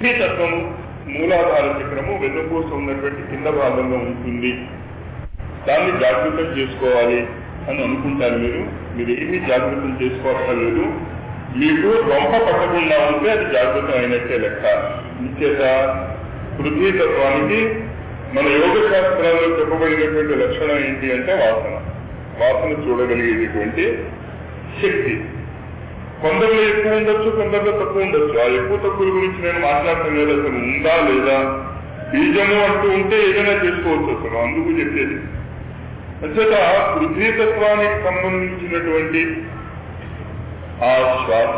ఈ తత్వము మూలాధార చక్రము వెన్నుపూస ఉన్నటువంటి కింద భాగంలో ఉంటుంది. దాన్ని జాగృతం చేసుకోవాలి అని అనుకుంటారు మీరు ఏమీ జాగృతం చేసుకోవట్లేదు. మీకు రొంప పట్టకుండా ఉంటే అది జాగృతం అయినట్టే లెక్క. నిశ్చేత పృథ్వీతత్వానికి మన యోగ శాస్త్రాల్లో చెప్పబడినటువంటి లక్షణం ఏంటి అంటే వాసన చూడగలిగేటటువంటి శక్తి. కొందరిలో ఎక్కువ ఉండొచ్చు, కొందరిలో తక్కువ ఉండొచ్చు. ఆ ఎక్కువ తక్కువ గురించి నేను మాట్లాడటం లేదు. అసలు ఉందా లేదా, బీజము అంటూ ఉంటే ఏదైనా చేసుకోవచ్చు. అసలు అందుకు చెప్పేది అంచేత పృథ్వీతత్వానికి సంబంధించినటువంటి ఆ శ్వాస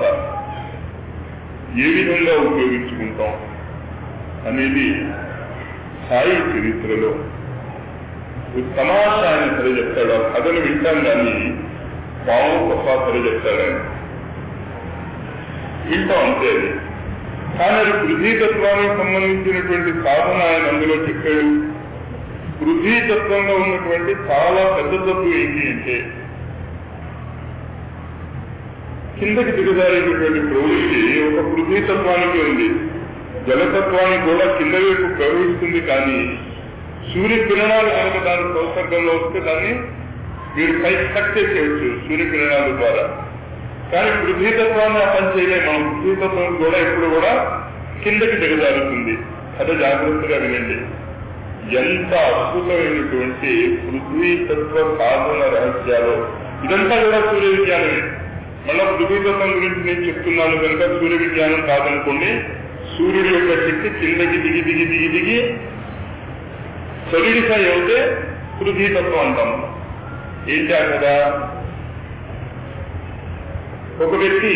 ఏ విధంగా ఉపయోగించుకుంటాం అనేది సాయి చరిత్రలో తమాషా ఆయన కథ చెప్తాడు. ఆ కథను వింటాం కానీ పాము తప్ప కథ చెప్తాడు ఆయన, వింటాం అంతే. అది కానీ అది పృథ్వీతత్వానికి సంబంధించినటువంటి సాధన ఆయన అందులో చెప్పాడు. పృథ్వీతత్వంలో ఉన్నటువంటి చాలా పెద్ద తత్వం ఏంటి అంటే కిందకి దిగజారేటటువంటి ప్రవృత్తి ఒక పృథ్వీతత్వానికి ఉంది. జలతత్వానికి కూడా కింద వైపు ప్రవహిస్తుంది. కానీ సూర్యకిరణాలు కనుక దాని సంసర్గంలో వస్తే దాన్ని మీరు పైకి కట్ చేసేయచ్చు సూర్యకిరణాల ద్వారా. కానీ పృథ్వీతత్వాన్ని ఆ పని చేయలేము. మనం పృథ్వీతత్వం కూడా ఎప్పుడు కూడా కిందకి దిగజారుతుంది. అదే జాగ్రత్తగా వినండి. ఎంత అద్భుతమైనటువంటి పృథ్వీతత్వ సాధన రహస్యాలు. ఇదంతా కూడా సూర్య విజ్ఞానమే. మళ్ళా పృథ్వీతత్వం గురించి నేను చెప్తున్నాను కనుక సూర్య విజ్ఞానం కాదనుకోండి. సూర్యుడి యొక్క శక్తి కిందకి దిగి దిగి దిగి దిగి సొలిడిఫై అవుతే పృథ్వీతత్వం అంటాం. ఏంటా కదా, ఒక వ్యక్తి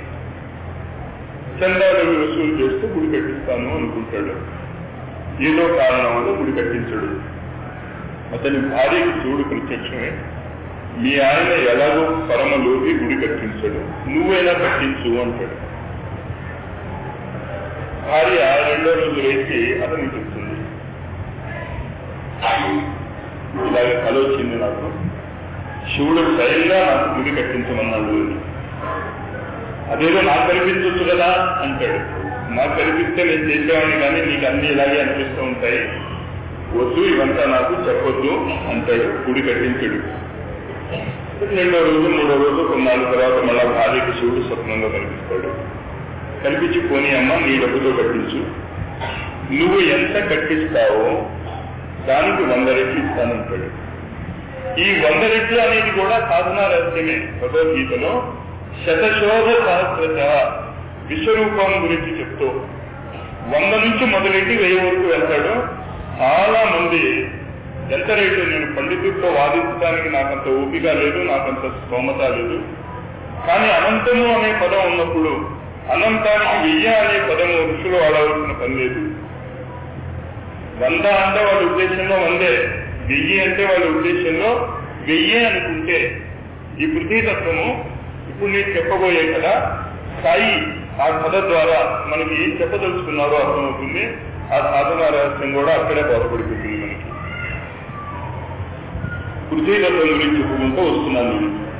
చందాలను వసూలు చేస్తూ గుడి కట్టిస్తాను అనుకుంటాడు. ఏదో కారణం వల్ల గుడి కట్టించడు. అతని భార్యకి చూడు ప్రత్యక్షమే, మీ ఆయన ఎలాగో పరమలోకి గుడి కట్టించడు, నువ్వైనా కట్టించు అంటాడు. భార్య రెండో రోజు వేసి అతనికి చెప్తుంది, ఇలాగ కల వచ్చింది నాకు, శివుడు స్వయంగా నాకు గుడి కట్టించమన్నాడు అని. అదేదో నాకు కనిపించవచ్చు కదా అంటాడు. నాకు కనిపిస్తే నేను చేసేవాడిని కానీ నీకు అన్ని ఇలాగే అనిపిస్తూ ఉంటాయి, వద్దు ఇవంతా నాకు చెప్పొద్దు అంటాడు. గుడి కట్టించడు. రెండో రోజు మూడో రోజు కొన్నాళ్ళ తర్వాత మళ్ళా భార్యకి శివుడు స్వప్నంలో కనిపిస్తాడు. కనిపించి పోనీ అమ్మ నీ డబ్బుతో కట్టించు, నువ్వు ఎంత కట్టిస్తావో దానికి 100 రెట్లు ఇస్తానంటాడు. ఈ 100 రెట్లు అనేది కూడా సాధనా రహస్యమే. భగవద్గీతలో శతశోధ సహస్రశ విశ్వరూపం గురించి చెప్తూ 100 నుంచి మొదలెట్టి 1000 వరకు వెళ్తాడు. చాలా మంది ఎంత రేటు, నేను పండితుడితో వాదించడానికి నాకంత ఓపిక లేదు, నాకంత స్తోమత లేదు. కానీ అనంతము అనే పదం ఉన్నప్పుడు అనంతానికి 1000 అనే పదము ఋషులు వాడవలసిన పని లేదు. 100 అంటే వాళ్ళ ఉద్దేశంలో 100, 1000 అంటే వాళ్ళ ఉద్దేశంలో 1000 అనుకుంటే ఈ పృథ్వీతత్వము ఇప్పుడు నేను చెప్పబోయే కదా సాయి ఆ కథ ద్వారా మనకి ఏం చెప్పదలుచుకున్నారో అర్థమవుతుంది. ఆ సాధన రహస్యం కూడా అక్కడే బోధపడుతుంది మనకి. పృథ్వీతత్వం గురించి చెప్పుకుంటూ వస్తున్నాను.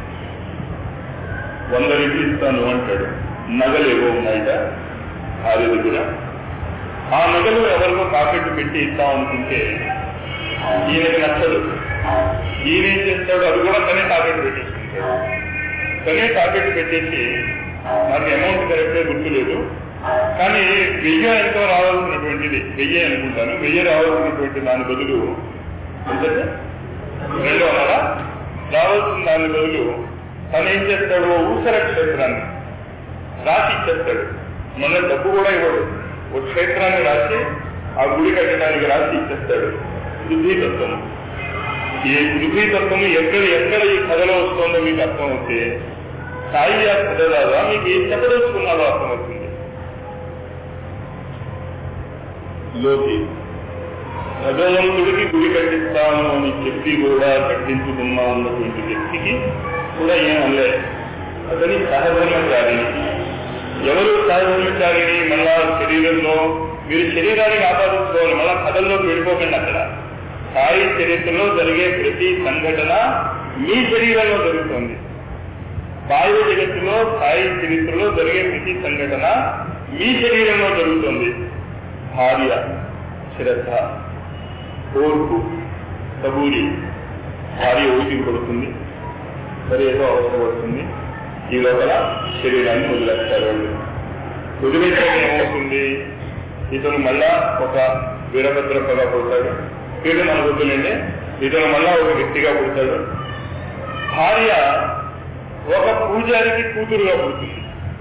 100 రెట్లు ఇస్తాను అంటాడు. నగలేవో ఉన్నాయిట భార్య దగ్గర. ఆ నగలు ఎవరికో తాకట్టు పెట్టి ఇస్తామనుకుంటే ఈయనకి నచ్చదు. ఈయన ఏం చేస్తాడు, అది కూడా తనే తాకట్టు పెట్టేసుకుంటాడు. తనే తాకట్టు పెట్టేసి నాకు అమౌంట్ కరెక్ట్గా గుర్తులేదు కానీ 1000 ఎంతో రావాల్సినటువంటిది 1000 అనుకుంటాను. 1000 రావాల్సినటువంటి దాని బదులు అంటే 200 రావాల్సిన దాని బదులు తను ఏం చేస్తాడు, ఊసర క్షేత్రాన్ని రాసి ఇచ్చేస్తాడు. మన డబ్బు కూడా ఇవ్వడు, ఒక క్షేత్రాన్ని రాసి ఆ గుడి కట్టడానికి రాసి ఇచ్చేస్తాడు. పృథ్వీతత్వం. ఈ పృథ్వీతత్వము ఎక్కడ ఈ కథలో వస్తుందో మీకు అర్థమవుతే సాయి ఆ కథ రాదా మీకు ఏం చెప్పదలుచుకున్నారో అర్థమవుతుంది. లోకి భగవంతుడికి గుడి కట్టిస్తాను అని చెప్పి కూడా కట్టించుకున్నా ఉన్నటువంటి వ్యక్తికి కూడా ఏమనలే, అతని సహధర్మచారిణి. ఎవరు సహధర్మచారిణి? మళ్ళా శరీరంలో మీరు శరీరానికి ఆపాదించుకోవాలి. మళ్ళా కథల్లోకి వెళ్ళిపోకండి. అక్కడ సాయి చరిత్రలో జరిగే ప్రతి సంఘటన మీ శరీరంలో జరుగుతుంది. బాహ్య జగత్తులో సాయి చరిత్రలో జరిగే ప్రతి సంఘటన మీ శరీరంలో జరుగుతుంది. భార్య శ్రద్ధ, ఓర్పు, సబూరి. భార్య ఓపిక పడుతుంది, మరి ఏదో అవసరపడుతుంది, ఈ లోపల శరీరాన్ని వదిలేస్తారు. వాళ్ళు వదిలేస్తే ఏమవుతుంది? ఇతను మళ్ళా ఒక వీరభద్రపగా పుడతాడు. వీడు మన వద్దులేండి, ఇతను మళ్ళా ఒక వ్యక్తిగా పుడతాడు. భార్య ఒక పూజారికి కూతురుగా పుడుతుంది.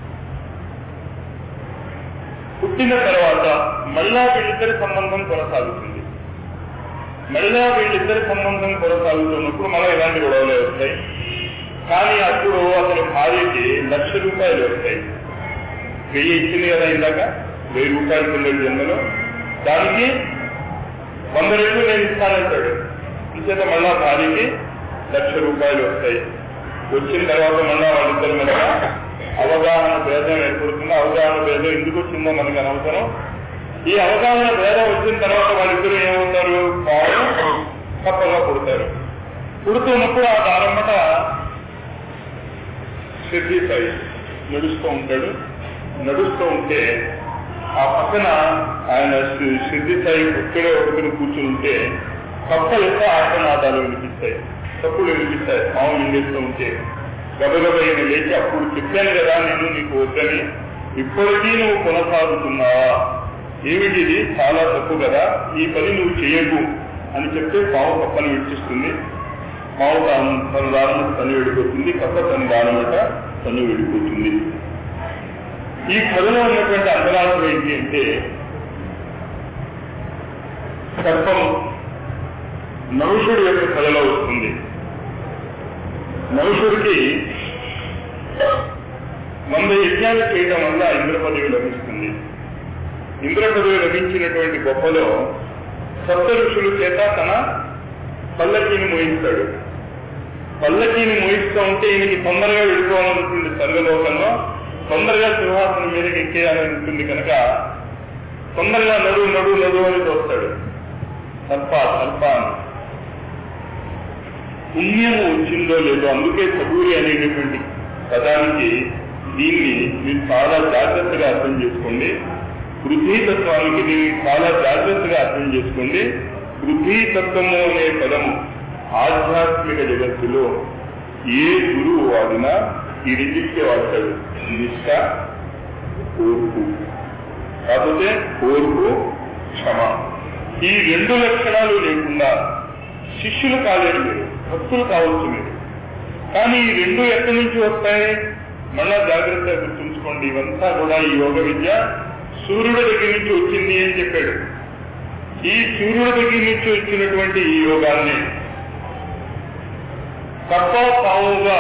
పుట్టిన తర్వాత మళ్ళా వీళ్ళిద్దరి సంబంధం కొనసాగుతుంది. మళ్ళా వీళ్ళిద్దరి సంబంధం కొనసాగుతున్నప్పుడు మళ్ళీ ఇలాంటి గొడవలే వస్తాయి. కానీ అప్పుడు అతని భార్యకి ₹1,00,000 వస్తాయి. 1000 ఇచ్చింది కదా ఇందాక, ₹1000 కింద జన్మలో, దానికి 100 రెట్లు నేను ఇస్తానంటాడు. ఇంచేత మళ్ళా భార్యకి ₹1,00,000 వస్తాయి. వచ్చిన తర్వాత మళ్ళా వాళ్ళిద్దరి మీద అవగాహన భేదం ఏర్పడుతుంది. అవగాహన భేదం ఎందుకు వచ్చిందో మనకు అనవసరం. ఈ అవగాహన భేదం వచ్చిన తర్వాత వాళ్ళిద్దరూ ఏమవుతారు? పాలు కప్పగా పుడతారు. పుడుతున్నప్పుడు ఆ దారమ్మట సిద్ధి సాయి నడుస్తూ ఉంటాడు. నడుస్తూ ఉంటే ఆ పక్కన ఆయన సిద్ధి సాయి ఒక్కడే ఒకరిని కూర్చుని ఉంటే కప్ప యొక్క ఆటనాదాలు వినిపిస్తాయి, తప్పులు వినిపిస్తాయి. పాము నిండిస్తూ ఉంటే గబగబైన లేచి, అప్పుడు చెప్పాను కదా నేను నీకు వద్దని, ఇప్పటికీ నువ్వు కొనసాగుతున్నావా, ఏమిటిది, చాలా తప్పు కదా, ఈ పని నువ్వు చేయకు అని చెప్తే పాము కప్పని విడిచిస్తుంది. పాము తన దానం తను విడిపోతుంది, కప్ప తన దానమట తను విడిపోతుంది. ఈ కథలో ఉన్నటువంటి అంతరార్థం ఏంటి అంటే, సర్పం నరుషుడి యొక్క కథలో వస్తుంది. నరుషుడికి 100 యజ్ఞాలు చేయడం వల్ల ఇంద్ర పదవి లభిస్తుంది. ఇంద్ర పదవి లభించినటువంటి గొప్పలో సప్త ఋషుల చేత తన పల్లకీని మోయిస్తాడు. పల్లకీని మోయిస్తూ ఉంటే ఈయనకి తొందరగా వెళ్ళిపోవాలనుకుంటుంది. స్వర్గలోకంలో తొందరగా సింహాసనం మీదకి ఎక్కేయాలని ఉంటుంది కనుక తొందరగా నడు నడు నడు అని చూస్తాడు. సర్ప సర్ప అని పుణ్యము వచ్చిందో లేదో, అందుకే సబూరి అనేటటువంటి పదానికి దీన్ని మీరు చాలా జాగ్రత్తగా అర్థం చేసుకోండి. పృథ్వీతత్వానికి దీన్ని చాలా జాగ్రత్తగా అర్థం చేసుకోండి. పృథ్వీతత్వము అనే పదము ఆధ్యాత్మిక జగత్తులో ఏ గురువు వాడినా ఈ రెండింటికే వాడతాడు. నిష్ఠ, ఓర్పు. కాకపోతే ఓర్పు, క్షమ, ఈ 2 లక్షణాలు లేకుండా శిష్యులు కాలేరు మీరు, భక్తులు కావచ్చు మీరు. కానీ ఈ 2 ఎక్కడి నుంచి వస్తాయి? మళ్ళా జాగ్రత్తగా గుర్తుంచుకోండి. ఇవంతా కూడా ఈ యోగ విద్య సూర్యుడి దగ్గర నుంచి వచ్చింది అని చెప్పాడు. ఈ సూర్యుడి దగ్గర నుంచి వచ్చినటువంటి ఈ యోగాన్ని తప్ప పావుగా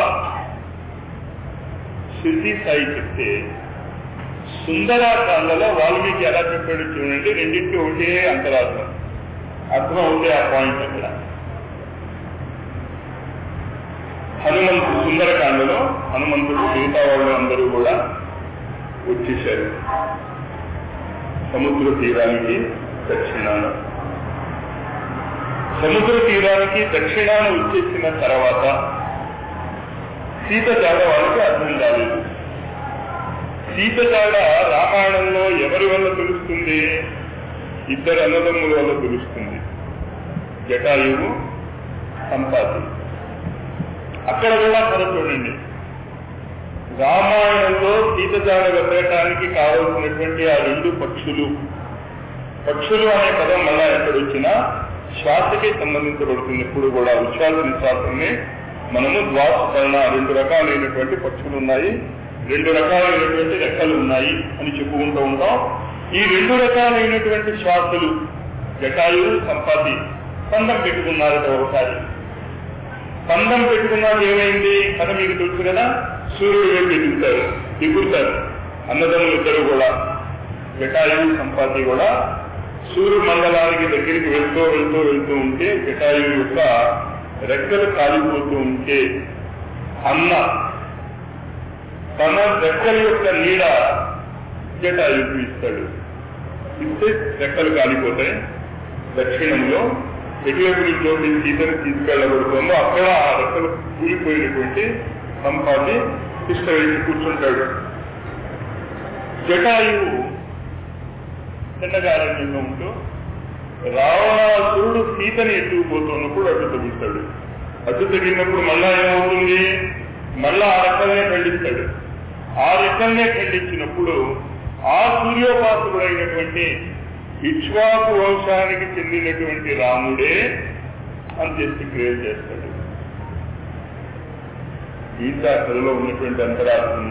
సిద్ధి సాయి చెప్తే, సుందరాకాండలో వాల్మీకి ఎలా చెప్పాడు చూడండి. రెండింటి ఒకటే అంతరార్థం, అర్థం ఒకటే. ఆ పాయింట్ అక్కడ హనుమంతుడు సుందరకాండలో హనుమంతుడు మిగతా వాళ్ళు అందరూ కూడా వచ్చేశారు సముద్ర తీరానికి దక్షిణాన. సముద్ర తీరానికి దక్షిణాన వచ్చేసిన తర్వాత సీత జాడ వాళ్ళకి అర్థం కాలేదు. సీత జాడ రామాయణంలో ఎవరి వల్ల తెలుస్తుంది? 2 అన్నదమ్ముల వల్ల తెలుస్తుంది, జటాయువు, సంపాతి. అక్కడ కూడా కథ చూడండి. రామాయణంలో సీత జాడ వెతకటానికి కావలసినటువంటి ఆ 2 పక్షులు అనే పదం మళ్ళా ఎక్కడొచ్చినా శ్వాసకి సంబంధించబడుతుంది. ఇప్పుడు కూడా ఉచ్ఛ్వాస నిశ్వాసంని మనము ద్వాసకరణ 2 రకాలైనటువంటి పక్షులు ఉన్నాయి, 2 రకాలైనటువంటి రెక్కలు ఉన్నాయి అని చెప్పుకుంటూ ఉంటాం. ఈ 2 రకాలైనటువంటి శ్వాసలు జటాయువు, సంపాతి పందం పెట్టుకున్నారట. ఒకసారి పందం పెట్టుకున్నాక ఏమైంది? కథ మీకు తెలుసు కదా. సూర్యుడు వైపు ఎగురుతారు అన్నదమ్ములు ఇద్దరు కూడా, జటాయువు, సంపాతి కూడా. సూర్య మండలానికి దగ్గరికి వెళ్తూ ఉంటే జటాయువు యొక్క రెక్కలు కాలిపోతూ ఉంటే అన్న తన రెక్కల యొక్క నీడ జటాయువుకు ఇస్తాడు. ఇస్తే రెక్కలు కాలిపోతాయి. దక్షిణంలో ఎటువైపు నుంచి సీతను తీసుకెళ్లబడుతుందో అక్కడ ఆ రెక్కలు కూలిపోయినటువంటి సంపాతి ఇష్ట వేసి కూర్చుంటాడు. జటాయువు చిన్నగారణ్యంలో ఉంటూ రావణాసురుడు సీతని ఎత్తుకుపోతున్నప్పుడు అడ్డు తగ్గుతాడు. అడ్డు తగిలినప్పుడు మళ్ళా ఏమవుతుంది? మళ్ళా ఆ రెక్కల్నే ఖండిస్తాడు. ఆ రెక్కల్నే ఖండించినప్పుడు ఆ సూర్యోపాసకుడైనటువంటి ఇక్ష్వాకు వంశానికి చెందినటువంటి రాముడే అంత్యక్రియలు చేస్తాడు. గీతా కథలో ఉన్నటువంటి అంతరార్థం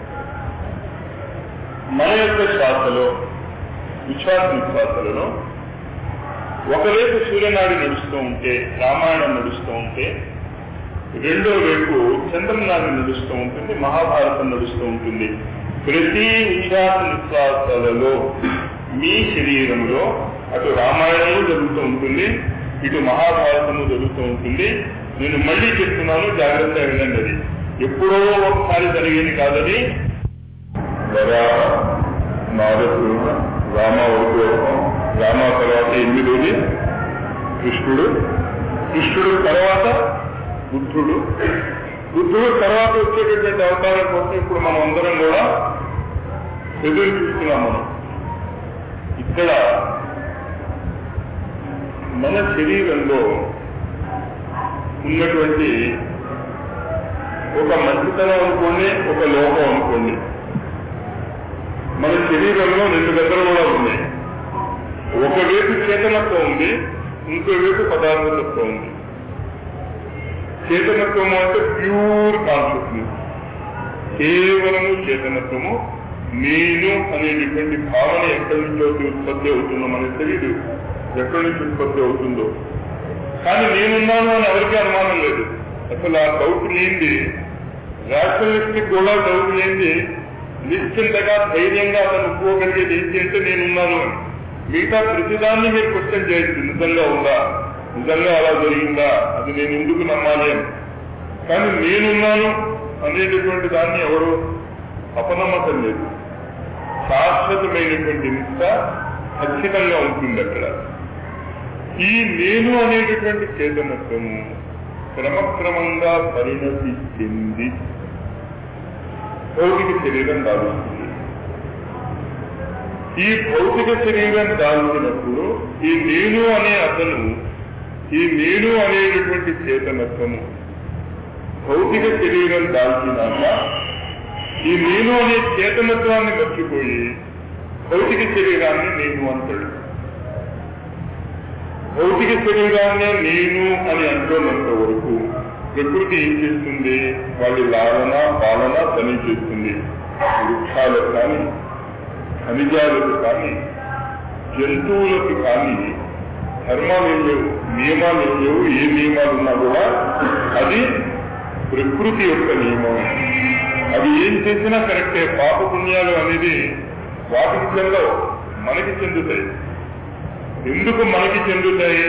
మన యొక్క శ్వాసలో విశ్వాస నిశ్వాసలలో ఒకవైపు సూర్యనాడి నడుస్తూ ఉంటే, రామాయణం నడుస్తూ ఉంటే, రెండో వైపు చంద్రనాడి నడుస్తూ ఉంటుంది, మహాభారతం నడుస్తూ ఉంటుంది. ప్రతి విశ్వాస నిశ్వాసాలలో మీ శరీరంలో అటు రామాయణము జరుగుతూ ఉంటుంది, ఇటు మహాభారతము జరుగుతూ ఉంటుంది. నేను మళ్ళీ చెప్తున్నాను, జాగ్రత్తగా వినండి. అది ఎప్పుడో ఒకసారి జరిగేది కాదని. వరాహ, నారసింహ, రామ వరకు రామ తర్వాత 8 కృష్ణుడు, కృష్ణుడు తర్వాత బుద్ధుడు, బుద్ధుడు తర్వాత వచ్చేటటువంటి అవతారం కోసం ఇప్పుడు మనం అందరం కూడా ఎదురు చూస్తున్నాం. మనం ఇక్కడ మన శరీరంలో ఉన్నటువంటి ఒక మంచితనం అనుకోండి, ఒక లోపం అనుకోండి. మన శరీరంలో 2 గద్దలు కూడా ఉన్నాయి. ఒకవైపు చేతనత్వం ఉంది, ఇంకోవైపు పదార్థతత్వం ఉంది. చేతనత్వము అంటే ప్యూర్ కాన్షియస్నెస్, కేవలము చేతనత్వము. నేను అనేటువంటి భావన ఎక్కడి నుంచి ఉత్పత్తి అవుతుందో మనకు తెలియదు, ఎక్కడి నుంచి ఉత్పత్తి అవుతుందో. కానీ నేనున్నాను అని ఎవరికీ అనుమానం లేదు. అసలు ఆ డౌట్ లేనిది, రాషనలిస్టిక్ కూడా డౌట్ లేనిది, నిశ్చింతగా ధైర్యంగా అతను ఒప్పుకోగలిగేది ఏంటి అంటే నేనున్నాను అని. మిగతా ప్రతిదాన్ని మీరు క్వశ్చన్ చేయొచ్చు, నిజంగా ఉందా, నిజంగా అలా జరిగిందా, అది నేను ఎందుకు నమ్మాలి అని. కానీ నేనున్నాను అనేటటువంటి దాన్ని ఎవరు అపనమ్మకం లేదు. శాశ్వతమైనటువంటి నిష్ట ఖచ్చితంగా ఉంటుంది అక్కడ. ఈ నేను అనేటటువంటి చేతనత్వము క్రమక్రమంగా పరిణతి చెంది భౌతిక శరీరం దాల్చుతుంది. ఈ భౌతిక శరీరం దాల్చినప్పుడు ఈ నేను అనే అతను, ఈ నేను అనేటటువంటి చేతనత్వము భౌతిక శరీరం దాల్చినాక ఈ నేను అనే చేతనత్వాన్ని మర్చిపోయి భౌతిక శరీరాన్ని నేను అంటాడు. భౌతిక శరీరాన్నే నేను అని అంటున్నంత వరకు ప్రకృతి ఏం చేస్తుంది? వాళ్ళ లాలన పాలన పని చేస్తుంది. వృక్షాలకు కానీ, ఖనిజాలకు కానీ, జంతువులకు కానీ ధర్మాలు ఏం లేవు, నియమాలు ఏం లేవు. ఏ నియమాలు ఉన్నా కూడా అది ప్రకృతి యొక్క నియమం. అది ఏం చేసినా కరెక్టే. పాప పుణ్యాలు అనేది వాటికి చెందవు, మనకి చెందుతాయి. ఎందుకు మనకి చెందుతాయి?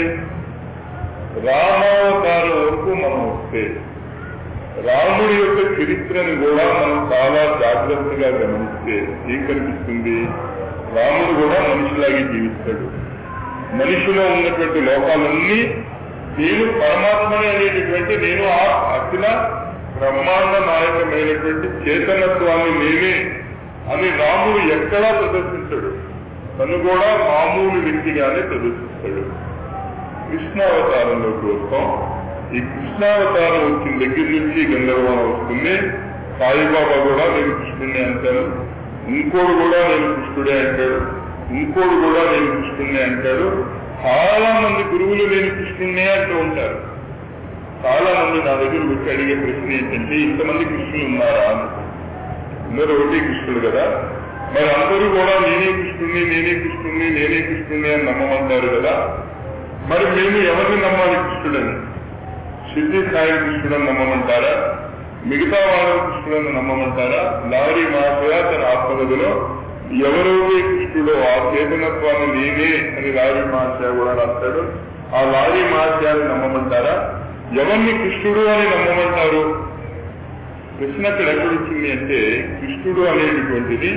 రామావతారం వరకు మనం వస్తే రాముడి యొక్క చరిత్రను కూడా మనం చాలా జాగ్రత్తగా గమనిస్తే ఏం కనిపిస్తుంది? రాముడు కూడా మనిషిలాగే జీవిస్తాడు. మనిషిలో ఉన్నటువంటి లోపాలన్నీ నేను పరమాత్మని అనేటటువంటి, నేను ఆ అఖిల బ్రహ్మాండ నాయకమైనటువంటి చేతనత్వాన్ని నేనే అని రాముడు ఎక్కడా ప్రదర్శించాడు. తను కూడా మామూలు వ్యక్తిగానే ప్రదర్శిస్తాడు. కృష్ణావతారంలోకి వస్తాం. ఈ కృష్ణావతారం వచ్చిన దగ్గర నుంచి గందరగోళం వస్తుంది. సాయిబాబా కూడా నేను కృష్ణుడిని అంటాను, ఇంకోడు కూడా నేను కృష్ణుడే అంటాడు, ఇంకోడు కూడా నేను కృష్ణుడినే అంటాడు. చాలా మంది గురువులు నేను కృష్ణుడినే అంటూ ఉంటారు. చాలా మంది నా దగ్గర వచ్చి అడిగే ప్రశ్న ఏంటంటే, ఇంతమంది కృష్ణులు ఉన్నారా అని. అందరూ ఒకటి కృష్ణుడు కదా, మరి అందరూ కూడా నేనే కృష్ణుడిని, నేనే కృష్ణుడిని, నేనే కృష్ణుడిని అని నమ్మమంటారు కదా. మరి మేము ఎవరిని నమ్మాలి కృష్ణుడని? సిద్ధి సాయి కృష్ణుడని నమ్మమంటారా? మిగతా వాళ్ళని కృష్ణుడని నమ్మమంటారా? లారీ మహాశయ తన ఆత్మగతిలో ఎవరైతే కృష్ణుడో ఆ చేతనత్వాన్ని నేనే అని లారీ మహాశయ కూడా రాస్తాడు. ఆ లారీ మహాశయాన్ని నమ్మమంటారా? ఎవరిని కృష్ణుడు అని నమ్మమంటారు? ప్రశ్న అక్కడ ఎక్కడొచ్చింది అంటే, కృష్ణుడు అనేటటువంటిది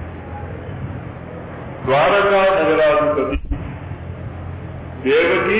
ద్వారకా నగరాధిపతి దేవకి,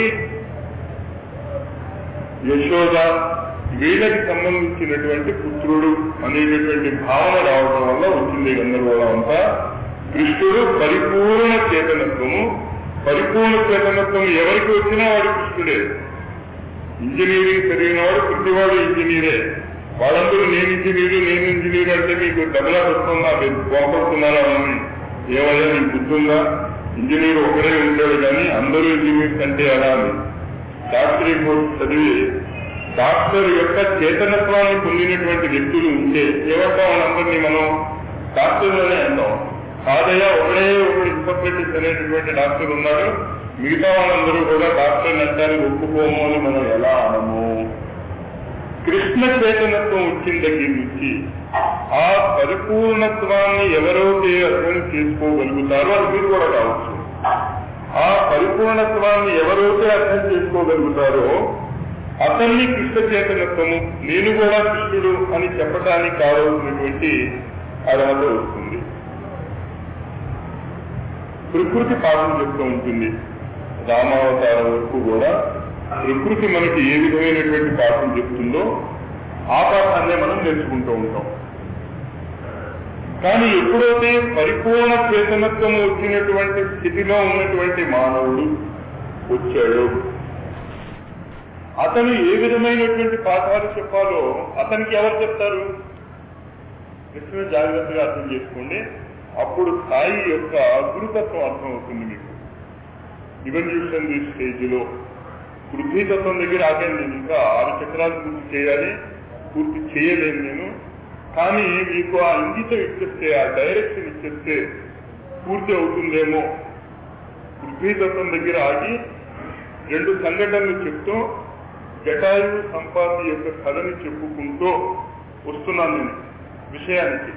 యశోద వీళ్ళకి సంబంధించినటువంటి పుత్రుడు అనేటటువంటి భావన రావడం వల్ల వచ్చింది గందరగోళం అంతా. కృష్ణుడు పరిపూర్ణ చేతనత్వము. పరిపూర్ణ చేతనత్వం ఎవరికి వచ్చినా వాడు కృష్ణుడే. ఇంజనీరింగ్ చదివినవాడు ప్రతివాడు ఇంజనీరే. వాళ్ళందరూ నేను ఇంజనీరు అంటే మీకు డబ్బులా వస్తుందా, మీరు కోపడుతున్నారా అని. ఏమయ్యా నీకు గుర్తుందా, ఇంజనీర్ ఒకడే ఉంటాడు కానీ అందరూ ఇంజనీర్స్ అంటే ఎలా అని. డాక్టరీ కోర్స్ చదివి డాక్టర్ యొక్క చేతనత్వాన్ని పొందినటువంటి వ్యక్తులు ఉంటే ఏమంటాం, వాళ్ళందరినీ మనం డాక్టర్లోనే అంటాం. కాదయ్యా ఒకడు హిపోక్రటిస్ అనేటటువంటి డాక్టర్ ఉన్నాడు, మిగతా వాళ్ళందరూ కూడా డాక్టర్ని అంటానికి ఒప్పుకోము అని మనం ఎలా అనము. కృష్ణ చేతనత్వం వచ్చిన దగ్గర నుంచి ఆ పరిపూర్ణత్వాన్ని ఎవరైతే అర్థం చేసుకోగలుగుతారో అది మీరు కూడా కావచ్చు. ఆ పరిపూర్ణత్వాన్ని ఎవరైతే అర్థం చేసుకోగలుగుతారో అతన్ని కృష్ణ చేతనత్వము, నేను కూడా కృష్ణుడు అని చెప్పడానికి కావాల్సినటువంటి అర్హత వస్తుంది. ప్రకృతి పాఠం చెప్తూ ఉంటుంది. రామావతారం వరకు కూడా ప్రకృతి మనకి ఏ విధమైనటువంటి పాఠం చెప్తుందో ఆ పాఠాన్నే మనం నేర్చుకుంటూ ఉంటాం. కానీ ఎప్పుడైతే పరిపూర్ణ చేతనత్వం వచ్చినటువంటి స్థితిలో ఉన్నటువంటి మానవుడు వచ్చాడు, అతను ఏ విధమైనటువంటి పాఠాలు చెప్పాలో అతనికి ఎవరు చెప్తారు? కృష్ణ జాగ్రత్తగా అర్థం చేసుకోండి. అప్పుడు సాయి యొక్క గురుతత్వం అర్థం అవుతుంది మీకు. ఇవల్యూషన్ స్టేజ్లో పృథ్వీతత్వం దగ్గర ఆగాను నేను. ఇంకా 6 చక్రాలు పూర్తి చేయలేను నేను. కానీ మీకు ఆ ఇంగితం ఇచ్చేస్తే, ఆ డైరెక్షన్ ఇచ్చేస్తే పూర్తి అవుతుందేమో. పృథ్వీతత్వం దగ్గర ఆగి 2 సంఘటనలు చెప్తూ జటాయు సంపాతి యొక్క కథని చెప్పుకుంటూ వస్తున్నాను నేను విషయానికి.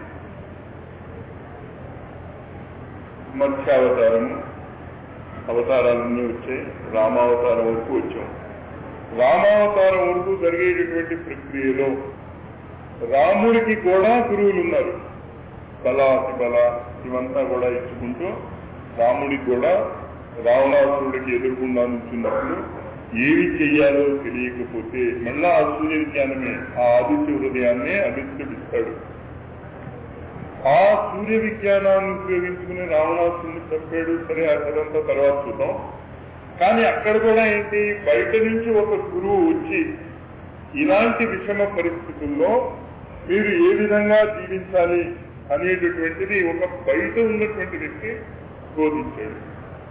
మత్స్యావతారము, అవతారాలన్నీ వచ్చాయి. రామావతారం వరకు వచ్చాం. రామావతారం వరకు జరిగేటటువంటి ప్రక్రియలో రాముడికి కూడా గురువులు ఉన్నారు. బల అతిబల ఇవంతా కూడా ఇచ్చుకుంటూ రాముడికి కూడా రావణాసురుడికి ఎదుర్కొండా నుంచున్నప్పుడు ఏమి చెయ్యాలో తెలియకపోతే మళ్ళా ఆ సూర్య విజ్ఞానమే, ఆ ఆదిత్య హృదయాన్నే అభిష్టిస్తాడు. ఆ సూర్య విజ్ఞానాన్ని ఉపయోగించుకుని రావణాసురుని చంపాడు. సరే, అదంతా తర్వాత చూద్దాం. కానీ అక్కడ కూడా ఏంటి, బయట నుంచి ఒక గురువు వచ్చి ఇలాంటి విషమ పరిస్థితుల్లో మీరు ఏ విధంగా జీవించాలి అనేటటువంటిది ఒక బయట ఉన్నటువంటి వ్యక్తి బోధించాడు.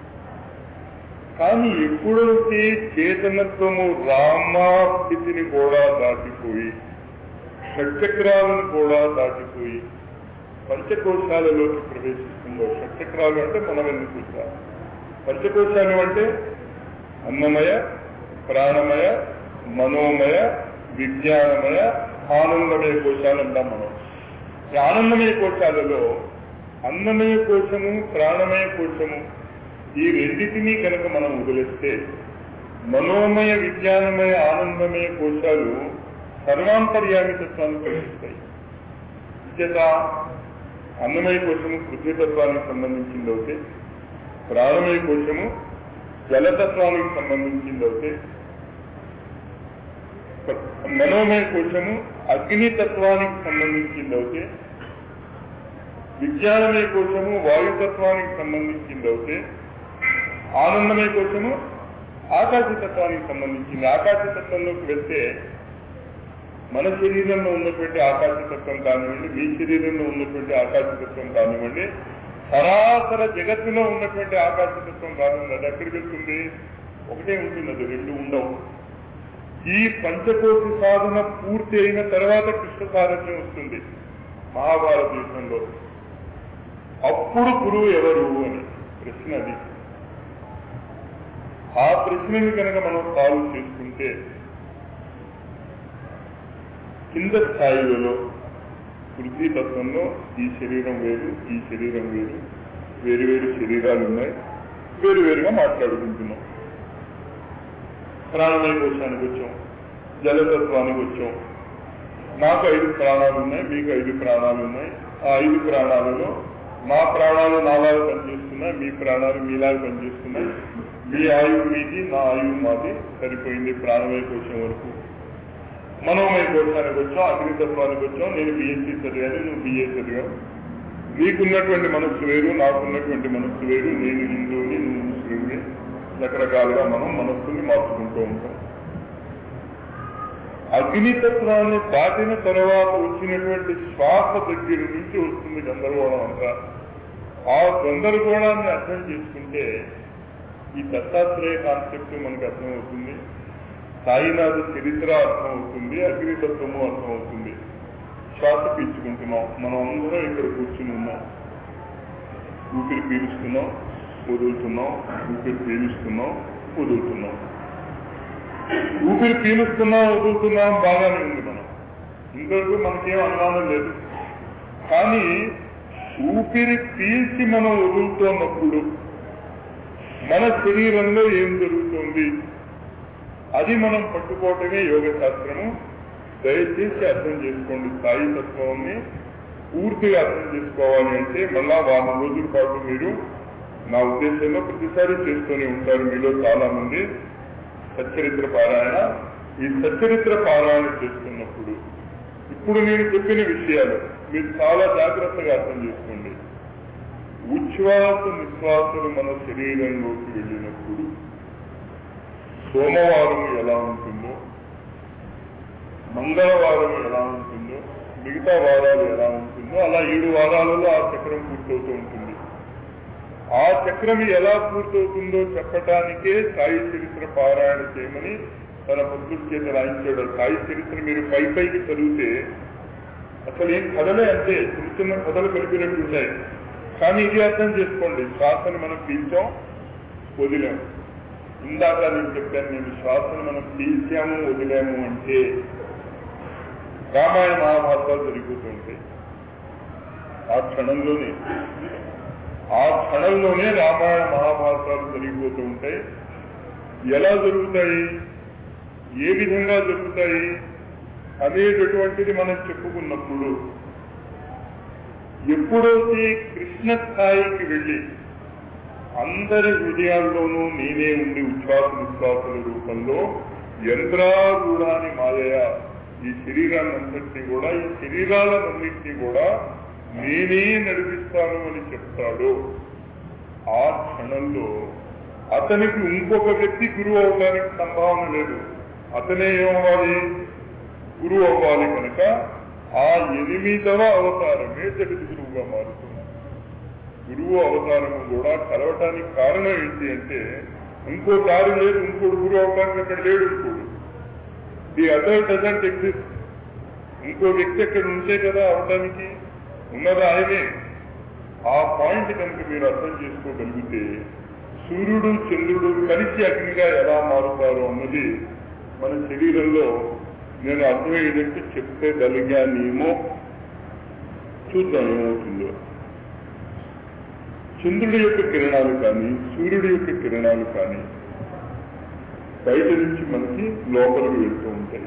కానీ ఎప్పుడైతే చేతనత్వము రామాస్థితిని కూడా దాటిపోయి, షట్చక్రాలను కూడా దాటిపోయి పంచకోశాలలోకి ప్రవేశిస్తుందో, షట్చక్రాలు అంటే మనం ఎందుకు చూస్తాం, పంచకోశాలు అంటే అన్నమయ, ప్రాణమయ, మనోమయ, విజ్ఞానమయ, ఆనందమయ కోశాలు అంటాం మనం. ఈ ఆనందమయ కోశాలలో అన్నమయ కోశము, ప్రాణమయ కోశము ఈ రెండింటినీ కనుక మనం వదిలేస్తే మనోమయ, విజ్ఞానమయ, ఆనందమయ కోశాలు సర్వాంతర్యామితత్వాన్ని కలిగిస్తాయి. విద్యత అన్నమయ కోశము పృథ్వీతత్వానికి సంబంధించింది అవుతే, ప్రాణమయ కోశము జలతత్వానికి సంబంధించింది అవుతే, మనోమయ కోశము అగ్నితత్వానికి సంబంధించింది అవుతే, విజ్ఞానమయ కోశము వాయుతత్వానికి సంబంధించింది అవుతే, ఆనందమయ కోశము ఆకాశతత్వానికి సంబంధించింది. ఆకాశతత్వంలోకి వెళ్తే మన శరీరంలో ఉన్నటువంటి ఆకాశతత్వం కానివ్వండి, మీ శరీరంలో ఉన్నటువంటి ఆకాశతత్వం కానివ్వండి, సరాసర జగత్తులో ఉన్నటువంటి ఆకాశతత్వం కానివ్వండి, అది ఎక్కడికి వెళ్తుంది? ఒకటే ఉంటుంది, అది 2 ఉండవు. ఈ పంచకోశి సాధన పూర్తి అయిన తర్వాత కృష్ణ సారథ్యం వస్తుంది మహాభారత యుద్ధంలో. అప్పుడు గురువు ఎవరు అని ప్రశ్న అది. ఆ ప్రశ్నని కనుక మనం సాల్వ్ చేసుకుంటే కింద స్థాయిలలో పృథ్వీతత్వంలో ఈ శరీరం వేరు, ఈ శరీరం వేరు, వేరువేరు శరీరాలు ఉన్నాయి, వేరువేరుగా మాట్లాడుకుంటున్నాం. ప్రాణమయ కోశానికి వచ్చాం, జలతత్వానికి వచ్చాం. నాకు 5 ప్రాణాలు ఉన్నాయి, మీకు 5 ప్రాణాలు ఉన్నాయి. ఆ 5 ప్రాణాలలో మా ప్రాణాలు నాలాగా పనిచేస్తున్నాయి, మీ ప్రాణాలు మీలాగా పనిచేస్తున్నాయి. మీ ఆయువు మీది, నా ఆయువు మాది, సరిపోయింది. ప్రాణమయ కోశం వరకు. మనోమయ కోశానికి వచ్చాం, అగ్నితత్వానికి వచ్చాం. నేను BSc చదివాను, నువ్వు BA చదివావు. నీకున్నటువంటి మనస్సు వేరు, నాకున్నటువంటి మనస్సు వేరు, నేను హిందువుని, నువ్వు ముస్లింని, రకరకాలుగా మనం మనస్సుని మార్చుకుంటూ ఉంటాం. అగ్నితత్వాన్ని దాటిన తర్వాత వచ్చినటువంటి శ్వాస దగ్గర నుంచి వస్తుంది గందరగోళం అంతా. ఆ గందరగోళాన్ని అర్థం చేసుకుంటే ఈ దత్తాత్రేయ కాన్సెప్ట్ మనకు అర్థమవుతుంది, సాయినాథ్ చరిత్ర అర్థమవుతుంది, అగ్నితత్వము అర్థమవుతుంది. శ్వాస పీల్చుకుంటున్నాం, మనం అందరం ఇక్కడ కూర్చుని ఉన్నాం, ఊపిరి పీలుస్తున్నాం, వదులుతున్నాం, ఊపిరి పీలుస్తున్నాం, వదులుతున్నాం. ఊపిరి పీలుస్తున్నాం, వదులుతున్నాం, బాగానే ఉంది. మనం ఇంతవరకు మనకేం అనుమానం లేదు. కానీ ఊపిరి పీల్చి మనం వదులుతున్నప్పుడు మన శరీరంలో ఏం జరుగుతుంది అది మనం పట్టుకోవటమే యోగ శాస్త్రము. దయచేసి అర్థం చేసుకోండి. స్థాయి తత్వాన్ని పూర్తిగా అర్థం చేసుకోవాలి అంటే మళ్ళా 4 రోజుల పాటు మీరు, నా ఉద్దేశంలో ప్రతిసారి చేస్తూనే ఉంటారు మీలో చాలా మంది సచ్చరిత్ర పారాయణ. ఈ సచ్చరిత్ర పారాయణ చేస్తున్నప్పుడు ఇప్పుడు నేను చెప్పిన విషయాలు మీరు చాలా జాగ్రత్తగా అర్థం చేసుకోండి. ఉచ్ఛ్వాస నిశ్వాసలు మన శరీరంలోకి వెళ్ళినప్పుడు సోమవారం ఎలా ఉంటుందో, మంగళవారం ఎలా ఉంటుందో, మిగతా వారాలు ఎలా ఉంటుందో అలా 7 వారాలలో ఆ చక్రం పూర్తవుతూ ఉంటుంది. ఆ చక్రం ఎలా పూర్తవుతుందో చెప్పటానికే సాయి చరిత్ర పారాయణ చేయమని తన భక్తుల చేత రాయించాడు. సాయి చరిత్ర మీరు పైకి చదివితే అసలు ఏం కథలే అంటే చిన్న చిన్న కథలు కలిపినట్టుంటాయి. కానీ ఇది అర్థం చేసుకోండి, శ్వాసను మనం పీల్చాం, వదిలాము. ఇందాక నేను చెప్పాను, నేను శ్వాసను మనం పీల్చాము, వదిలాము అంటే రామాయణ మహాభారతాలు జరిగిపోతుంటాయి. ఆ క్షణంలోనే రామాయణ మహాభారతాలు జరిగిపోతూ ఉంటాయి. ఎలా జరుగుతాయి, ఏ విధంగా జరుగుతాయి అనేటటువంటిది మనం చెప్పుకున్నప్పుడు, ఎప్పుడైతే కృష్ణ స్థాయికి వెళ్ళి అందరి హృదయాల్లోనూ నేనే ఉండి ఉచ్ఛ్వాస నిశ్వాసల రూపంలో యంత్రారూఢాన్ని మాయయ, ఈ శరీరాన్నంతటినీ కూడా, ఈ శరీరాలన్నింటినీ కూడా నేనే నడిపిస్తాను అని చెప్తాడు. ఆ క్షణంలో అతనికి ఇంకొక వ్యక్తి గురువు అవడానికి సంభావన లేదు. అతనే ఏమవ్వాలి, గురువు అవ్వాలి. కనుక ఆ 8వ అవతారమే జగత్ గురువుగా మారుతుంది. గురువు అవతారము కూడా కలవటానికి కారణం ఏంటి అంటే, ఇంకో దారి లేదు, ఇంకోటి గురువు అవతారం అక్కడ లేడు. ఇంకోడు ది అదర్ డజంట్ ఎగ్జిస్ట్. ఇంకో వ్యక్తి అక్కడ ఉంటే కదా అవటానికి, ఉన్నది ఆయనే. ఆ పాయింట్ కనుక మీరు అర్థం చేసుకోగలిగితే సూర్యుడు చంద్రుడు కలిసి అగ్నిగా ఎలా మారుతారో అన్నది మన శరీరంలో నేను అర్థమయ్యేటట్టు చెప్పగలిగానేమో. చూద్దాం ఏమవుతుందో. చంద్రుడి యొక్క కిరణాలు కానీ, సూర్యుడి యొక్క కిరణాలు కానీ బయట నుంచి మనకి లోపలికి వెళ్తూ ఉంటాయి.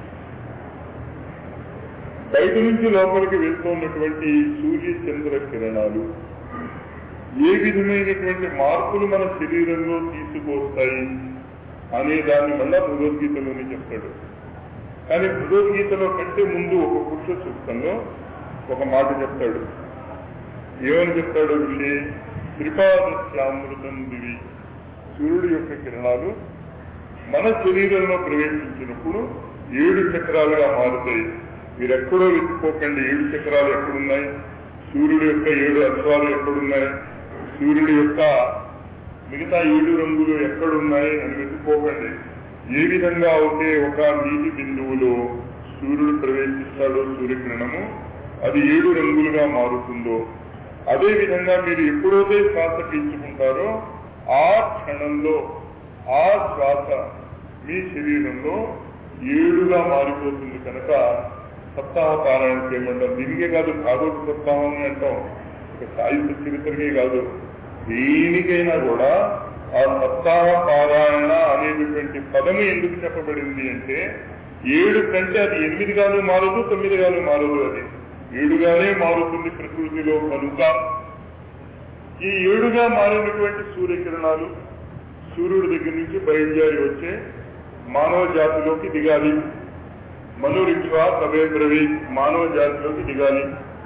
బయట నుంచి లోపలికి వెళ్తూ ఉన్నటువంటి సూర్య చంద్ర కిరణాలు ఏ విధమైనటువంటి మార్పులు మన శరీరంలో తీసుకొస్తాయి అనే దాన్ని మళ్ళా భగవద్గీతలోనే చెప్తాడు. కానీ భగవద్గీతలో కంటే ముందు ఒక పురుష సూక్తంలో ఒక మాట చెప్తాడు. ఏమని చెప్తాడు? ఋషి త్రిపాదశ్యామృతం దివి. సూర్యుడి యొక్క కిరణాలు మన శరీరంలో ప్రవేశించినప్పుడు 7 చక్రాలుగా మారుతాయి. మీరెక్కడో వెతుక్కోకండి 7 చక్రాలు ఎక్కడున్నాయి, సూర్యుడి యొక్క 7 అశ్వాలు ఎక్కడున్నాయి, సూర్యుడి యొక్క మిగతా 7 రంగులు ఎక్కడున్నాయి అని వెతుక్కోకండి. ఏ విధంగా అయితే ఒక నీటి బిందువులో సూర్యుడు ప్రవేశిస్తాడో సూర్యకిరణము అది 7 రంగులుగా మారుతుందో, అదే విధంగా మీరు ఎప్పుడైతే శ్వాస పీల్చుకుంటారో ఆ క్షణంలో ఆ శ్వాస మీ శరీరంలో 7గా మారిపోతుంది. కనుక సప్తాహ పారాయణ చేయమంటాం. దీనికే కాదు, భాగవత సప్తాహం అంటాం. ఇక సాయి చరిత్రకే కాదు, దేనికైనా కూడా ఆ సప్తాహ పారాయణ అనేటువంటి పదము ఎందుకు చెప్పబడింది అంటే 7 కంటే అది 8గాను మారదు, 9గాను మారదు. అది 7గానే మారుతుంది ప్రకృతిలో. కనుక ఈ 7గా మారినటువంటి సూర్యకిరణాలు సూర్యుడి దగ్గర నుంచి బయలుదేరి వచ్చే మానవ జాతిలోకి దిగాలి. మనురిచ్వా కవేంద్రవి మానవ జాతిలోకి దిగాలి.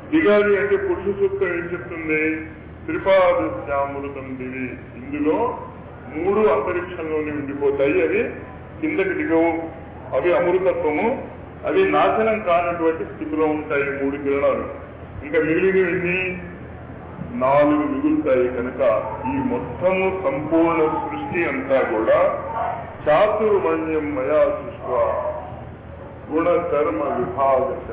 దిగాలి అంటే పురుష సూక్తం ఏం చెప్తుంది? త్రిపాదశ్యామృతం దివి. ఇందులో 3 అంతరిక్షంలోనే ఉండిపోతాయి, అవి కిందకి దిగవు, అవి అమృతత్వము, అవి నాశనం కానటువంటి స్థితిలో ఉంటాయి 3 కిరణాలు. ఇంకా మిగిలినవన్నీ 4 మిగులుతాయి. కనుక ఈ మొత్తము సంపూర్ణ సృష్టి అంతా కూడా చాతుర్వర్ణ్యం మయా సృష్టి గుణకర్మ విభాగశ.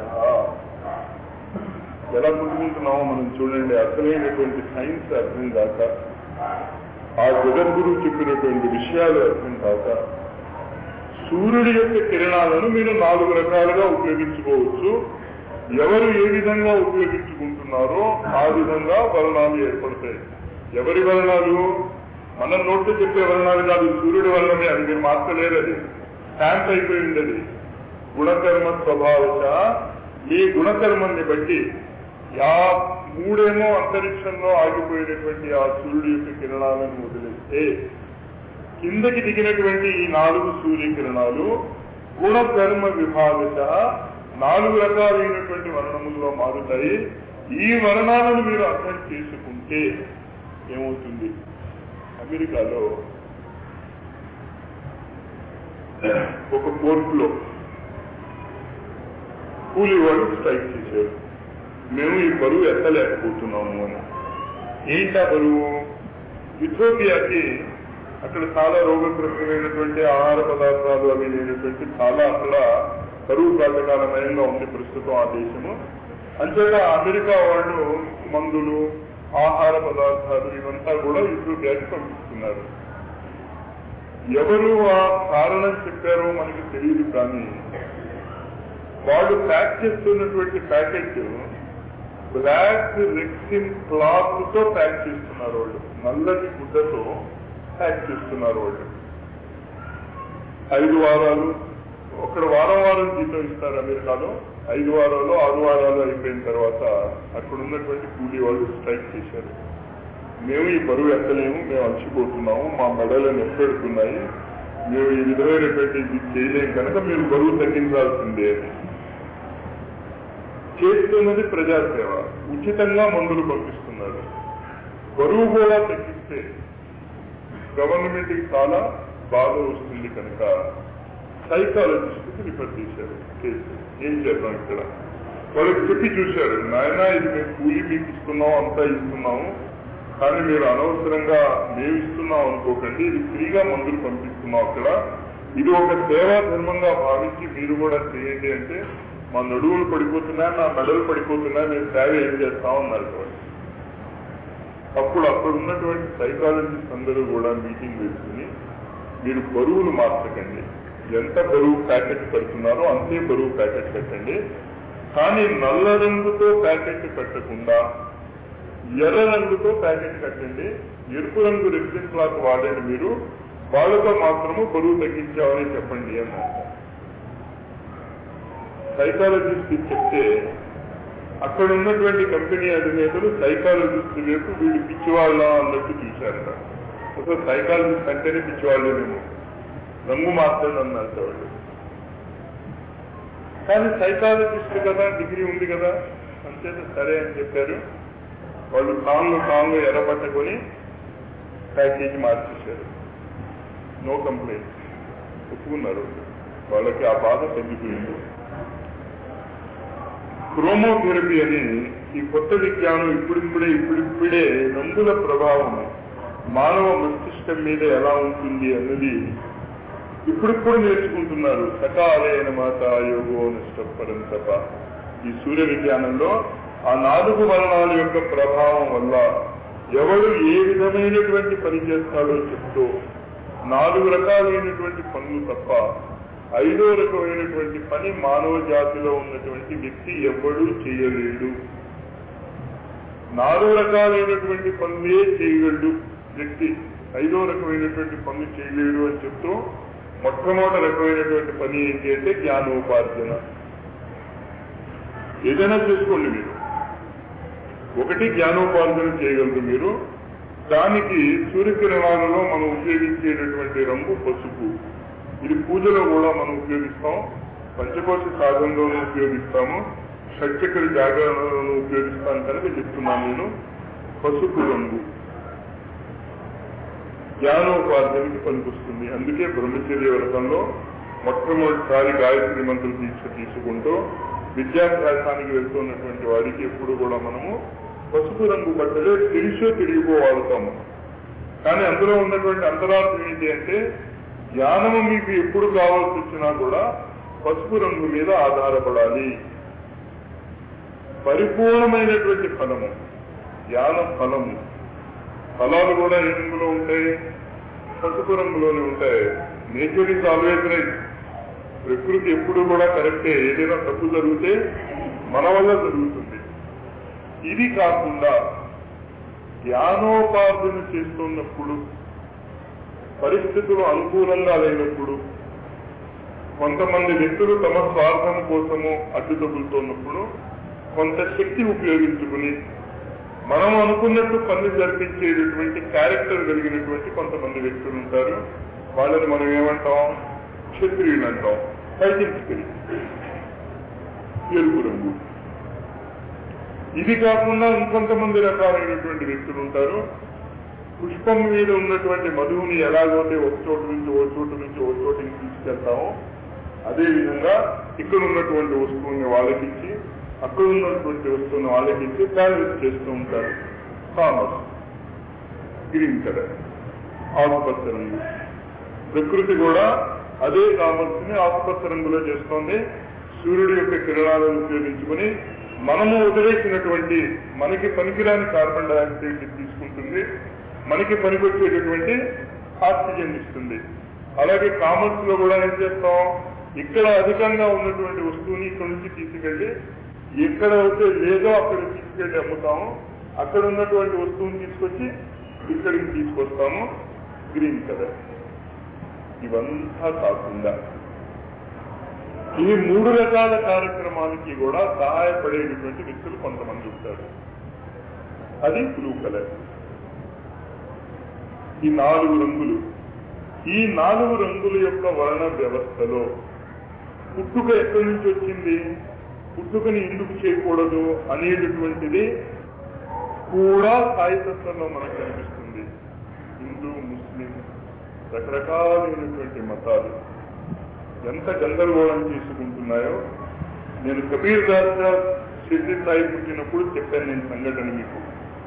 ఎలా పుట్టుకుంటున్నామో మనం చూడండి. అసలైనటువంటి సైన్స్ అర్థం కాక, ఆ జగద్గురు చెప్పినటువంటి విషయాలు అర్థం కాక, సూర్యుడి యొక్క కిరణాలను మీరు 4 రకాలుగా ఉపయోగించుకోవచ్చు. ఎవరు ఏ విధంగా ఉపయోగించుకుంటున్నారో ఆ విధంగా వర్ణాలు ఏర్పడతాయి. ఎవరి వర్ణాలు? మనం నోట్లో చెప్పే వర్ణాలు కాదు, సూర్యుడి వర్ణమే. అది మీరు మార్చలేరు, అది స్టాంప్ అయిపోయింది. అది గుణకర్మ స్వభావశ. మీ గుణకర్మాన్ని బట్టి ఆ 3 అంతరిక్షంలో ఆగిపోయినటువంటి ఆ సూర్యుడి యొక్క కిరణాలను వదిలేస్తే కిందకి దిగినటువంటి ఈ 4 సూర్యకిరణాలు గుణకర్మ విభాగశ 4 రకాలైనటువంటి వర్ణముల్లో మారుతాయి. ఈ వర్ణాలను మీరు అర్థం చేసుకుంటే ఏమవుతుంది? అమెరికాలో ఒక కోర్టులో కూలీ వాళ్ళు స్ట్రైక్ చేశారు. మేము ఈ బరువు ఎత్తలేకపోతున్నాము అని. ఏంటా బరువు? ఇథియోపియాకి అక్కడ చాలా రోగగ్రస్తమైనటువంటి ఆహార పదార్థాలు అవి లేనటువంటి చాలా అక్కడ కరువు ప్రాతకాలమయంగా ఉంది ప్రస్తుతం ఆ దేశము. అంతేత అమెరికా వాళ్ళు మందులు, ఆహార పదార్థాలు ఇవంతా కూడా ఇథియోపియాకి పంపిస్తున్నారు. ఎవరు ఆ కారణం చెప్పారో మనకి తెలియదు, కానీ వాళ్ళు ప్యాక్ చేస్తున్నటువంటి ప్యాకెట్ బ్లాక్ రెక్సిన్ క్లాత్ తో ప్యాక్ చేస్తున్నారు. వాళ్ళు నల్లటి గుడ్డతో ప్యాక్ చేస్తున్నారు. వాళ్ళు 5 వారాలు, అక్కడ వారం జీతం ఇస్తారు అమెరికాలో. 5 వారాలు 6 వారాలు అయిపోయిన తర్వాత అక్కడ ఉన్నటువంటి కూలీ వాళ్ళు స్ట్రైక్ చేశారు. మేము ఈ బరువు ఎత్తలేము, మేము అలసిపోతున్నాము, మా మెడలు నొప్పెడుతున్నాయి, మేము ఈ విధమైనటువంటి ఇది చేయలేము, కనుక మీరు బరువు తగ్గించాల్సిందే అని. చేస్తున్నది ప్రజాసేవ. ఉచితంగా మందులు పంపిస్తున్నారు. బరువు కూడా తగ్గిస్తే గవర్నమెంట్ కి చాలా బాధ వస్తుంది. కనుక సైకాలజిస్ట్కి రిఫర్ చేశారు కేసు. ఏం చేద్దాం ఇక్కడ? వాళ్ళకి చెప్పి చూశారు, నాయన ఇది మేము కూలీ మీకు ఇస్తున్నాం, అంతా ఇస్తున్నాము, కానీ మీరు అనవసరంగా మేము ఇస్తున్నాం అనుకోకండి, ఇది ఫ్రీగా మందులు పంపిస్తున్నాం అక్కడ, ఇది ఒక సేవా ధర్మంగా భావించి మీరు కూడా చేయండి అంటే, మా నడువులు పడిపోతున్నా, నా మెడలు పడిపోతున్నా, మేము సేవ ఏం చేస్తామన్నారు వాళ్ళు. అప్పుడు అక్కడ ఉన్నటువంటి సైకాలజిస్ట్ అందరూ కూడా మీటింగ్ వేసుకుని, మీరు బరువులు మార్చకండి, ఎంత బరువు ప్యాకెట్ పెడుతున్నారో అంతే బరువు ప్యాకెట్ పెట్టండి, కానీ నల్ల రంగుతో ప్యాకెట్ పెట్టకుండా ఎర్ర రంగుతో ప్యాకెట్ కట్టండి, ఎరుపు రంగు రెక్సిన్ క్లాత్ వాడండి, మీరు వాళ్ళతో మాత్రము బరువు తగ్గించామని చెప్పండి అన్నారు. సైకాలజిస్ట్ చెప్తే అక్కడ ఉన్నటువంటి కంపెనీ అధినేతలు సైకాలజిస్ట్ వైపు వీళ్ళు పిచ్చివాళ్ళ అన్నట్టు చూశారట. అసలు సైకాలజిస్ట్ అంటేనే పిచ్చివాళ్ళేమో, రంగు మార్చండి అన్నారు వాళ్ళు. కానీ సైకాలజిస్ట్ కదా, డిగ్రీ ఉంది కదా, అంతేత సరే అని చెప్పారు. వాళ్ళు కాళ్ళు ఎర్రబట్టుకొని ప్యాకేజీ మార్చేశారు. నో కంప్లైంట్, ఒప్పుకున్నారు. వాళ్ళకి ఆ బాధ తగ్గిపోయింది. క్రోమోథెరపీ అని ఈ కొత్త విజ్ఞానం ఇప్పుడిప్పుడే రంగుల ప్రభావం మానవ మస్తిష్కం మీద ఎలా ఉంటుంది అన్నది ఇప్పుడు నేర్చుకుంటున్నారు. సకాలైన మాత యోగో నిష్టపరం తప. ఈ సూర్య విజ్ఞానంలో ఆ 4 వర్ణాల యొక్క ప్రభావం వల్ల ఎవడు ఏ విధమైనటువంటి పని చేస్తాడో చెప్తూ 4 రకాలైనటువంటి పనులు తప్ప 5వ రకమైనటువంటి పని మానవ జాతిలో ఉన్నటువంటి వ్యక్తి ఎవ్వడూ చేయలేడు. 4 రకాలైనటువంటి పనులే చేయగలడు వ్యక్తి, 5వ రకమైనటువంటి పనులు చేయలేడు అని చెప్తూ మొట్టమొదటి రకమైనటువంటి పని ఏంటి అంటే జ్ఞానోపార్జన. ఏదైనా చేసుకోండి మీరు. ఒకటి జ్ఞానోపార్జన చేయగలరు మీరు. దానికి సూర్యకిరణాలలో మనం ఉపయోగించేటటువంటి రంగు పసుపు. ఇది పూజలో కూడా మనం ఉపయోగిస్తాం, పంచకోశ సాధనలోనూ ఉపయోగిస్తాము, షట్చక్ర జాగరణను ఉపయోగిస్తాను కనుక చెప్తున్నాను నేను. పసుపు రంగు జ్ఞానోపార్జనకి పనికొస్తుంది. అందుకే బ్రహ్మచర్య వ్రతంలో మొట్టమొదటిసారి గాయత్రి మంత్రం తీసుకుంటూ విద్యాభ్యాసానికి వెళ్తున్నటువంటి వాడికి ఎప్పుడు కూడా మనము పసుపు రంగు బట్టలే తెలిసో తెలియకో వాడుతాము. కానీ అందులో ఉన్నటువంటి అంతరార్థం ఏంటి అంటే, జ్ఞానము మీకు ఎప్పుడు కావాల్సి వచ్చినా కూడా పసుపు రంగు మీద ఆధారపడాలి. పరిపూర్ణమైనటువంటి ఫలము జ్ఞాన ఫలము. ఫలాలు కూడా ఏ రంగులో ఉంటాయి? పసుపు రంగులోనే ఉంటాయి. Nature is always right. ప్రకృతి ఎప్పుడు కూడా కరెక్టే. ఏదైనా తప్పు జరిగితే మన వల్ల జరుగుతుంది. ఇది కాకుండా జ్ఞానోపార్జన చేస్తున్నప్పుడు, పరిస్థితులు అనుకూలంగా లేనప్పుడు, కొంతమంది వ్యక్తులు తమ స్వార్థం కోసము అడ్డు తగులుతున్నప్పుడు కొంత శక్తి ఉపయోగించుకుని మనం అనుకున్నట్టు పని జరిపించేటటువంటి క్యారెక్టర్ కలిగినటువంటి కొంతమంది వ్యక్తులు ఉంటారు. వాళ్ళని మనం ఏమంటాం? క్షత్రియులు అంటాం. ఫైటింగ్ స్పిరిట్, ఎరుపు రంగు. ఇది కాకుండా ఇంకొంతమంది రకాలైనటువంటి వ్యక్తులు ఉంటారు. పుష్పం మీద ఉన్నటువంటి మధువుని ఎలాగైతే ఒక చోటు నుంచి ఓ చోటు నుంచి ఓ చోటుకి తీసుకెళ్తామో అదేవిధంగా ఇక్కడ ఉన్నటువంటి వస్తువుని వాళ్ళకిచ్చి అక్కడ ఉన్నటువంటి వస్తువుని వాళ్ళకిచ్చి బ్యాలెన్స్ చేస్తూ ఉంటారు. కామర్స్ గ్రీన్ కలర్, ఆకుపచ్చ రంగు. ప్రకృతి కూడా అదే కామర్స్ ని ఆకుపచ్చ రంగులో చేస్తోంది. సూర్యుడి యొక్క కిరణాలను ఉపయోగించుకుని మనము వదిలేసినటువంటి మనకి పనికిరాని కార్బన్ డైఆక్సైడ్ తీసుకుంటుంది, మనకి పనికొచ్చేటటువంటి ఆక్సిజన్ ఇస్తుంది. అలాగే కామర్స్ లో కూడా ఏం చేస్తాం? ఇక్కడ అధికంగా ఉన్నటువంటి వస్తువుని ఇక్కడ నుంచి తీసుకెళ్లి ఎక్కడ అయితే లేదో అక్కడ తీసుకెళ్లి అమ్ముతాము. అక్కడ ఉన్నటువంటి వస్తువుని తీసుకొచ్చి ఇక్కడికి తీసుకొస్తాము. Green colour. ఇవంతా కాకుండా ఈ 3 రకాల కార్యక్రమాలకి కూడా సహాయపడేటటువంటి వ్యక్తులు కొంతమంది ఉంటారు. అది బ్లూ కలర్. ఈ 4 రంగులు, ఈ 4 రంగుల యొక్క వర్ణ వ్యవస్థలో పుట్టుక ఎక్కడి నుంచి వచ్చింది, పుట్టుకని ఎందుకు చేయకూడదు అనేటటువంటిది కూడా సాయితత్వంలో మనకు కనిపిస్తుంది. హిందూ, ముస్లిం, రకరకాలైనటువంటి మతాలు ఎంత గందరగోళం చేసుకుంటున్నాయో. నేను కబీర్ దాస్ షిర్డీ సాయి పుట్టినప్పుడు చెప్పాను నేను సంఘటన మీకు.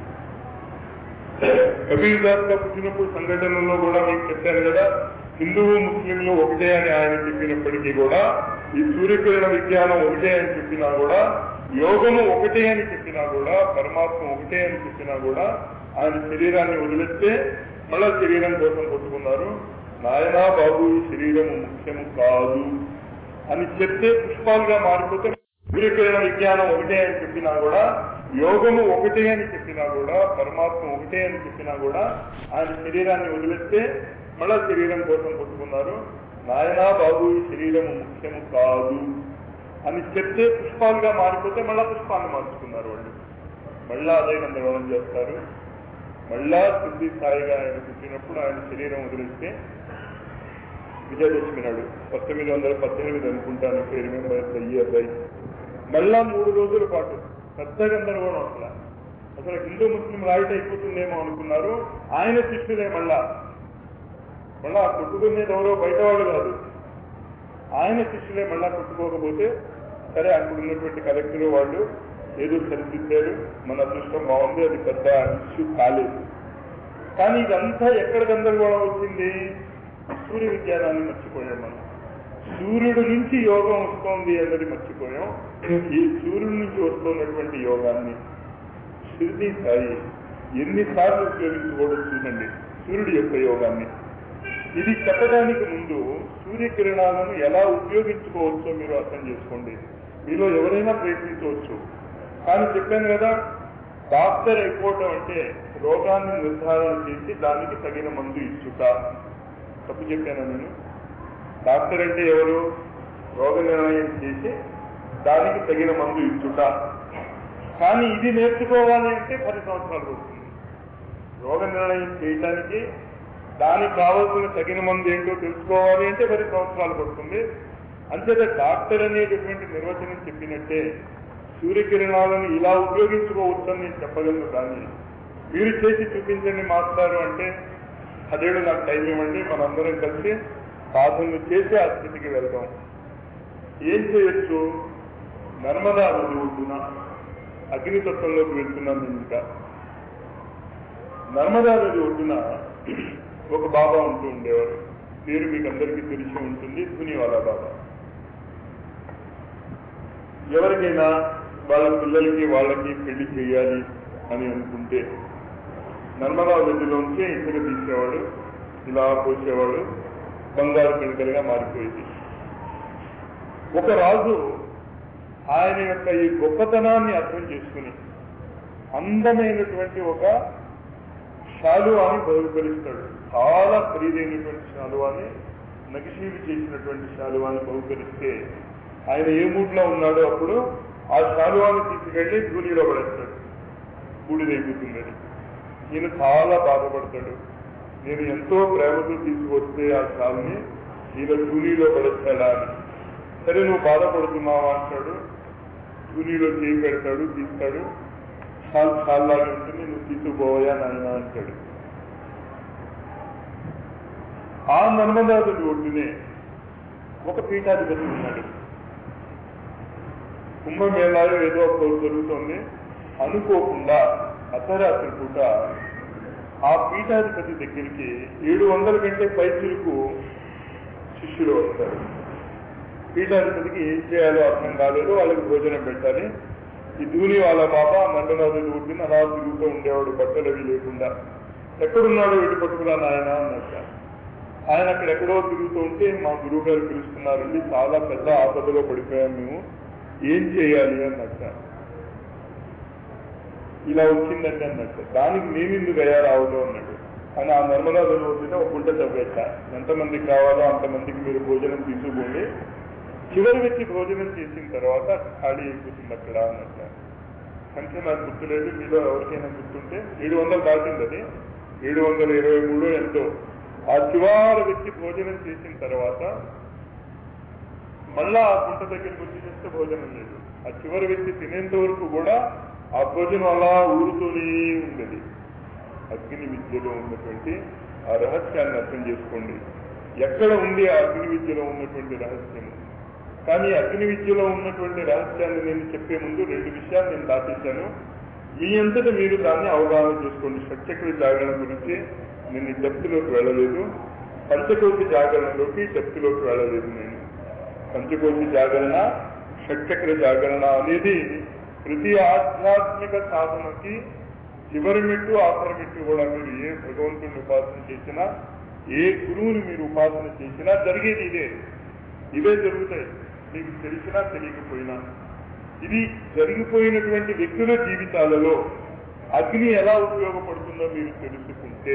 కబీర్ దాస్ గా పుట్టినప్పుడు సంఘటనలో కూడా మీకు చెప్పాను కదా, హిందువు ముస్లింలు ఒకటే అని ఆయన చెప్పినప్పటికీ కూడా, ఈ సూర్యకిరణ విజ్ఞానం ఒకటే అని చెప్పినా కూడా, యోగము ఒకటే అని చెప్పినా కూడా, పరమాత్మ ఒకటే అని చెప్పినా కూడా, ఆయన శరీరాన్ని వదిలేస్తే మళ్ళా శరీరం కోసం కొట్టుకున్నారు. నాయనా బాబు, ఈ శరీరము ముఖ్యము కాదు అని చెప్తే పుష్పాలుగా మారిపోతే, సూర్యకిరణ విజ్ఞానం ఒకటే అని చెప్పినా కూడా, యోగము ఒకటే అని చెప్పినా కూడా, పరమాత్మ ఒకటే అని చెప్పినా కూడా, ఆయన శరీరాన్ని వదిలేస్తే మళ్ళా శరీరం కోసం కొట్టుకున్నారు. నాయనా బాబు, ఈ శరీరము ముఖ్యము కాదు అని చెప్తే పుష్పాలుగా మారిపోతే మళ్ళా పుష్పాన్ని మార్చుకున్నారు వాళ్ళు. మళ్ళా అదే గందరగోళం చేస్తారు. మళ్ళా సిద్ధి స్థాయిగా ఆయన పుట్టినప్పుడు ఆయన శరీరం వదిలిస్తే విజయదశమి నాడు 1918 అనుకుంటాను, రిమెంబర్ ద ఇయర్ రైట్. మళ్ళా 3 రోజుల పాటు పెద్ద గందరగోళం. అసలు హిందూ ముస్లిం రాయిట్ అయిపోతుందేమో అనుకున్నారు. ఆయన శిష్యులే మళ్ళా కొట్టుకునేది ఎవరో బయట వాళ్ళు కాదు, ఆయన శిష్యులే మళ్ళా కొట్టుకోకపోతే సరే అక్కడ ఉన్నటువంటి కలెక్టర్ వాళ్ళు ఏదో సరిదిద్దారు, మన అదృష్టం బాగుంది, అది పెద్ద ఇష్యూ కాలేదు. కానీ ఇదంతా ఎక్కడ గందరగోళం వచ్చింది? సూర్య విజ్ఞానాన్ని మర్చిపోయాం మనం. సూర్యుడి నుంచి యోగం వస్తోంది అన్నది మర్చిపోయాం. ఈ సూర్యుడి నుంచి వస్తున్నటువంటి యోగాన్ని షిర్డీ సాయి ఎన్నిసార్లు ఉపయోగించుకోవడం చూడండి, సూర్యుడి యొక్క యోగాన్ని. ఇది చెప్పడానికి ముందు సూర్యకిరణాలను ఎలా ఉపయోగించుకోవచ్చో మీరు అర్థం చేసుకోండి. మీలో ఎవరైనా ప్రయత్నించవచ్చు. కానీ చెప్పాను కదా, డాక్టర్ అయిపోవటం అంటే రోగాన్ని నిర్ధారణ చేసి దానికి తగిన మందు ఇచ్చుట. తప్పు చెప్పాను నేను. డాక్టర్ అంటే ఎవరు? రోగ నిర్ణయం చేసి దానికి తగిన మందు ఇచ్చుట. కానీ ఇది నేర్చుకోవాలి అంటే 10 సంవత్సరాలు పడుతుంది. రోగ నిర్ణయం చేయటానికి దానికి కావాల్సిన తగిన మందు ఏంటో తెలుసుకోవాలి అంటే 10 సంవత్సరాలు పడుతుంది. అంతేత డాక్టర్ అనేటటువంటి నిర్వచనం చెప్పినట్టే సూర్యకిరణాలను ఇలా ఉపయోగించుకోవచ్చని నేను చెప్పగలను. కానీ మీరు చేసి చూపించండి మాస్టారు అంటే 10 ఏళ్ళు నాకు టైం ఇవ్వండి, మనందరం కలిసి సాధనలు చేసి ఆ స్థితికి వెళ్తాం. ఏం చేయొచ్చు? నర్మదా నది ఒడ్డున అగ్నితత్వంలోకి వెళ్తున్నాను నేను. ఇంకా నర్మదా నది ఒడ్డున ఒక బాబా ఉంటూ ఉండేవారు. పేరు మీకు అందరికీ తెలిసి ఉంటుంది, ధూనివాలా బాబా. ఎవరికైనా వాళ్ళ పిల్లలకి వాళ్ళకి పెళ్లి చేయాలి అని అనుకుంటే నర్మదా నదిలోంచి ఇసుక తీసేవాడు, ఇలా పోసేవాడు, బంగారు పిడకలుగా మారిపోయేది. ఒక రాజు ఆయన యొక్క ఈ గొప్పతనాన్ని అర్థం చేసుకుని అందమైనటువంటి ఒక శాలువాని బహుకరిస్తాడు. చాలా ఖరీదైనటువంటి శాలువాని, నగిశీలు చేసినటువంటి శాలువాని బహుకరిస్తే ఆయన ఏ మూడ్లో ఉన్నాడో అప్పుడు ఆ శాలువాని తీసుకెళ్లి ధూళిలో పడేస్తాడు, బూడిదైపోతుందని. ఈయన చాలా బాధపడతాడు. నేను ఎంతో ప్రేమతో తీసుకొస్తే ఆ శాలుని ఈయన ధూళిలో పడేస్తాడా అని. సరే నువ్వు బాధపడుతున్నావా అంటాడు. ధూళిలో చేయి పెడతాడు, తీస్తాడు. చాలాగా ఉంటుంది, నువ్వు తీసుకుపోయా నాయన అంటాడు. ఆ నర్మదా నది ఒడ్డునే ఒక పీఠాధిపతి ఉన్నాడు. కుంభమేళాలో ఏదో ఒక జరుగుతోంది. అనుకోకుండా అర్ధరాత్రి పూట ఆ పీఠాధిపతి దగ్గరికి 700 కంటే పైచులకు శిష్యులు వస్తారు. పీఠాధిపతికి ఏం చేయాలో అర్థం కాలేదు, వాళ్ళకి భోజనం పెట్టాలి. ఈ ధూనివాలా బాబా నర్మదా నది ఒడ్డున అలా తిరుగుతూ ఉండేవాడు, బట్టలు అవి లేకుండా. ఎక్కడున్నాడో వెళ్ళి పట్టుకురా నాయన అన్నట్ట. ఆయన అక్కడ ఎక్కడో తిరుగుతూ ఉంటే మా గురువు గారు పిలుస్తున్నారండి, చాలా పెద్ద ఆపదలో పడిపోయాం మేము, ఏం చేయాలి అన్నట్ట. ఇలా వచ్చిందండి అన్నట్ట. దానికి నేనెందుకు అయ్యా రావదు అన్నాడు. అని ఆ నర్మదా నది ఒడ్డున ఒక గుంట తవ్వేట. ఎంతమందికి కావాలో అంతమందికి మీరు భోజనం తీసుకోండి, చివరి వ్యక్తి భోజనం చేసిన తర్వాత ఖాళీ అయిపోతుంది అక్కడ అన్నట్ట. సంఖ్య నాకు గుర్తులేదు, మీలో ఎవరికైనా గుర్తుంటే 700 దాటింది. అది 723 ఎంతో. ఆ చివరి వ్యక్తి భోజనం చేసిన తర్వాత మళ్ళా ఆ గుంట దగ్గరికి వచ్చి చేస్తే భోజనం లేదు. ఆ చివరి వ్యక్తి తినేంత వరకు కూడా ఆ భోజనం అలా ఊరుతూనే ఉండేది. అగ్ని విద్యలో ఉన్నటువంటి ఆ రహస్యాన్ని అర్థం చేసుకోండి. ఎక్కడ ఉంది ఆ అగ్ని విద్యలో ఉన్నటువంటి రహస్యం? కానీ అగ్ని విద్యలో ఉన్నటువంటి రహస్యాన్ని నేను చెప్పే ముందు 2 విషయాలు నేను దాచేశాను. మీ అంతటా మీరు దాన్ని అవగాహన చేసుకోండి. షట్చక్ర జాగరణ గురించి నేను డెప్త్లోకి వెళ్ళలేదు, పంచకోశి జాగరణలోకి డెప్త్లోకి వెళ్ళలేదు. నేను పంచకోశి జాగరణ, షట్చక్ర జాగరణ అనేది ప్రతి ఆధ్యాత్మిక సాధనకి చివరి మెట్టు ఆఖరి మెట్టు కూడా. మీరు ఏ భగవంతుడిని ఉపాసన చేసినా, ఏ గురువుని మీరు ఉపాసన చేసినా జరిగేది ఇవే జరుగుతాయి, మీకు తెలిసినా తెలియకపోయినా. ఇది జరిగిపోయినటువంటి వ్యక్తుల జీవితాలలో అగ్ని ఎలా ఉపయోగపడుతుందో మీరు తెలుసుకుంటే,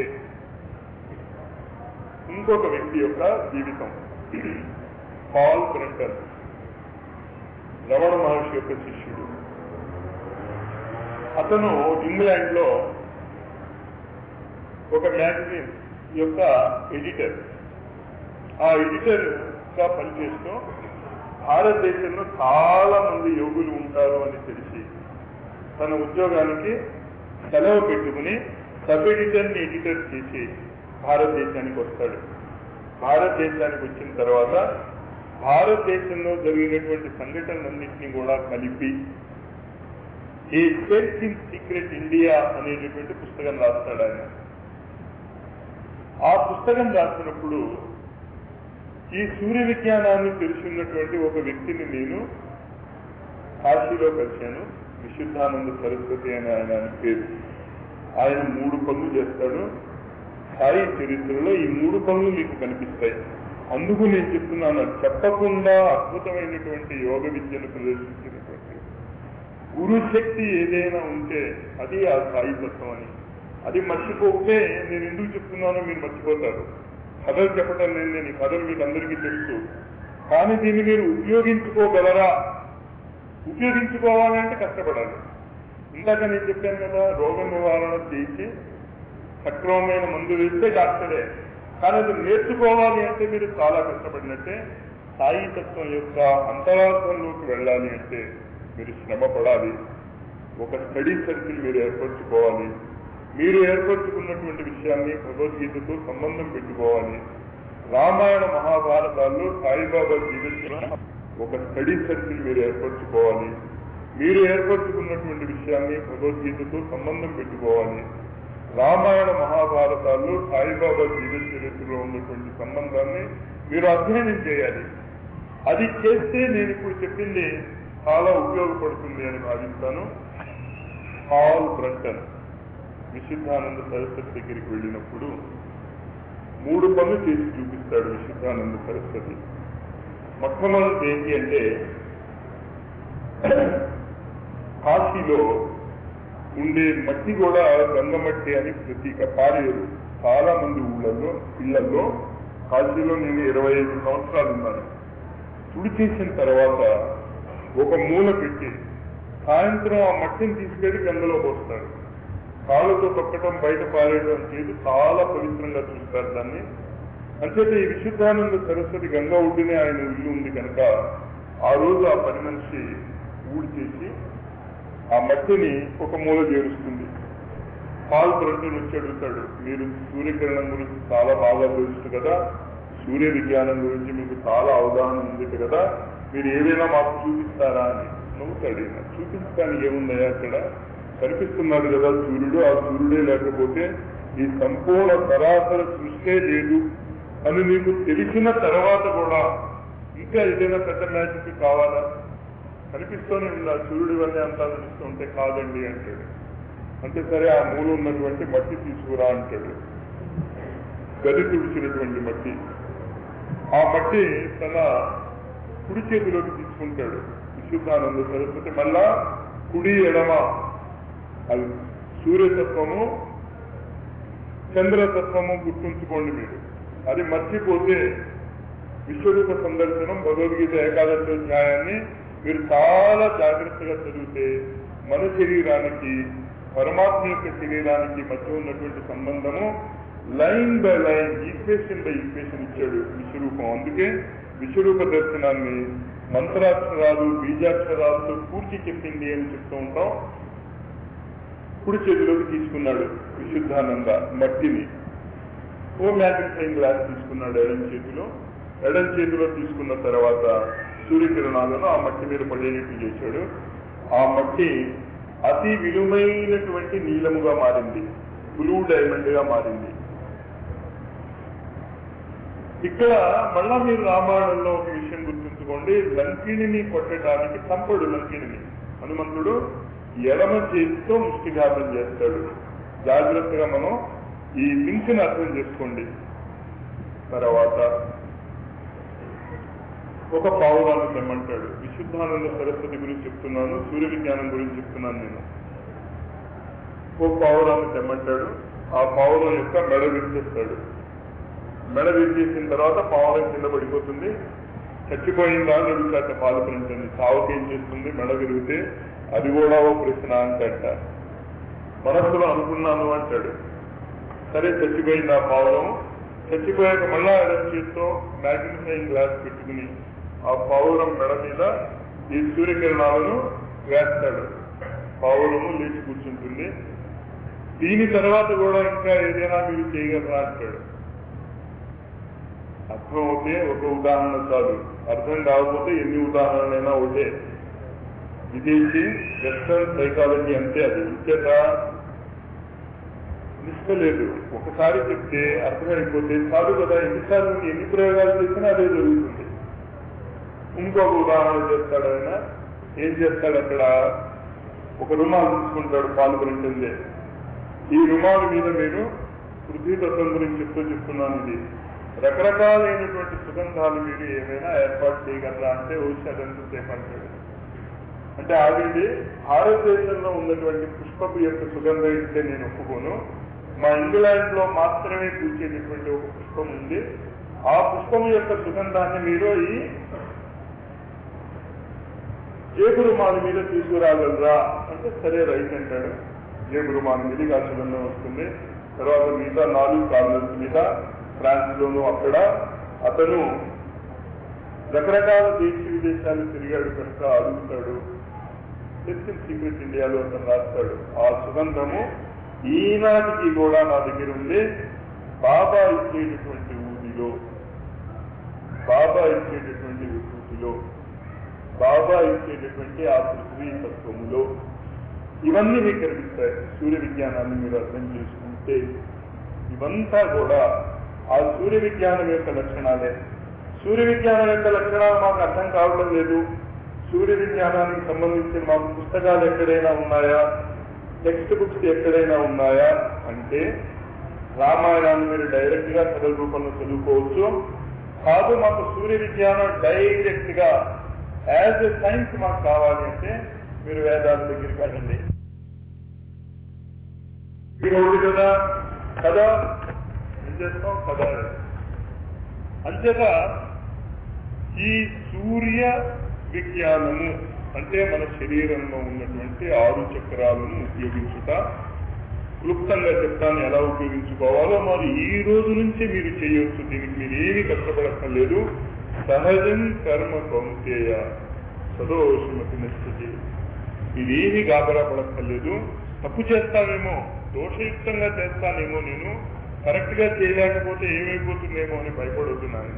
ఇంకొక వ్యక్తి యొక్క జీవితం, పాల్ బ్రంటన్, రమణ మహర్షి యొక్క శిష్యుడు. అతను ఇంగ్లాండ్ లో ఒక మ్యాగజైన్ యొక్క ఎడిటర్. ఆ ఎడిటర్ గా పనిచేస్తూ భారతదేశంలో చాలా మంది యోగులు ఉంటారు అని తెలిసి తన ఉద్యోగానికి సెలవు పెట్టుకుని సబ్ ఎడిటర్ని ఎడిటర్ చేసి భారతదేశానికి వస్తాడు. భారతదేశానికి వచ్చిన తర్వాత భారతదేశంలో జరిగినటువంటి సంఘటనలన్నింటినీ కూడా కలిపి ఈ సెర్చ్ ఇన్ సీక్రెట్ ఇండియా అనేటటువంటి పుస్తకం రాస్తాడు ఆయన. ఆ పుస్తకం రాసినప్పుడు ఈ సూర్య విజ్ఞానాన్ని తెలుసున్నటువంటి ఒక వ్యక్తిని నేను కాశీలో కలిశాను. విశుద్ధానంద సరస్వతి అని ఆయన పేరు. ఆయన 3 పనులు చేస్తాడు. సాయి చరిత్రలో ఈ 3 పనులు మీకు కనిపిస్తాయి. అందుకు నేను చెప్తున్నాను, చెప్పకుండా అద్భుతమైనటువంటి యోగ విద్యను ప్రదర్శించినటువంటి గురు శక్తి ఏదైనా ఉంటే అది ఆ సాయి తత్వం అని. అది మర్చిపోతే నేను ఎందుకు చెప్తున్నానో మీరు మర్చిపోతారు. కథలు చెప్పటం నేను ఈ కథలు మీకు అందరికీ తెలుసు. కానీ దీన్ని మీరు ఉపయోగించుకోగలరా? ఉపయోగించుకోవాలంటే కష్టపడాలి. ఇందాక నేను చెప్పాను కదా, రోగ నివారణ చేసి సక్రమమైన మందు వేస్తే డాక్టరే. కానీ అది నేర్చుకోవాలి అంటే మీరు చాలా కష్టపడినట్టే. సాయి తత్వం యొక్క అంతరార్థంలోకి వెళ్ళాలి అంటే మీరు శ్రమ పడాలి. ఒక స్టడీ సర్కిల్ మీరు ఏర్పరచుకోవాలి. మీరు ఏర్పరచుకున్నటువంటి విషయాన్ని భగవద్గీతతో సంబంధం పెట్టుకోవాలి. రామాయణ మహాభారతాల్లో సాయిబాబా జీవించిన ఒక స్టడీ సర్కిల్ మీరు ఏర్పరచుకోవాలి. మీరు ఏర్పరచుకున్నటువంటి విషయాన్ని భగవద్గీతతో సంబంధం పెట్టుకోవాలి. రామాయణ మహాభారతాల్లో సాయిబాబా జీవిత చరిత్రలో ఉన్నటువంటి సంబంధాన్ని మీరు అధ్యయనం చేయాలి. అది చేస్తే నేను ఇప్పుడు చెప్పింది చాలా ఉపయోగపడుతుంది అని భావిస్తాను. పాల్ బ్రంటన్ విశుద్ధానంద సరస్వతి దగ్గరికి వెళ్ళినప్పుడు 3 పనులు చేసి చూపిస్తాడు విశుద్ధానంద సరస్వతి. మొట్టమొదటి ఏంటి అంటే, కాశీలో ఉండే మట్టి కూడా గంగమట్టి అని ప్రతీక పారేరు. చాలా మంది ఇళ్లలో కాశీలో నేను 25 సంవత్సరాలు ఉన్నాను. తుడి చేసిన తర్వాత ఒక మూల పెట్టి సాయంత్రం ఆ మట్టిని తీసుకెళ్లి గంగలో పోస్తాడు. కాళ్ళతో తొక్కటం, బయట పారేయడం చేసి చాలా పవిత్రంగా చూస్తారు దాన్ని. అంచేత ఈ విశుద్ధానంద సరస్వతి గంగా ఒడ్డునే ఆయన ఇల్లు ఉంది కనుక ఆ రోజు ఆ పని మనిషి ఊడి చేసి ఆ మట్టిని ఒక మూల చేరుస్తుంది. పాల్ బ్రంటన్ వచ్చి అడుగుతాడు, మీరు సూర్యకిరణం గురించి చాలా బాగా తెలుసు కదా, సూర్య విజ్ఞానం గురించి మీకు చాలా అవగాహన ఉంది కదా, మీరు ఏదైనా మాకు చూపిస్తారా అని. నవ్వుతాడు. చూపించడానికి ఏముందయ్యా, అక్కడ కనిపిస్తున్నాడు కదా సూర్యుడు, ఆ సూర్యుడే లేకపోతే ఈ సంపూర్ణ సరాసర సృష్టే లేదు అని నీకు తెలిసిన తర్వాత కూడా ఇంకా ఏదైనా పెద్ద మ్యాజిక్ కావాలా? కనిపిస్తూనే ఉంది, ఆ సూర్యుడి వల్లే అంతా తెలుస్తుంటే కాదండి అంటాడు. అంటే సరే ఆ మూల ఉన్నటువంటి మట్టి తీసుకురా అంటాడు. గది తుడిచినటువంటి మట్టి. ఆ మట్టి తన కుడి చేతిలోకి తీసుకుంటాడు విశుద్ధానంద సరస్వతి. మళ్ళా కుడి ఎడమ అది సూర్యతత్వము చంద్రతత్వము గుర్తుంచుకోండి మీరు. అది మర్చిపోతే విశ్వరూప సందర్శనం భగవద్గీత ఏకాదశి అధ్యాయాన్ని మీరు చాలా జాగ్రత్తగా చదివితే మన శరీరానికి పరమాత్మ యొక్క శరీరానికి మధ్య ఉన్నటువంటి సంబంధము line by line, equation by equation ఇచ్చాడు విశ్వరూపం. అందుకే విశ్వరూప దర్శనాన్ని మంత్రాక్షరాలు బీజాక్షరాలతో పూర్తి చెప్పింది అని చెప్తూ ఉంటాం. కుడి చేతిలోకి తీసుకున్నాడు విశుద్ధానంద మట్టిని. ఓ మ్యాగ్నిఫైయింగ్ గ్లాస్ తీసుకున్నాడు ఎడం చేతిలో తీసుకున్న తర్వాత సూర్యకిరణాలను ఆ మట్టి మీద పడేటట్టు చేశాడు. ఆ మట్టి అతి విలువైనటువంటి నీలముగా మారింది, బ్లూ డైమండ్ గా మారింది. ఇక్కడ మళ్ళా మీరు రామాయణంలో ఒక విషయం గుర్తుంచుకోండి, లంకిణిని కొట్టడానికి చంపడు లంకిణిని. హనుమంతుడు ఎడమ చేతితో ముష్టిఘాతం చేస్తాడు. జాగ్రత్తగా మనం ఈ లింక్ ని అర్థం చేసుకోండి. తర్వాత ఒక పావురాన్ని తెమ్మంటాడు. విశుద్ధానంద సరస్వతి గురించి చెప్తున్నాను, సూర్య విజ్ఞానం గురించి చెప్తున్నాను నేను. ఒక పావురాన్ని తెమ్మంటాడు. ఆ పావురం యొక్క మెడ విరిచేస్తాడు. మెడ విరిచేసిన తర్వాత పావురం కింద పడిపోతుంది. చచ్చిపోయిందా అని అడుగుతాట పాలు ప్రించండి. చావుకేం చేస్తుంది మెడ విరిగితే? అది కూడా ఓ ప్రశ్న అంట. మనస్సులో అనుకున్నాను అంటాడు. సరే చచ్చిపోయింది ఆ పావురం. చచ్చిపోయాక మళ్ళా ఎడం చేతితో మ్యాగ్నిఫైయింగ్ గ్లాస్ పెట్టుకుని ఆ పావురం మెడ మీద ఈ సూర్యకిరణాలను వేస్తాడు. పావురము లేచి కూర్చుంటుంది. దీని తర్వాత కూడా ఇంకా ఏదైనా మీరు చేయగలరా అంటాడు. అర్థం అవుతే ఒక ఉదాహరణ చాలు, అర్థం కాకపోతే ఎన్ని ఉదాహరణలైనా ఒకటే. విదేశీ వెస్టర్న్ సైకాలజీ అంతే. అది ఇంకేత నిష్ట లేదు. ఒకసారి చెప్తే అర్థమైపోతే చాలు కదా. ఎన్నిసార్లు ఎన్ని ప్రయోగాలు చేసినా అదే జరుగుతుంది. ఇంకొక ఉదాహరణ చేస్తాడు ఆయన. ఏం చేస్తాడు అక్కడ? ఒక రుమాలు తీసుకుంటాడు పాల్గొంటుందే. ఈ రుమాలు మీద మీరు పృథ్వీతత్వం గురించి చెప్తున్నాను. ఇది రకరకాలైనటువంటి సుగంధాలు మీరు ఏమైనా ఏర్పాటు చేయగలరా అంటే ఔషధంతసేపు అంటాడు. అంటే ఆల్రెడీ భారతదేశంలో ఉన్నటువంటి పుష్పపు యొక్క సుగంధం ఇస్తే నేను ఒప్పుకోను. మా ఇంగ్లాండ్ లో మాత్రమే పూచేటటువంటి ఒక పుష్పం ఉంది. ఆ పుష్పం యొక్క సుగంధాన్ని మీరు ఈ జేబు రుమాలు మీద తీసుకురాగలరా అంటే సరే రైట్ అంటాడు. జేబు రుమాలు మీద ఆ సుగంధం వస్తుంది. తర్వాత మిగతా 4 కార్నర్స్ మీద ఫ్రాన్స్ లోను అక్కడ అతను రకరకాల దేశ విదేశాలు తిరిగాడు కనుక అడుగుతాడు, తెలిసిన సీక్రెట్ ఇండియాలో అతను రాస్తాడు. ఆ సుగంధము ఈనాటికి కూడా నా దగ్గర ఉండే బాబా ఇచ్చేటటువంటి ఊదిలో, బాబా ఇచ్చేటటువంటి విభూతిలో, బాబా ఇచ్చేటటువంటి ఆ పృథ్వీ తత్వములో ఇవన్నీ మీకు కనిపిస్తాయి. సూర్య విజ్ఞానాన్ని మీరు అర్థం చేసుకుంటే ఇవంతా కూడా ఆ సూర్య విజ్ఞానం యొక్క లక్షణాలే. సూర్య విజ్ఞానం యొక్క లక్షణాలు మాకు అర్థం కావడం లేదు. సూర్య విజ్ఞానానికి సంబంధించిన మాకు పుస్తకాలు ఎక్కడైనా ఉన్నాయా, టెక్స్ట్ బుక్స్ ఎక్కడైనా ఉన్నాయా అంటే రామాయణాన్ని మీరు డైరెక్ట్ గా కథల రూపంలో చదువుకోవచ్చు. కాదు మాకు సూర్య విజ్ఞానం డైరెక్ట్ గా యాజ్ ఎ సైన్స్ మాకు కావాలి అంటే మీరు వేదాల దగ్గరికి వెళ్ళండి. ఈరోజు కదా కదా ఏం చేస్తాం కదా. అంచేత ఈ సూర్య విజ్ఞానము అంటే మన శరీరంలో ఉన్నటువంటి 6 చక్రాలను ఉపయోగించుట, క్లుప్తంగా చెప్తాను ఎలా ఉపయోగించుకోవాలో. మరి ఈ రోజు నుంచి మీరు చేయొచ్చు. దీనికి మీరు ఏమీ కష్టపడక్కర్లేదు. సహజం కర్మ కౌంతేయ సదోషమతి నిశ్చితి. మీరేమీ గాబరా పడక్కర్లేదు. తప్పు చేస్తానేమో, దోషయుక్తంగా చేస్తానేమో, నేను కరెక్ట్ గా చేయలేకపోతే ఏమైపోతుందేమో అని భయపడొద్దు నాయన.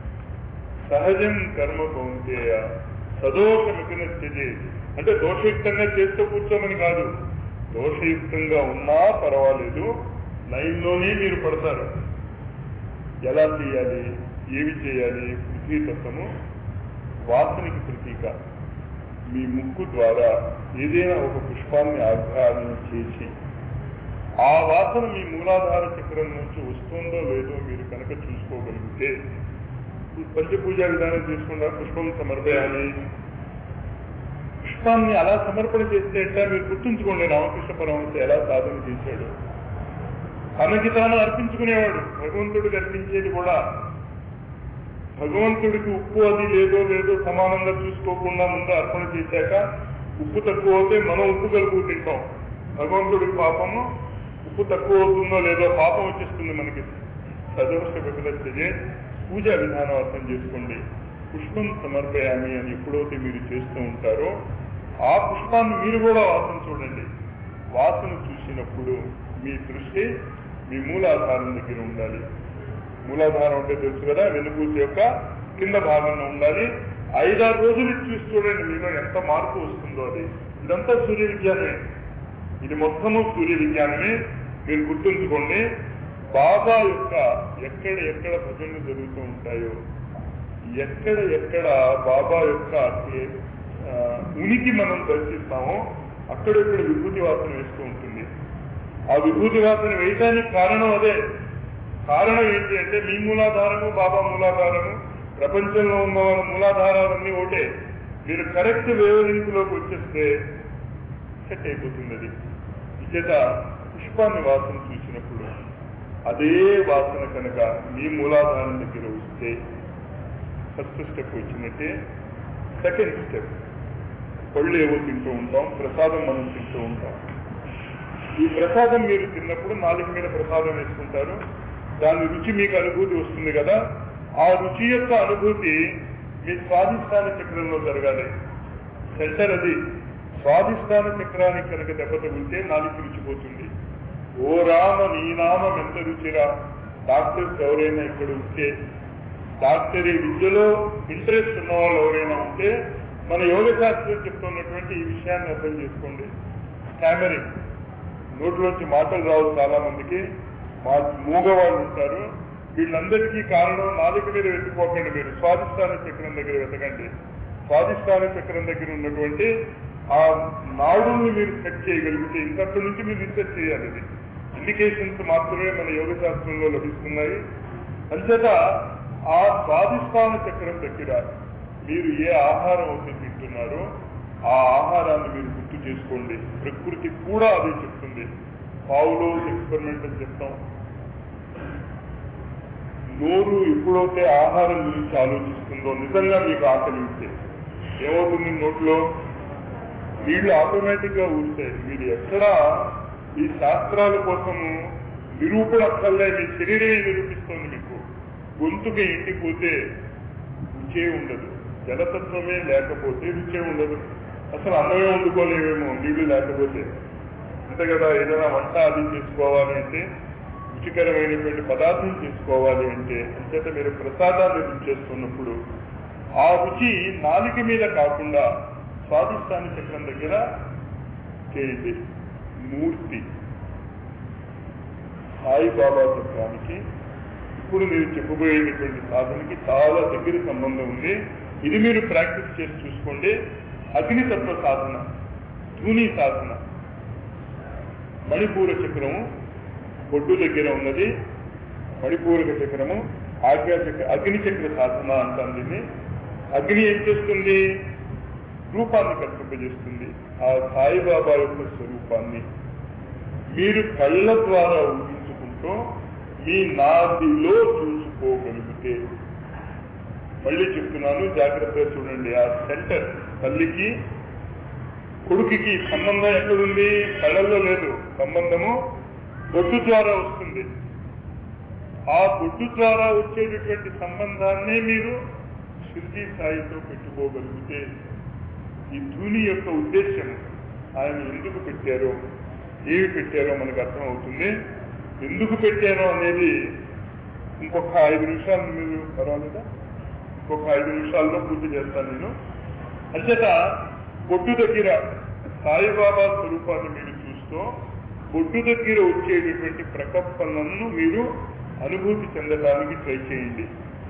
సహజం కర్మ కౌంతేయ సదోషమతి నిశ్చితి అంటే దోషయుక్తంగా చేస్తూ కూర్చోమని కాదు. దోషయుక్తంగా ఉన్నా పర్వాలేదు, లైన్లోనే మీరు పడతారు. ఎలా చేయాలి, ఏమి చేయాలి? పృథ్వీతత్వము వాసనకి ప్రతీక. మీ ముక్కు ద్వారా ఏదైనా ఒక పుష్పాన్ని ఆఘ్రానం చేసి ఆ వాసన మీ మూలాధార చక్రం నుంచి వస్తుందో లేదో మీరు కనుక చూసుకోగలిగితే, ఈ పంచపూజా విధానం తీసుకున్న పుష్పం సమర్పయాలి. పుష్పాన్ని అలా సమర్పణ చేస్తే మీరు గుర్తుంచుకోండి, రామకృష్ణ పరమహంస ఎలా సాధన చేశాడు. తనకి తాను అర్పించుకునేవాడు. భగవంతుడికి అర్పించేది కూడా భగవంతుడికి ఉప్పు అది లేదో లేదో సమానంగా చూసుకోకుండా ముందు అర్పణ చేశాక ఉప్పు తక్కువ అవుతే మనం ఉప్పు కలుపు తింటాం. భగవంతుడికి పాపము ఉప్పు తక్కువ అవుతుందో లేదో పాపం వచ్చేస్తుంది మనకి. సదోష భగవద్గీత పూజా విధానం అర్థం చేసుకోండి. పుష్పం సమర్పయామి అని ఎప్పుడైతే మీరు చేస్తూ ఉంటారో ఆ పుష్పాన్ని మీరు కూడా వాసన చూడండి. వాసన చూసినప్పుడు మీ దృష్టి మీ మూలాధారం దగ్గర ఉండాలి. మూలాధారం అంటే తెలుసు కదా, వెనుకూసి యొక్క కింద భాగంలో ఉండాలి. 5-6 రోజులు చూసి చూడండి మీలో ఎంత మార్పు వస్తుందో. అది ఇదంతా సూర్య విజ్ఞానమే. ఇది మొత్తము సూర్య విజ్ఞానమే. మీరు గుర్తుంచుకోండి, బాబా యొక్క ఎక్కడ భజనలు జరుగుతూ ఉంటాయో, ఎక్కడ బాబా యొక్క ఉనికి మనం దర్శిస్తామో అక్కడెక్కడ విభూతి వాసన వేస్తూ ఉంటుంది. ఆ విభూతి వాసన వేయడానికి కారణం అదే. కారణం ఏంటి అంటే మీ మూలాధారము, బాబా మూలాధారము, ప్రపంచంలో ఉన్న వాళ్ళ మూలాధారాలన్నీ ఒకటే. మీరు కరెక్ట్ వేవ్ లోకి వచ్చేస్తే సెట్ అయిపోతుంది. అది ఇచేత పుష్పాన్ని వాసన చూసినప్పుడు అదే వాసన కనుక మీ మూలాధారం దగ్గర వస్తే ఫస్ట్ స్టెప్ వచ్చినట్టే. సెకండ్ స్టెప్, పళ్ళు ఏవో తింటూ ఉంటాం, ప్రసాదం మనం తింటూ ఉంటాం. ఈ ప్రసాదం మీరు తిన్నప్పుడు నాలుగు మీద ప్రసాదం వేసుకుంటారు. దాని రుచి మీకు అనుభూతి వస్తుంది కదా. ఆ రుచి యొక్క అనుభూతి మీ స్వాధిష్టాన చక్రంలో జరగాలి. సెంటర్ అది. స్వాధిష్టాన చక్రానికి కనుక దెబ్బ తగిలితే నాలుగు రుచిపోతుంది. ఓ రామ నీ నామం ఎంత రుచిరా. డాక్టర్స్ ఎవరైనా ఇక్కడ ఉంటే, డాక్టరీ విద్యలో ఇంట్రెస్ట్ ఉన్న వాళ్ళు ఎవరైనా ఉంటే మన యోగ శాస్త్రం చెప్తున్నటువంటి ఈ విషయాన్ని అర్థం చేసుకోండి. స్టామరింగ్, నోట్లోంచి మాటలు రావు చాలా మందికి, మూగవాళ్ళు ఉంటారు. వీళ్ళందరికీ కారణం నాలుగు మీద వెతుక్కోకండి, మీరు స్వాధిష్టాన చక్రం దగ్గర వెతకండి. స్వాధిష్టాన చక్రం దగ్గర ఉన్నటువంటి ఆ నాడుల్ని మీరు సెట్ చేయగలిగితే ఇంతటి నుంచి మీరు రీసెర్చ్ చేయాలి. ఇది ఇండికేషన్స్ మాత్రమే మన యోగ శాస్త్రంలో లభిస్తున్నాయి. అంచేత ఆ స్వాధిష్టాన చక్రం దగ్గర మీరు ఏ ఆహారం అయితే తింటున్నారో ఆ ఆహారాన్ని మీరు గుర్తు చేసుకోండి. ప్రకృతి కూడా అదే చెప్తుంది. పావులోస్ ఎక్స్పెరిమెంట్ అని చెప్తాం. నోరు ఎప్పుడైతే ఆహారం గురించి ఆలోచిస్తుందో, నిజంగా మీకు ఆకలి ఉంటే ఏమవుతుంది నోట్లో? వీళ్ళు ఆటోమేటిక్ గా ఊరుతాయి. మీరు ఎక్కడా ఈ శాస్త్రాల కోసము నిరూపణ అక్కర్లే, మీ శరీరమే నిరూపిస్తోంది. మీకు గొంతుకి ఎండిపోతే రుచే ఉండదు, జలతత్వమే లేకపోతే రుచే ఉండదు. అసలు అన్నమే వండుకోలేమేమో నీళ్లు లేకపోతే. అంతే కదా, ఏదైనా వంట అది చేసుకోవాలి అంటే, రుచికరమైనటువంటి పదార్థం చేసుకోవాలి అంటే, అంచేత మీరు ప్రసాదాన్ని రుచి చేస్తున్నప్పుడు ఆ రుచి నాలుక మీద కాకుండా స్వాదిష్టాన చక్రం దగ్గర చేయండి. మూర్తి సాయిబాబా చక్రానికి ఇప్పుడు మీరు చెప్పబోయేటటువంటి సాధనకి చాలా దగ్గర సంబంధం ఉంది. ఇది మీరు ప్రాక్టీస్ చేసి చూసుకోండి. అగ్నితత్వ సాధన, ధూని సాధన, మణిపూర చక్రము బొడ్డు దగ్గర ఉన్నది. మణిపూరక చక్రము ఆజ్ఞాచక్ర, అగ్ని చక్ర సాధన అంటాం దీన్ని. అగ్ని ఏం చేస్తుంది? రూపాన్ని కల్పింపజేస్తుంది. ఆ సాయిబాబా యొక్క స్వరూపాన్ని మీరు కళ్ళ ద్వారా ఊహించుకుంటూ మీ నాదిలో చూసుకోగలిగితే, మళ్ళీ చెప్తున్నాను జాగ్రత్తగా చూడండి, ఆ సెంటర్ తల్లికి కొడుకుకి సంబంధం ఎక్కడుంది? కళ్ళల్లో లేదు. సంబంధము బొడ్డు ద్వారా వస్తుంది. ఆ బొడ్డు ద్వారా వచ్చేటటువంటి సంబంధాన్నే మీరు శుద్ధి స్థాయితో పెట్టుకోగలిగితే, ఈ ధూని యొక్క ఉద్దేశం ఆయన ఎందుకు పెట్టారో, ఏమి పెట్టారో మనకు అర్థం అవుతుంది. ఎందుకు పెట్టారో అనేది ఇంకొక 5 నిమిషాలు మీరు పర్వాలేదా? ఇంకొక 5 నిమిషాల్లో పూర్తి చేస్తాను నేను. అంచేత బొడ్డు దగ్గర సాయిబాబా స్వరూపాన్ని మీరు చూస్తూ బొడ్డు దగ్గర వచ్చేటటువంటి ప్రకంపనలను మీరు అనుభూతి చెందడానికి ట్రై చేయండి.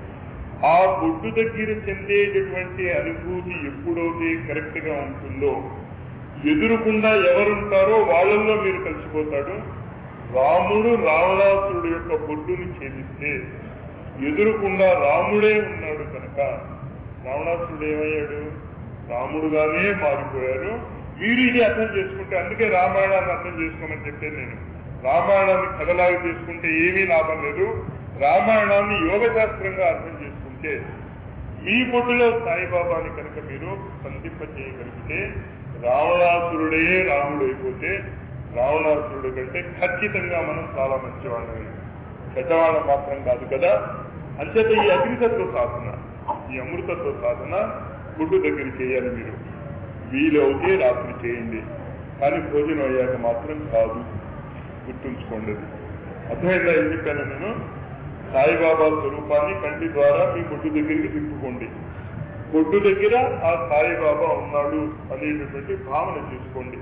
ఆ బొడ్డు దగ్గర చెందేటటువంటి అనుభూతి ఎప్పుడైతే కరెక్ట్ గా ఉంటుందో, ఎదురుకుండా ఎవరుంటారో వాళ్ళల్లో మీరు కలిసిపోతాడు. రాముడు రావణాసురుడు యొక్క బొడ్డుని ఛేదిస్తే ఎదురుకుండా రాముడే ఉన్నాడు కనుక రావణాసురుడు ఏమయ్యాడు? రాముడుగానే మారిపోయారు. మీరు ఇది అర్థం చేసుకుంటే, అందుకే రామాయణాన్ని అర్థం చేసుకోమని చెప్పాను నేను. రామాయణాన్ని కథలాగా చేసుకుంటే ఏమీ లాభం లేదు. రామాయణాన్ని యోగశాస్త్రంగా అర్థం చేసుకుంటే మీ బొడ్డులో సాయిబాబాని కనుక మీరు సంధింప చేయగలిగితే, రావణాసురుడే రాముడు అయిపోతే రావణాసురుడు కంటే ఖచ్చితంగా మనం చాలా మంచివాళ్ళం, పెద్దవాళ్ళం మాత్రం కాదు కదా. అంచేత ఈ అగ్నితత్వ సాధన, ఈ అమృతత్వ సాధన గుడ్డు దగ్గర చేయాలి. మీరు వీలవుతే రాత్రి చేయండి, కానీ భోజనం అయ్యాక మాత్రం కాదు, గుర్తుంచుకోండి. అర్థమైందా ఏం చెప్పాను నేను? సాయిబాబా స్వరూపాన్ని కంటి ద్వారా మీ బొడ్డు దగ్గరికి తిప్పుకోండి. బొడ్డు దగ్గర ఆ సాయిబాబా ఉన్నాడు అనేటటువంటి భావన చేసుకోండి.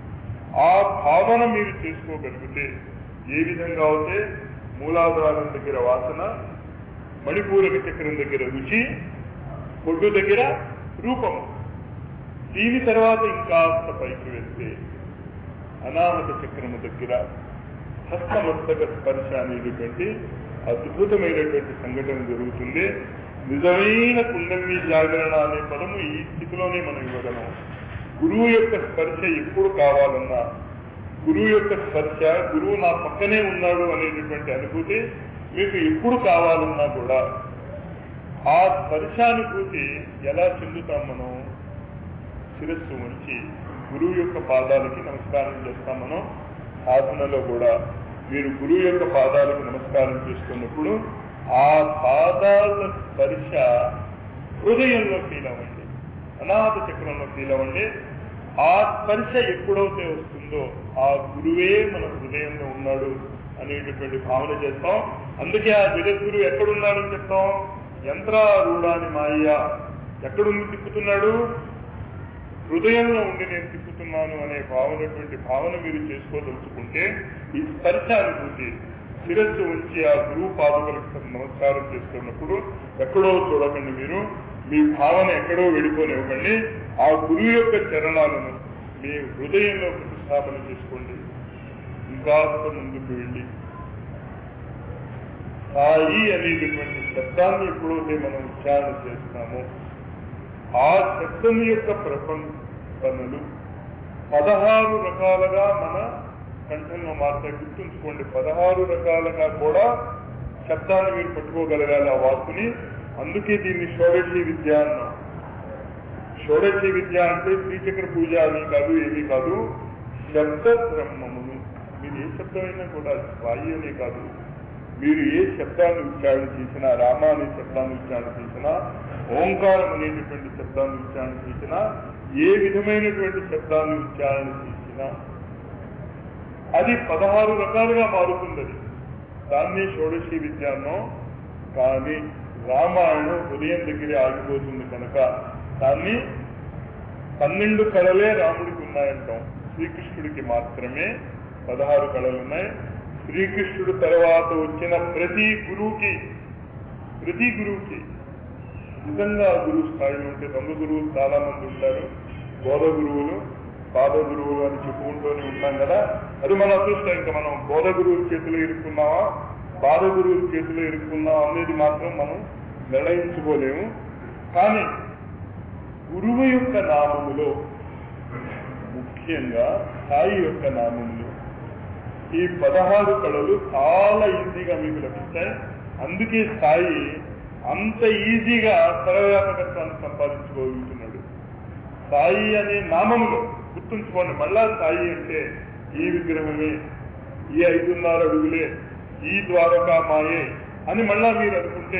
ఆ భావన మీరు చేసుకోగలిగితే, ఏ విధంగా అయితే మూలాధారం దగ్గర వాసన, మణిపూరక చక్రం దగ్గర రుచి, బొడ్డు దగ్గర రూపము, దీని తర్వాత ఇంకాస్త పైకి వెళ్తే అనాహత చక్రము దగ్గర హస్తమస్తక స్పర్శ అనేటువంటి అద్భుతమైనటువంటి సంఘటన జరుగుతుంది. నిజమైన కుండలిని జాగరణ అనే పదము ఈ స్థితిలోనే మనం ఇవ్వగలం. గురువు యొక్క స్పర్శ ఎప్పుడు కావాలన్నా, గురువు యొక్క స్పర్శ, గురువు నా పక్కనే ఉన్నాడు అనేటటువంటి అనుభూతి మీకు ఎప్పుడు కావాలన్నా కూడా, ఆ స్పర్శానుభూతి ఎలా చెందుతాం మనం? శిరస్సు ఉంచి గురువు యొక్క పాదాలకి నమస్కారం చేస్తాం. మనం సాధనలో కూడా మీరు గురువు యొక్క పాదాలకు నమస్కారం చేస్తున్నప్పుడు ఆ పాదాల స్పర్శ హృదయంలో ఫీల్ అవ్వండి, అనాథ చక్రంలో ఫీల్ అవ్వండి. ఆ స్పర్శ ఎప్పుడైతే వస్తుందో ఆ గురువే మన హృదయంలో ఉన్నాడు అనేటటువంటి భావన చేస్తాం. అందుకే ఆ జగద్గురువు ఎక్కడున్నాడని చెప్తాం? యంత్రారూఢాని మాయ, ఎక్కడుండి తిప్పుతున్నాడు? హృదయంలో ఉండి నేను తిప్పుతున్నాను అనే భావనటువంటి భావన మీరు చేసుకోదలుచుకుంటే, ఈ స్పర్శ అనుభూతి శిరస్సు ఉంచి ఆ గురువు పాదులకు నమస్కారం చేస్తున్నప్పుడు ఎక్కడో చూడకండి, మీరు మీ భావన ఎక్కడో వెళ్ళిపోనివ్వకండి. ఆ గురువు యొక్క చరణాలను మీ హృదయంలో ప్రతిష్టాపన చేసుకోండి. ఇంకా ముందుకు వెళ్ళి సాయి అనేటటువంటి శబ్దాన్ని ఎప్పుడైతే మనం ఉచ్చారణ చేస్తామో, ఆ శబ్దం యొక్క ప్రకంపనలు 16 రకాలుగా మన కంఠంలో మాత్రం గుర్తుంచుకోండి. 16 రకాలుగా కూడా శబ్దాన్ని మీరు పట్టుకోగలగాలి, ఆ వాక్కుని. అందుకే దీన్ని షోడశి విద్య అన్నాం. షోడశి విద్య అంటే శ్రీచక్ర పూజ అని కాదు, ఏమీ కాదు, శబ్ద బ్రహ్మమును. మీరు ఏ శబ్దమైనా కూడా స్వాయి అనే కాదు, మీరు ఏ శబ్దాన్ని ఉచ్చారణ చేసినా, రామ అనే శబ్దాన్ని ఉచ్చారణ చేసినా, ఓంకారం అనేటటువంటి శబ్దాన్ని ఉచ్చారణ చేసినా, ఏ విధమైనటువంటి శబ్దాన్ని ఉచ్చారణ చేసినా అది 16 రకాలుగా మారుతుంది. దాన్ని షోడశి విద్యాన్నో. కానీ రామాయణం హృదయం దగ్గరే ఆగిపోతుంది కనుక దాన్ని 12 కళలే రాముడికి ఉన్నాయంటాం. శ్రీకృష్ణుడికి మాత్రమే 16 కళలు ఉన్నాయి. శ్రీకృష్ణుడు తర్వాత వచ్చిన ప్రతి గురువుకి నిజంగా గురువు స్థాయిలో ఉంటే దొంగ గురువులు చాలా మంది ఉంటారు. బోధ గురువులు, పాద గురువులు అని చెప్పుకుంటూనే ఉంటాం కదా. అది మన అదృష్టం. ఇంకా మనం బోధ గురువుల చేతిలో ఇరుక్కున్నావా, పాద గురువుల చేతిలో ఇరుక్కున్నావా అనేది మాత్రం మనం నిర్ణయించుకోలేము. కానీ గురువు యొక్క నామములో, ముఖ్యంగా సాయి యొక్క నామములో ఈ 16 కళలు చాలా ఈజీగా మీకు లభిస్తాయి. అందుకే సాయి అంత ఈజీగా సర్వవ్యాపకత్వాన్ని సంపాదించుకోగలుగుతున్నాడు. సాయి అనే నామములో గుర్తుంచుకోండి. మళ్ళా సాయి అంటే ఈ విగ్రహమే, ఈ 5.5 అడుగులే, ఈ ద్వారకా మాయే అని మళ్ళా మీరు అనుకుంటే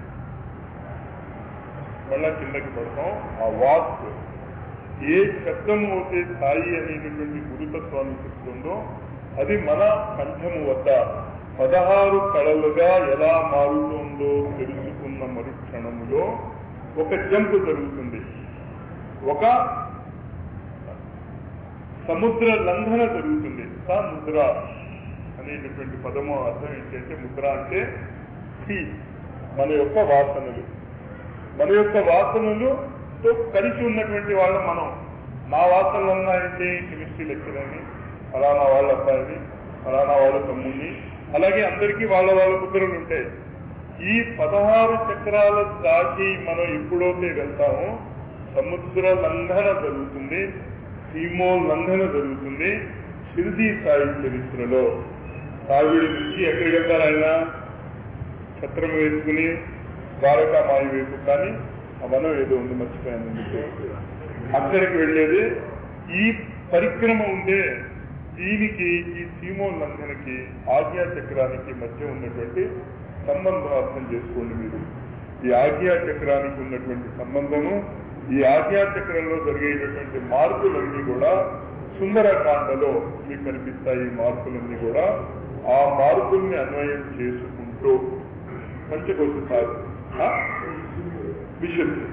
మళ్ళా కిందకి పడతాం. ఆ వాక్ ఏ శబ్దము అయితే సాయి అనేటటువంటి గురుతత్వాన్ని చెప్తుందో అది మన కంఠము వద్ద 16 కళలుగా ఎలా మారుతుందో తెలుసుకున్న మరుక్షణములో ఒక జంపు జరుగుతుంది. ఒక సముద్ర లంఘన జరుగుతుంది. సముద్ర అనేటటువంటి పదము అర్థం ఏంటంటే, ముద్ర అంటే మన యొక్క వాసనలు. మన యొక్క వాసనలుతో కలిసి ఉన్నటువంటి వాళ్ళ మనం. నా వాసనలు ఉన్నాయంటే కెమిస్ట్రీ లెక్చర్ అని, ఫలానా వాళ్ళ అబ్బాయిని, ఫలానా వాళ్ళ తమ్ముడిని, అలాగే అందరికీ వాళ్ళ ముద్రలు ఉంటాయి. ఈ 16 చక్రాల దాటి మనం ఎప్పుడైతే వెళ్తామో సముద్ర లంఘన జరుగుతుంది, సీమోల్లంఘన జరుగుతుంది. షిరిడీ సాయి చరిత్రలో సావిడి నుంచి ఎక్కడికి వెళ్తారు ఆయన? ఛత్రం వేసుకుని ద్వారకామాయి వైపు, కానీ అవనం ఏదో ఉంది మర్చిపోయాను, అక్కడికి వెళ్ళేది. ఈ పరిక్రమ ఉండే దీనికి, ఈ సీమోల్లంఘనకి ఆజ్ఞా చక్రానికి మధ్య ఉన్నటువంటి సంబంధం అర్థం చేసుకోండి మీరు. ఈ ఆజ్ఞా చక్రానికి ఉన్నటువంటి సంబంధము, ఈ ఆజ్ఞా చక్రంలో జరిగేటటువంటి మార్పులన్నీ కూడా సుందరకాండలో మీకు కనిపిస్తాయి. ఈ మార్పులన్నీ కూడా ఆ మార్పుల్ని అన్వయం చేసుకుంటూ పంచకోశ విశుద్ధి,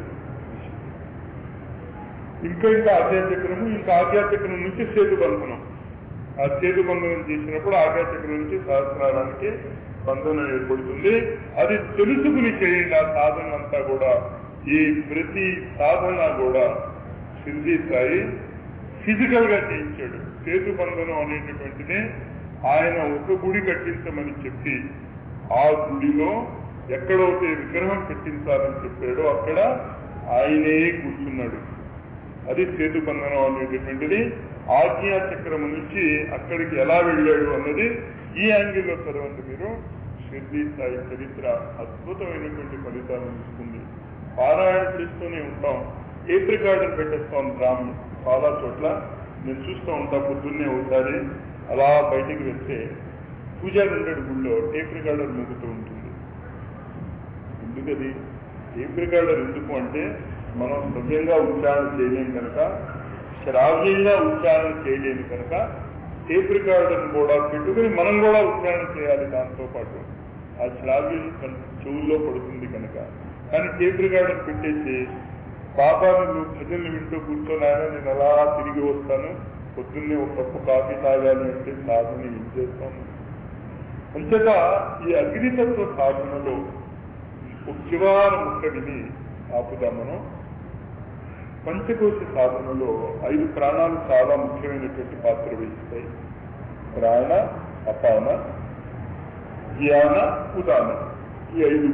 ఇంకా ఆజ్ఞాచక్రము, ఇంకా ఆజ్ఞాచక్రం నుంచి సేతుబంధనం. ఆ సేతుబంధనం చేసినప్పుడు ఆజ్ఞాచక్రం నుంచి సహస్రారానికి బంధనం ఏర్పడుతుంది. అది తెలుసుకుని చేయండి. ఆ సాధన అంతా కూడా, ఈ ప్రతి సాధన కూడా షిరిడీ సాయి ఫిజికల్ గా చేయించాడు. సేతుబంధనం అనేటటువంటిది ఆయన ఒక గుడి కట్టించమని చెప్పి ఆ గుడిలో ఎక్కడైతే విగ్రహం పెట్టించాలని చెప్పాడో అక్కడ ఆయనే కూర్చున్నాడు. అది సేతుబంధనం అనేటటువంటిది. ఆజ్ఞా చక్రము నుంచి అక్కడికి ఎలా వెళ్ళాడు అన్నది ఈ యాంగిల్లో చదవండి మీరు. షిరిడీ సాయి చరిత్ర అద్భుతమైనటువంటి ఫలితాలను ఇస్తుంది. పారాయణ చేస్తూనే ఉంటాం. టేప్ రికార్డర్ పెట్టేస్తాం డ్రామ్ చాలా చోట్ల. నేను చూస్తూ ఉంటా. పొద్దున్నే ఒకసారి అలా బయటికి వెళ్తే పూజారి ఉండేడు గుళ్ళో టేప్ రికార్డర్ మోగుతూ ఉంటుంది. ఎందుకది టేప్ రికార్డర్ ఎందుకు అంటే, మనం సవ్యంగా ఉచ్చారణ చేయలేము కనుక, శ్రావ్యంగా ఉచ్చారణ చేయలేము కనుక టేప్ రికార్డర్ని కూడా పెట్టుకుని మనం కూడా ఉచ్చారణ చేయాలి. దాంతో పాటు ఆ శ్రావ్యం చెవుల్లో పడుతుంది కనుక. కానీ టేప్ రికార్డర్ పెట్టేసి బాబా నువ్వు భజనలు వింటూ కూర్చోనాయన, నేను అలా తిరిగి వస్తాను, పొద్దున్నే ఒక కప్పు కాఫీ తాగాలి అంటే సాధన ఏం చేస్తాను. అంతేత ఈ అగ్నితత్వ సాధనలో ఒక చివరి ముక్క విని ఆపుదాం మనం. పంచకోశ సాధనలో 5 ప్రాణాలు చాలా ముఖ్యమైనటువంటి పాత్ర వహిస్తాయి. ప్రాణ, అపాన, ధ్యాన, ఉదాన. ఈ 5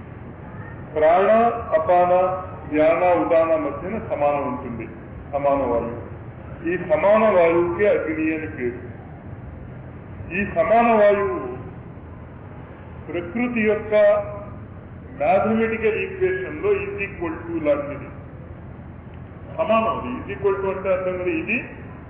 ప్రాణ, అపాన, ధ్యాన, ఉదాన మధ్యన సమానం ఉంటుంది, సమాన వాయువు. ఈ సమాన వాయువుకి అగ్ని అని పేరు. ఈ సమాన వాయువు ప్రకృతి యొక్క మ్యాథమెటికల్ ఈక్వేషన్ లో ఈజ్ ఈక్వల్ టు లాంటిది. సమానం. అది ఈజ్ ఈక్వల్ టు అంటే అర్థం కదా, ఇది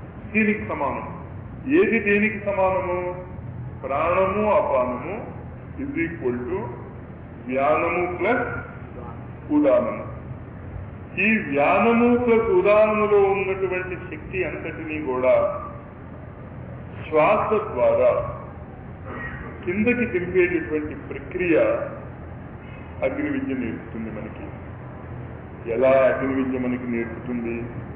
దీనికి సమానం. ఏది దేనికి సమానము? ప్రాణము, అపానము, ఈజ్ ఈక్వల్ టు వ్యానము ప్లస్ ఉదానము. ఈ వ్యానము ప్లస్ ఉదానములో ఉన్నటువంటి శక్తి అంతటినీ కూడా శ్వాస ద్వారా కిందకి దింపేటటువంటి ప్రక్రియ అగ్ని విద్య నేర్పుతుంది మనకి. ఎలా అగ్ని విద్య మనకి నేర్పుతుంది?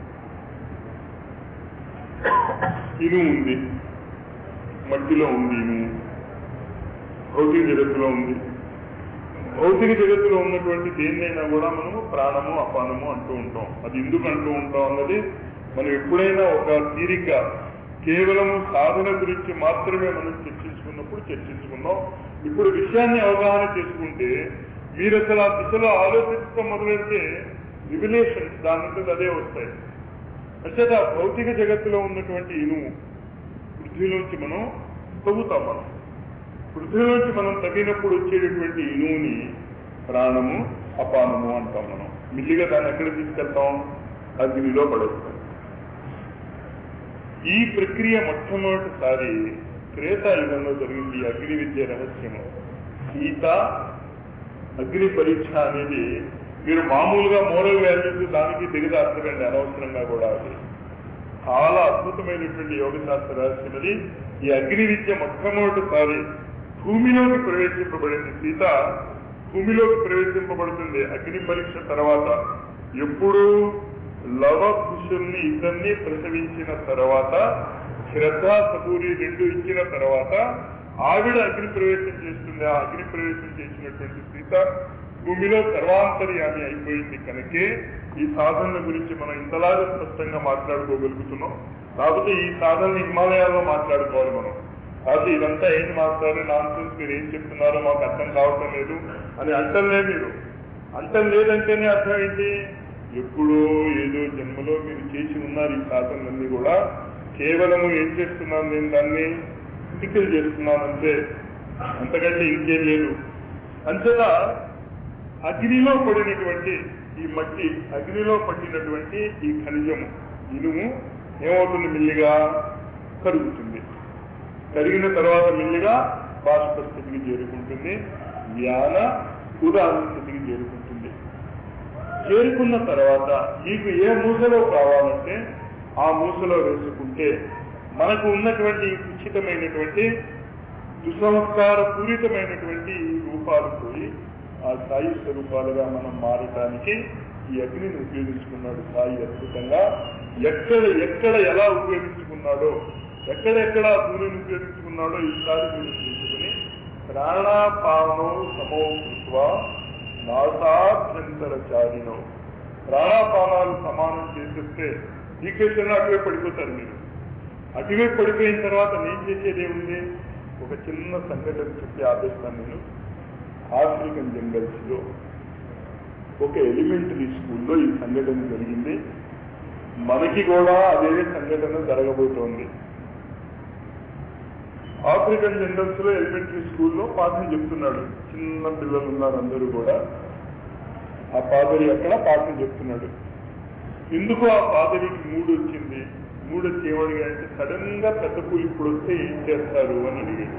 ఇనుము ఉంది, మట్టిలో ఉంది, ఇనుము భౌతిక జగత్తులో ఉంది. భౌతిక జగత్తులో ఉన్నటువంటి దేన్నైనా కూడా మనము ప్రాణము అపానము అంటూ ఉంటాం. అది ఎందుకు అంటూ ఉంటాం అన్నది మనం ఎప్పుడైనా ఒక తీరిక కేవలము సాధన గురించి మాత్రమే మనం చర్చించుకున్నప్పుడు చర్చించుకున్నాం. ఇప్పుడు విషయాన్ని అవగాహన చేసుకుంటే మీరు అసలు ఆ దిశలో ఆలోచించడం మొదలెడితే రివిలేషన్స్ దాని అదే వస్తాయి. అంటే ఆ భౌతిక జగత్తులో ఉన్నటువంటి ఇనుము పృథ్వీలోంచి మనం తవ్వుతాం. మనం పృథ్వీలోంచి మనం తవ్వినప్పుడు వచ్చేటటువంటి ఇనువుని ప్రాణము అపానము అంటాం. మనం మిల్లిగా దాన్ని ఎక్కడ తీసుకెళ్తాం? అగ్నిలో పడేస్తాం. ఈ ప్రక్రియ మొట్టమొదటిసారి త్రేతాయుగంలో జరిగింది. అగ్ని విద్య రహస్యము సీత అగ్ని పరీక్ష అనేది మీరు మామూలుగా మోరల్ వాల్యూస్ దానికి దిగదార్చకండి అనవసరంగా కూడా. అది చాలా అద్భుతమైనటువంటి యోగశాస్త్ర రహస్యం. అది ఈ అగ్ని విద్య మొట్టమొదటిసారి భూమిలోకి ప్రవేశింపబడింది. సీత భూమిలోకి ప్రవేశింపబడుతుంది అగ్ని పరీక్ష తర్వాత. ఎప్పుడు లవ కుశుల్ని ఇద్దరిని ప్రసవించిన తర్వాత, శ్రద్ధ సబూరి రెండు ఇచ్చిన తర్వాత ఆవిడ అగ్ని ప్రవేశం చేస్తుంది. ఆ అగ్ని ప్రవేశం చేసినటువంటి సీత భూమిలో సర్వాంతర్యామి అయిపోయింది. కనుకే ఈ సాధనల గురించి మనం ఇంతలాగా స్పష్టంగా మాట్లాడుకోగలుగుతున్నాం. కాకపోతే ఈ సాధనని హిమాలయాల్లో మాట్లాడుకోవాలి మనం. కాకపోతే ఇదంతా ఏంటి మాట్లాడారు, నాన్ సెన్స్, మీరు ఏం చెప్తున్నారో మాకు అర్థం కావటం లేదు అని అంటలే. మీరు అంటం లేదంటేనే అర్థం ఏంటి? ఎప్పుడో ఏదో జన్మలో మీరు చేసి ఉన్నారు. ఈ సాధనలన్నీ కూడా కేవలము ఏం చేస్తున్నాను, నేను దాన్ని టికిల్ చేస్తున్నాను అంతే, అంతకంటే ఇంకేం లేదు. అంతేలా అగ్నిలో పడినటువంటి ఈ మట్టి, అగ్నిలో పట్టినటువంటి ఈ ఖనిజము ఇనుము ఏమవుతుంది? మెల్లిగా కరుగుతుంది. కరిగిన తర్వాత మెల్లిగా బాష్ప స్థితికి చేరుకుంటుంది, జ్ఞాన ఉదాహరణ స్థితికి చేరుకుంటుంది. చేరుకున్న తర్వాత మీకు ఏ మూసలో కావాలంటే ఆ మూసలో వేసుకుంటే మనకు ఉన్నటువంటి ఉచితమైనటువంటి దుసంస్కార పూరితమైనటువంటి రూపాలు పోయి ఆ సాయి స్వరూపాలుగా మనం మారటానికి ఈ అగ్నిని ఉపయోగించుకున్నాడు సాయి అద్భుతంగా. ఎక్కడ ఎలా ఉపయోగించుకున్నాడో, ఎక్కడెక్కడ సూర్యుని ఉపయోగించుకున్నాడో ఈసారి మీరు తీసుకుని ప్రాణాపానో సమోకృత్వ నాసాభ్యంతరచారినో, ప్రాణాపానాలు సమానం చేసేస్తే ఈక్వేషన్లో అటువైపు పడిపోతారు మీరు. అటువైపు పడిపోయిన తర్వాత నేను చేసేది ఏముంది? ఒక చిన్న సంఘటన చెప్పి ఆపేస్తాను నేను. ఆఫ్రికన్ జంగల్స్ లో ఒక ఎలిమెంటరీ స్కూల్లో ఈ సంఘటన జరిగింది. మనకి కూడా అదే సంఘటన జరగబోతోంది. ఆఫ్రికన్ జంగల్స్ లో ఎలిమెంటరీ స్కూల్లో పాఠం చెప్తున్నాడు. చిన్న పిల్లలు ఉన్నారు అందరూ కూడా. ఆ పాదరి అక్కడ పాఠం చెప్తున్నాడు. ఎందుకు ఆ పాదరికి మూడు వచ్చింది? మూడు వచ్చి ఏమడిగాడంటే, సడన్ గా పెద్ద పూలు ఇప్పుడు వస్తే ఏం చేస్తారు అని అడిగాడు.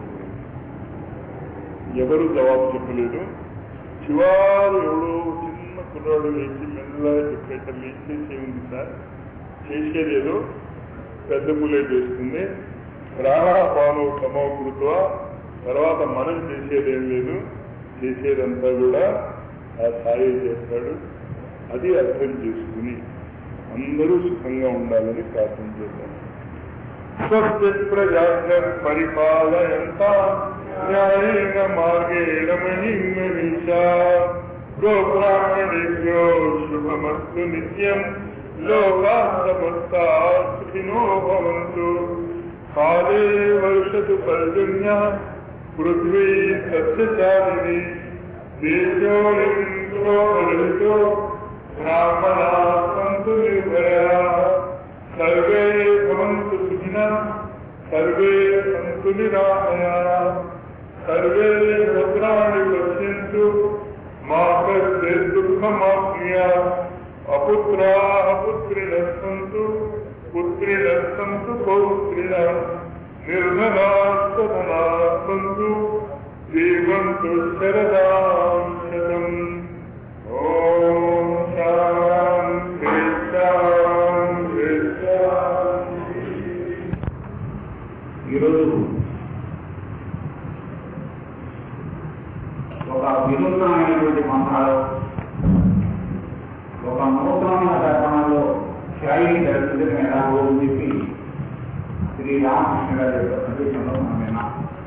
ఎవరు జవాబు చెప్పలేదు. చివారు ఎవడో చిన్న కుర్రాడు లేచి మెల్లగా చెప్పేటప్పుడు ఏం చేసే ఉంది సార్, చేసేదేదో పెద్ద పూలే చేస్తుంది, ప్రాణాపానం సమకృత్వ, తర్వాత మనం చేసేదేం లేదు, చేసేదంతా కూడా ఆ సాయి చేస్తాడు. అది అర్థం చేసుకుని అందరూ సుఖంగా ఉండాలని ప్రార్థన చేద్దాం. స్వస్తి ప్రజాభ్యం పరిపాలయంతా న్యాయేన మార్గేణ మహిమనీషా గోబ్రాహ్మణేభ్యో శుభమస్తు నిత్యం లోకాః సమస్తా సుఖినో భవంతు. కాలే వర్షతు పర్జన్యః పృథ్వీ సస్యశాలినీ దేశోऽయమింద్రో వరుణో బ్రాహ్మణాः సంతు నిర్భయాः సర్వే భవంతు సుఖినః సర్వే సంతు నిరామయాః సర్వే భద్రాణి పశ్యంతు మా కశ్చిత్ దుఃఖమాప్నుయాత్. అపుత్రాः పుత్రిణः సంతు పుత్రిణः సంతు పౌత్రిణः నిర్ధనాः సధనాः సంతు జీవంతు శరదాం శతం. ఓం శాంతి శాంతి శాంతి. ఈరోజు ఒక వినూత్నమైనటువంటి మంత్రాలు, ఒక నూతనమైన దర్పణంలో శైలి దర్శనం ఎలా అని చెప్పి శ్రీ రామకృష్ణ గారి యొక్క సందేశంలో మనం విన్నాం.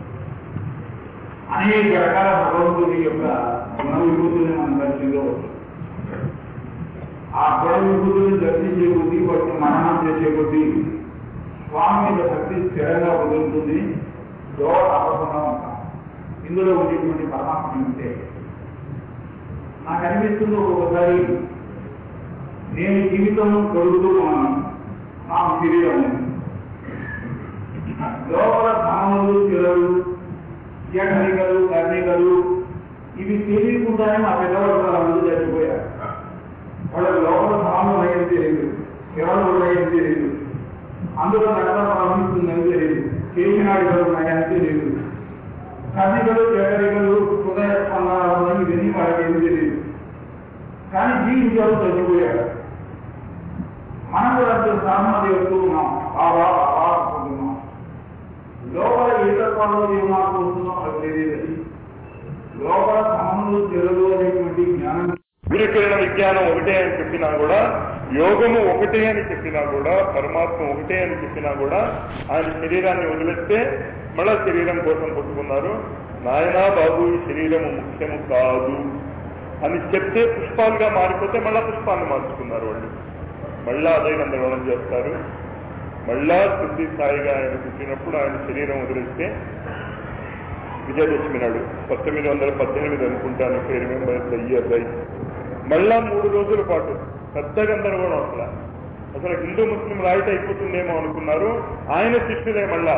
అనేక రకాల భగవంతుడి యొక్క గుణ విభూతుల్ని మనం దర్శించవచ్చు. ఆ గుణ విభూతుల్ని దర్శించే కొద్దీ వాటిని మననం చేసే కొద్దీ స్వామి మీద భక్తి స్థిరంగా కుదురుతుంది, దోవ తప్పకుండా ఉంటాం. ఇందులో ఉండేటువంటి పరమాత్మ ఉంటే నాకు అనిపిస్తుంది, ఒక్కొక్కసారి నేను జీవితం గడుపుతూ ఉన్నాను, నాకు శరీరం లోపల ధామలు, చెరలు, జఠరికలు, కర్ణికలు ఇవి తెలియకుండానే మా పెద్దవాళ్ళు చాలా మంది చచ్చిపోయారు. వాళ్ళకి లోపల ధామం అయ్యేది తెలియదు, చెరలు అయ్యేది తెలియదు, అందులో నగరం ప్రవహిస్తుందని తెలియదు, చేసినాడికలు ఉన్నాయని తెలియదు, కర్ణికలు, జఠరికలు, హృదయ స్పందనాలు ఇవన్నీ వాళ్ళకి ఏమి తెలియదు. కానీ జీవించారు, చచ్చిపోయారు. మనం కూడా సాధన చేస్తూ ఉన్నాం, అనుకుంటున్నాం. లోపల ఏ తత్వాల్లో ఏం మార్పు వస్తుందో మనకు తెలియదు. లోపల సమములు చెరువు అనేటువంటి జ్ఞానం, సూర్యకిరణ విజ్ఞానం ఒకటే అని చెప్పినా కూడా, యోగము ఒకటే అని చెప్పినా కూడా, పరమాత్మ ఒకటే అని చెప్పినా కూడా, ఆయన శరీరాన్ని వదిలేస్తే మళ్ళా శరీరం కోసం కొట్టుకున్నారు. నాయనా బాబు, ఈ శరీరము ముఖ్యము కాదు అని చెప్తే పుష్పాలుగా మారిపోతే మళ్ళా పుష్పాలను మార్చుకున్నారు వాళ్ళు. మళ్ళా అదే గందరగోళం చేస్తారు. మళ్ళా శుద్ధి స్థాయిగా ఆయన పుట్టినప్పుడు ఆయన శరీరం వదిలేస్తే విజయదశమి నాడు 1918 అనుకుంటాను, రిమెంబర్ ద ఇయర్ రైట్. మళ్ళా 3 రోజుల పాటు పెద్ద గందరగోళం. అసలు హిందూ ముస్లిం రాయిట్ అయిపోతుందేమో అనుకున్నారు. ఆయన శిష్యులే మళ్ళా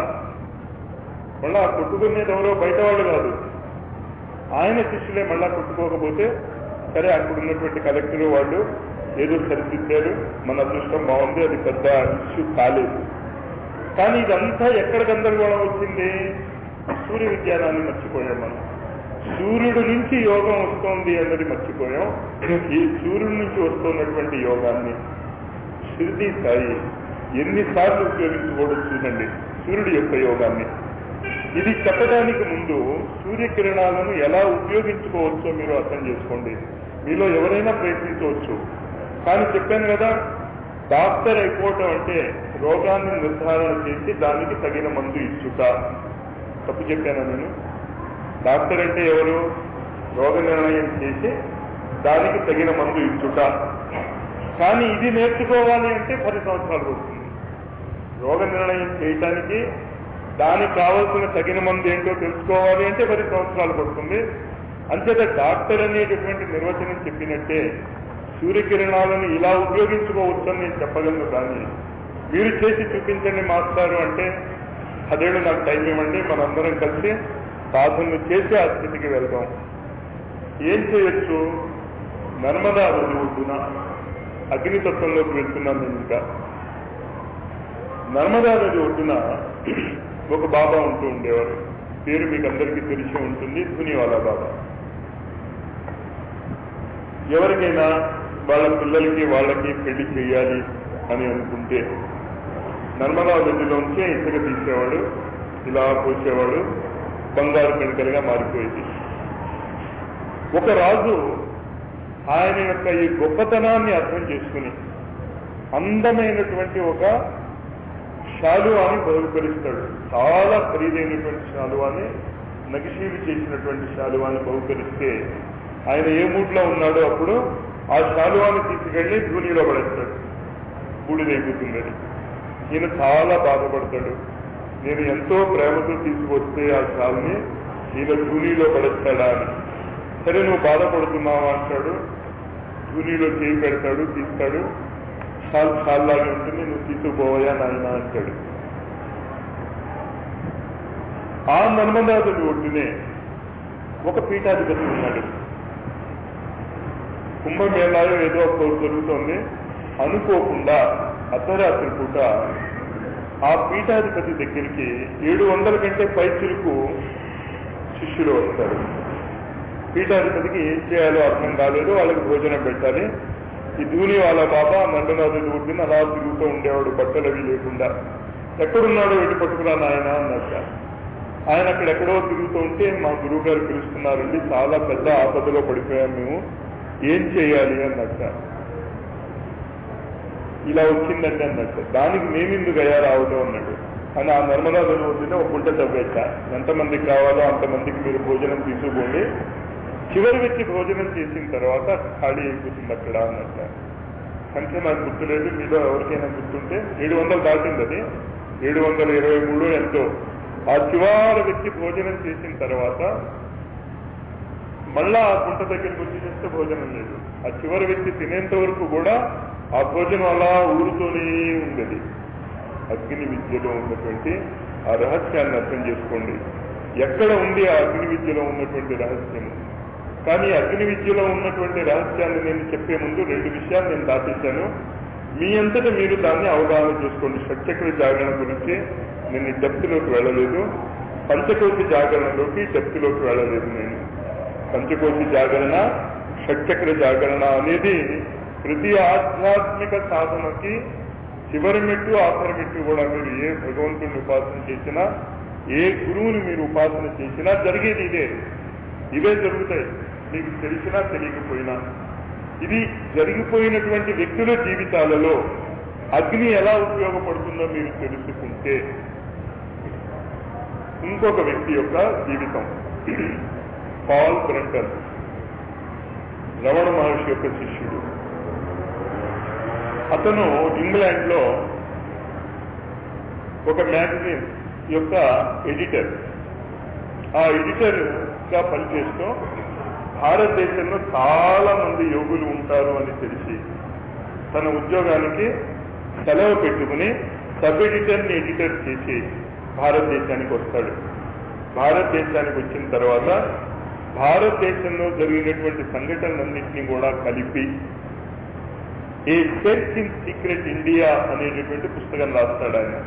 కొట్టుకునేది ఎవరో బయట వాళ్ళు కాదు, ఆయన శిష్యులే మళ్ళా కొట్టుకోకపోతే సరే అక్కడున్నటువంటి కలెక్టర్ వాళ్ళు ఏదో సరిదిద్దారు, మన అదృష్టం బాగుంది, అది పెద్ద ఇష్యూ కాలేదు. కానీ ఇదంతా ఎక్కడ గందరగోళం వచ్చింది? సూర్య విజ్ఞానాన్ని మర్చిపోయాం మనం. సూర్యుడు నుంచి యోగం వస్తోంది అన్నది మర్చిపోయాం. ఈ సూర్యుడి నుంచి వస్తున్నటువంటి యోగాన్ని శృతి స్థాయి ఎన్నిసార్లు ఉపయోగించుకోవడం చూడండి, సూర్యుడి యొక్క యోగాన్ని. ఇది చెప్పడానికి ముందు సూర్యకిరణాలను ఎలా ఉపయోగించుకోవచ్చో మీరు అర్థం చేసుకోండి. మీలో ఎవరైనా ప్రయత్నించవచ్చు. కానీ చెప్పాను కదా, డాక్టర్ అయిపోవటం అంటే రోగాన్ని నిర్ధారణ చేసి దానికి తగిన మందు ఇచ్చుట. తప్పు చెప్పాను నేను. డాక్టర్ అంటే ఎవరు? రోగ నిర్ణయం చేసి దానికి తగిన మందు ఇచ్చుట. కానీ ఇది నేర్చుకోవాలి అంటే 10 సంవత్సరాలు పడుతుంది. రోగ నిర్ణయం చేయటానికి దానికి కావాల్సిన తగిన మందు ఏంటో తెలుసుకోవాలి అంటే 10 సంవత్సరాలు పడుతుంది. అంచేత డాక్టర్ అనేటటువంటి నిర్వచనం చెప్పినట్టే సూర్యకిరణాలను ఇలా ఉపయోగించుకోవచ్చని నేను చెప్పగలను. కానీ మీరు చేసి చూపించండి మాస్టారు అంటే 10 ఏళ్ళు నాకు టైం ఇవ్వండి, మనందరం కలిసి సాధనలు చేసి ఆ స్థితికి వెళ్దాం. ఏం చేయొచ్చు? నర్మదా నది ఒడ్డున అగ్నితత్వంలోకి వెళ్తున్నాను నేను. ఇంకా నర్మదా నది ఒడ్డున ఒక బాబా ఉంటూ ఉండేవారు. పేరు మీకు అందరికీ తెలిసి ఉంటుంది, ధునివాలా బాబా. ఎవరికైనా వాళ్ళ పిల్లలకి వాళ్ళకి పెళ్లి చేయాలి అని అనుకుంటే నర్మదా నదిలోంచే ఇసుక తీసేవాడు, ఇలా పోసేవాడు, బంగారు కణికలుగా మారిపోయేది. ఒక రాజు ఆయన యొక్క ఈ గొప్పతనాన్ని అర్థం చేసుకుని అందమైనటువంటి ఒక శాలువాని బహుకరిస్తాడు. చాలా ఖరీదైనటువంటి శాలువాని, నగిశీలు చేసినటువంటి శాలువాని బహుకరిస్తే ఆయన ఏ మూడ్లో ఉన్నాడో అప్పుడు ఆ శాలువాని తీసుకెళ్లి ధూనిలో పడేస్తాడు, బూడిదైపోతుందని. ఈయన చాలా బాధపడతాడు. నేను ఎంతో ప్రేమతో తీసుకొస్తే ఆ శాలుని ఈయన ధూనిలో పడేస్తాడా అని. సరే నువ్వు బాధపడుతున్నావా అంటాడు. ధూనిలో చేయి పెడతాడు, తీస్తాడు. షాల్లాగా ఉంటుంది, నువ్వు తీసుకుపోవయా నాయన అంటాడు. ఆ నర్మదాదుడి ఒడ్డునే ఒక పీఠాధిపతి ఉన్నాడు. కుంభమేళాలో ఏదో ఒక జరుగుతోంది. అనుకోకుండా అర్ధరాత్రి పూట ఆ పీఠాధిపతి దగ్గరికి 700 కంటే పై చిరుకు శిష్యులు వస్తారు. పీఠాధిపతికి ఏం చేయాలో అర్థం కాలేదు, వాళ్ళకి భోజనం పెట్టాలి. ఈ ధూని వాళ్ళ బాబా నందనాథుడు ఊరిని అలా తిరుగుతూ ఉండేవాడు బట్టలు అవి లేకుండా. ఎక్కడున్నాడో వెళ్ళి పట్టుకురాను ఆయన అన్నట్ట. ఆయన అక్కడెక్కడో తిరుగుతూ ఉంటే మా గురువు గారు పిలుస్తున్నారండి, చాలా పెద్ద ఆపదలో పడిపోయాం మేము, ఏం చేయాలి అన్నట్ట. ఇలా వచ్చిందంటే అన్నట్టు. దానికి మేమెందుకు అయ్యా రావడం అన్నాడు. అని ఆ నర్మదా నదిలో ఒక గుంట తవ్వేట, ఎంతమందికి కావాలో అంతమందికి మీరు భోజనం తీసుకోండి, చివరి వ్యక్తి భోజనం చేసిన తర్వాత ఖాళీ అయిపోతుంది అక్కడ అన్నట్ట. సంఖ్య నాకు గుర్తులేదు, మీలో ఎవరికైనా గుర్తుంటే 700 దాటింది అది, 723 ఎంతో. ఆ చివరి వ్యక్తి భోజనం చేసిన తర్వాత మళ్ళా ఆ గుంట దగ్గరికి వచ్చి చేస్తే భోజనం లేదు. ఆ చివరి వ్యక్తి తినేంత వరకు కూడా ఆ భోజనం అలా ఊరుతూనే ఉండేది. అగ్ని విద్యలో ఉన్నటువంటి ఆ రహస్యాన్ని అర్థం చేసుకోండి. ఎక్కడ ఉంది ఆ అగ్ని విద్యలో ఉన్నటువంటి రహస్యం? కానీ అగ్ని విద్యలో ఉన్నటువంటి రహస్యాన్ని నేను చెప్పే ముందు 2 విషయాలు నేను దాటించాను. మీ అంతటా మీరు దాన్ని అవగాహన చేసుకోండి. షట్చక్ర జాగరణ గురించి నేను డెప్త్లోకి వెళ్ళలేదు, పంచకోశి జాగరణలోకి డెప్త్లోకి వెళ్ళలేదు. నేను పంచకోశి జాగరణ, షట్చక్ర జాగరణ అనేది ప్రతి ఆధ్యాత్మిక సాధనకి చివరి మెట్టు ఆఖరి మెట్టు కూడా. మీరు ఏ భగవంతుడిని ఉపాసన చేసినా, ఏ గురువుని మీరు ఉపాసన చేసినా జరిగేది ఇవే జరుగుతాయి, మీకు తెలిసినా తెలియకపోయినా. ఇది జరిగిపోయినటువంటి వ్యక్తుల జీవితాలలో అగ్ని ఎలా ఉపయోగపడుతుందో మీరు తెలుసుకుంటే. ఇంకొక వ్యక్తి యొక్క జీవితం, పాల్ బ్రంటన్, రమణ మహర్షి యొక్క శిష్యుడు. అతను ఇంగ్లాండ్ లో ఒక మ్యాగజైన్ యొక్క ఎడిటర్. ఆ ఎడిటర్ గా పనిచేస్తూ భారతదేశంలో చాలా మంది యోగులు ఉంటారు అని తెలిసి తన ఉద్యోగానికి సెలవు పెట్టుకుని సబ్ ఎడిటర్ని ఎడిటర్ చేసి భారతదేశానికి వస్తాడు. భారతదేశానికి వచ్చిన తర్వాత భారతదేశంలో జరిగినటువంటి సంఘటనలన్నింటినీ కూడా కలిపి a search in secret India అనేటటువంటి పుస్తకం రాస్తాడు ఆయన.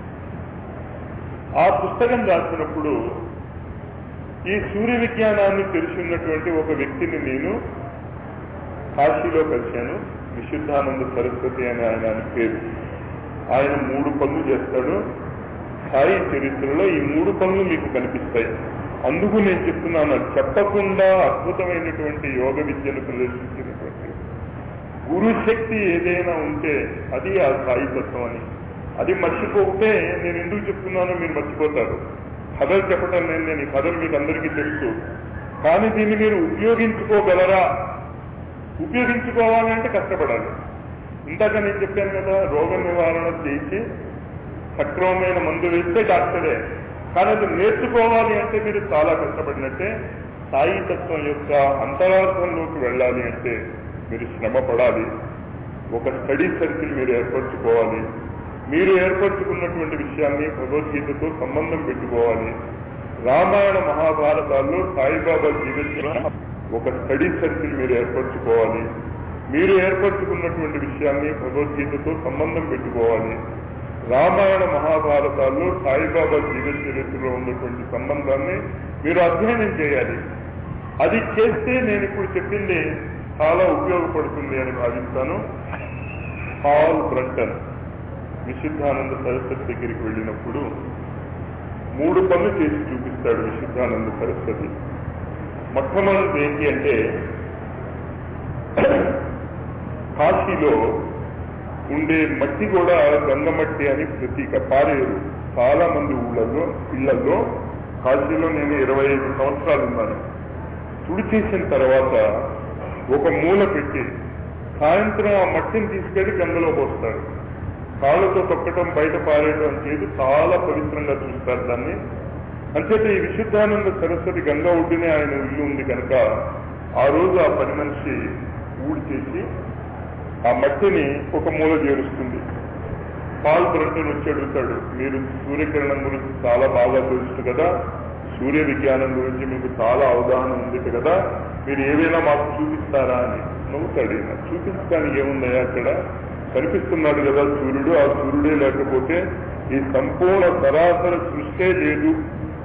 ఆ పుస్తకం రాసినప్పుడు ఈ సూర్య విజ్ఞానాన్ని తెలుసున్నటువంటి ఒక వ్యక్తిని నేను కాశీలో కలిశాను. విశుద్ధానంద సరస్వతి అని ఆయన పేరు. ఆయన 3 పనులు చేస్తాడు. సాయి చరిత్రలో ఈ 3 పనులు మీకు కనిపిస్తాయి. అందుకు నేను చెప్తున్నాను, చెప్పకుండా అద్భుతమైనటువంటి యోగ విద్యను ప్రదర్శించినటువంటి గురుశక్తి ఏదైనా ఉంటే అది ఆ సాయి తత్వం అని. అది మర్చిపోతే నేను ఎందుకు చెప్తున్నానో మీరు మర్చిపోతారు. కథలు చెప్పటం నేను ఈ కథలు మీకు అందరికీ తెలుసు, కానీ దీన్ని మీరు ఉపయోగించుకోగలరా? ఉపయోగించుకోవాలంటే కష్టపడాలి. ఇందాక నేను చెప్పాను కదా, రోగ నివారణ చేసి సక్రమమైన మందు వేస్తే డాక్టరే, కానీ అది నేర్చుకోవాలి అంటే మీరు చాలా కష్టపడినట్టే. సాయి తత్వం యొక్క అంతరార్థంలోకి వెళ్ళాలి అంటే మీరు శ్రమ పడాలి. ఒక స్టడీ సర్కిల్ మీరు ఏర్పరచుకోవాలి. మీరు ఏర్పరచుకున్నటువంటి విషయాన్ని భగవద్గీతతో సంబంధం పెట్టుకోవాలి. రామాయణ మహాభారతాల్లో సాయిబాబా జీవితంలో ఒక స్టడీ సర్కిల్ మీరు ఏర్పరచుకోవాలి. మీరు ఏర్పరచుకున్నటువంటి విషయాన్ని భగవద్గీతతో సంబంధం పెట్టుకోవాలి. రామాయణ మహాభారతాల్లో సాయిబాబా జీవిత చరిత్రలో ఉన్నటువంటి సంబంధాన్ని మీరు అధ్యయనం చేయాలి. అది చేస్తే నేను ఇప్పుడు చెప్పింది చాలా ఉపయోగపడుతుంది అని భావిస్తాను. పాల్ బ్రంటన్ విశుద్ధానంద సరస్వతి దగ్గరికి వెళ్ళినప్పుడు 3 పనులు చేసి చూపిస్తాడు విశుద్ధానంద సరస్వతి. మొట్టమొదటి ఏంటి అంటే, కాశీలో ఉండే మట్టి కూడా గంగమట్టి అని ప్రతీక, పారేరు. చాలా మంది ఇళ్లలో కాశీలో నేను 25 సంవత్సరాలు ఉన్నాను. తుడి చేసిన తర్వాత ఒక మూల పెట్టి సాయంత్రం ఆ మట్టిని తీసుకెళ్లి గంగలో పోస్తాడు. కాళ్ళతో తొక్కటం, బయట పారేయడం చేసి చాలా పవిత్రంగా చూస్తారు దాన్ని. అంచేత ఈ విశుద్ధానంద సరస్వతి గంగా ఒడ్డునే ఆయన ఇల్లు ఉంది కనుక ఆ రోజు ఆ పని మనిషి ఊడి చేసి ఆ మట్టిని ఒక మూల చేరుస్తుంది. పాల్ బ్రంటన్ వచ్చి అడుగుతాడు, మీరు సూర్యకిరణం గురించి చాలా బాగా తెలుసు కదా, సూర్య విజ్ఞానం గురించి మీకు చాలా అవగాహన ఉంది కదా, మీరు ఏవైనా మాకు చూపిస్తారా అని. నవ్వుతాడు. చూపించడానికి ఏముందయ్యా, అక్కడ కనిపిస్తున్నాడు కదా సూర్యుడు, ఆ సూర్యుడే లేకపోతే ఈ సంపూర్ణ సరాసరి సృష్టే లేదు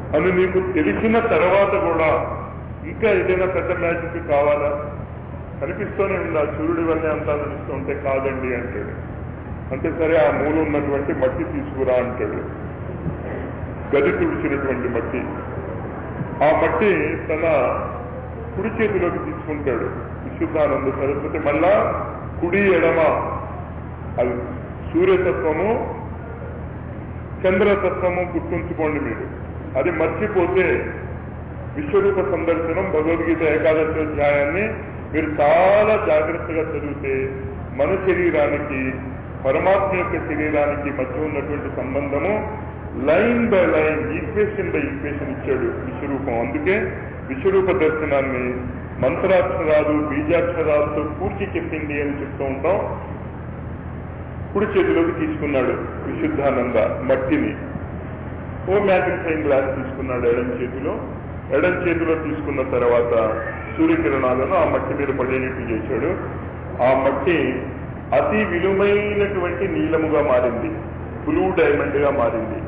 అని నీకు తెలిసిన తర్వాత కూడా ఇంకా ఏదైనా పెద్ద మ్యాజిక్ కావాలా? కనిపిస్తూనే ఉందా సూర్యుడి వల్లే అంతా నడుస్తూ ఉంటే? కాదండి అంటాడు. అంటే సరే ఆ మూల ఉన్నటువంటి మట్టి తీసుకురా అంటాడు. గది తుడిచినటువంటి మట్టి. ఆ మట్టి తన కుడి చేతిలోకి తీసుకుంటాడు విశుద్ధానంద సరస్వతి. మళ్ళా కుడి ఎడమ అది సూర్యతత్వము చంద్రతత్వము గుర్తుంచుకోండి మీరు. అది మర్చిపోతే విశ్వరూప సందర్శనం భగవద్గీత ఏకాదశి అధ్యాయాన్ని మీరు చాలా జాగ్రత్తగా చదివితే మన శరీరానికి పరమాత్మ యొక్క శరీరానికి మధ్య ఉన్నటువంటి సంబంధము line by line, equation by equation ఇచ్చాడు విశ్వరూపం. అందుకే విశ్వరూప దర్శనాన్ని మంత్రాక్షరాలు బీజాక్షరాలతో పూర్తి చెప్పింది అని చెప్తూ ఉంటాం. కుడి చేతిలోకి తీసుకున్నాడు విశుద్ధానంద మట్టిని. ఓ మ్యాగ్నిఫైయింగ్ గ్లాస్ తీసుకున్నాడు ఎడం చేతిలో తీసుకున్న తర్వాత సూర్యకిరణాలను ఆ మట్టి మీద పడేటట్టు చేశాడు. ఆ మట్టి అతి విలువైనటువంటి నీలముగా మారింది, బ్లూ డైమండ్ గా మారింది.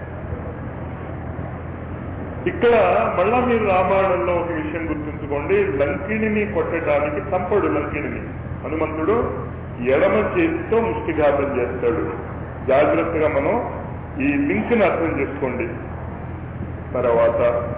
ఇక్కడ మళ్ళా మీరు రామాయణంలో ఒక విషయం గుర్తుంచుకోండి. లంకిణిని కొట్టడానికి చంపడు లంకిణిని. హనుమంతుడు ఎడమ చేతితో ముష్టిఘాతం చేస్తాడు. జాగ్రత్తగా మనం ఈ లింక్ ని అర్థం చేసుకోండి. తర్వాత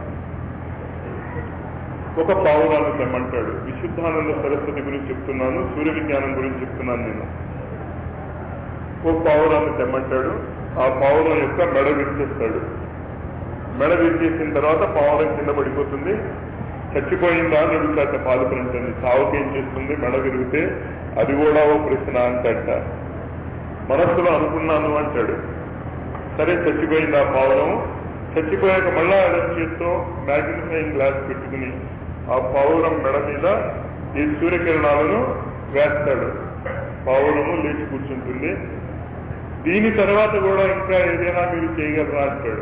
ఒక పావురాన్ని తెమ్మంటాడు. విశుద్ధానంద సరస్వతి గురించి చెప్తున్నాను, సూర్య విజ్ఞానం గురించి చెప్తున్నాను నేను. ఒక పావురాన్ని తెమ్మంటాడు. ఆ పావురం యొక్క మెడ విరిచేస్తాడు. మెడ విరిచేసిన తర్వాత పావురం కింద పడిపోతుంది. చచ్చిపోయిందా అని అడుగుతాట పాలుపరించండి. సావుకి ఏం చేస్తుంది మెడ విరిగితే? అది కూడా ఓ ప్రశ్న అంటట. మనస్సులో అనుకున్నాను అంటాడు. సరే చచ్చిపోయింది ఆ పావురం. చచ్చిపోయాక మళ్ళా ఎడం చేత్తో మ్యాగ్నిఫైయింగ్ గ్లాస్ పెట్టుకుని ఆ పావురం మెడ మీద ఈ సూర్యకిరణాలను వేస్తాడు. పావురము లేచి కూర్చుంటుంది. దీని తర్వాత కూడా ఇంకా ఏదైనా మీరు చేయగలరా అంటాడు.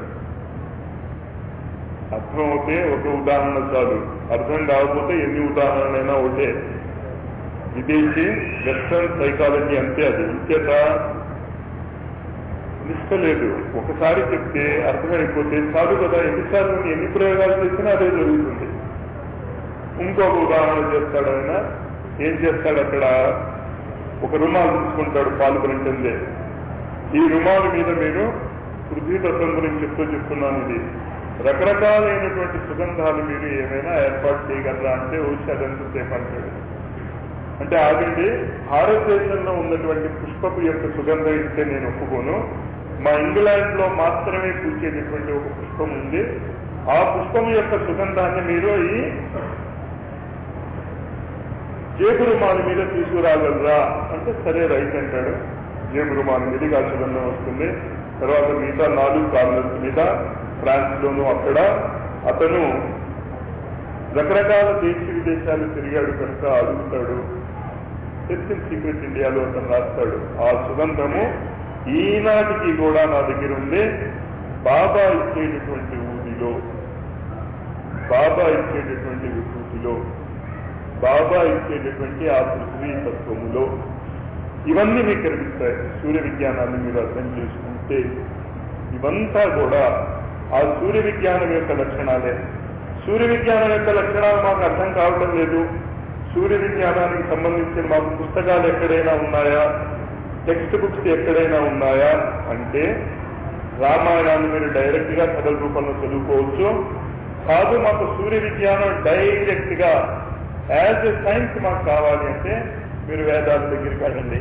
అర్థం అవుతే ఒక ఉదాహరణ చాలు, అర్థం కాకపోతే ఎన్ని ఉదాహరణలైనా ఒకటే. విదేశీ వెస్టర్న్ సైకాలజీ అంతే. అది ఇంకేత నిష్ట లేదు. ఒకసారి చెప్తే అర్థమైపోతే చాలు కదా. ఎన్నిసార్లు ఎన్ని ప్రయోగాలు చేసినా అదే జరుగుతుంది. ఇంకొక ఉదాహరణ చేస్తాడు ఆయన. ఏం చేస్తాడు అక్కడ? ఒక రుమాలు తీసుకుంటాడు పాల్గొంటుందే. ఈ రుమాలు మీద మీరు పృథ్వీతత్వం గురించి చెప్తున్నాను. ఇది రకరకాలైనటువంటి సుగంధాలు మీరు ఏమైనా ఏర్పాటు చేయగలరా అంటే ఔషధంతో చేపట్టాడు. అంటే ఆగండి, భారతదేశంలో ఉన్నటువంటి పుష్పపు యొక్క సుగంధం ఇస్తే నేను ఒప్పుకోను. మా ఇంగ్లాండ్ లో మాత్రమే పూచేటటువంటి ఒక పుష్పం ఉంది. ఆ పుష్పం యొక్క సుగంధాన్ని మీరు ఈ జేబు రుమాల మీద తీసుకురాగలరా అంటే సరే రైట్ అంటాడు. జేబు రుమాల మీదకి ఆ సుగంధం వస్తుంది. తర్వాత మిగతా 4 కార్నర్స్ మీద ఫ్రాన్స్ లోను అక్కడ అతను రకరకాల దేశ విదేశాలు తిరిగాడు కనుక అడుగుతాడు. టెస్టింగ్ సీక్రెట్ ఇండియాలో అతను రాస్తాడు. ఆ సుగంధము ఈనాటికి కూడా నా దగ్గర ఉంది. బాబా ఇచ్చేటటువంటి ఊదిలో, బాబా ఇచ్చేటటువంటి విభూతిలో, బాబా ఇచ్చేటటువంటి ఆ పృథ్వీ తత్వములో ఇవన్నీ మీకు కనిపిస్తాయి. సూర్య విజ్ఞానాన్ని మీరు అర్థం చేసుకుంటే ఇవంతా కూడా ఆ సూర్య విజ్ఞానం యొక్క లక్షణాలే. సూర్య విజ్ఞానం యొక్క లక్షణాలు మాకు అర్థం కావడం లేదు. సూర్య విజ్ఞానానికి సంబంధించిన మాకు పుస్తకాలు ఎక్కడైనా ఉన్నాయా, టెక్స్ట్ బుక్స్ ఎక్కడైనా ఉన్నాయా అంటే రామాయణాన్ని మీరు డైరెక్ట్ గా కథల రూపంలో చదువుకోవచ్చు. కాదు మాకు సూర్య విజ్ఞానం డైరెక్ట్ గా యాజ్ ఎ సైన్స్ మాకు కావాలి అంటే మీరు వేదాల దగ్గరికి వెళ్ళండి.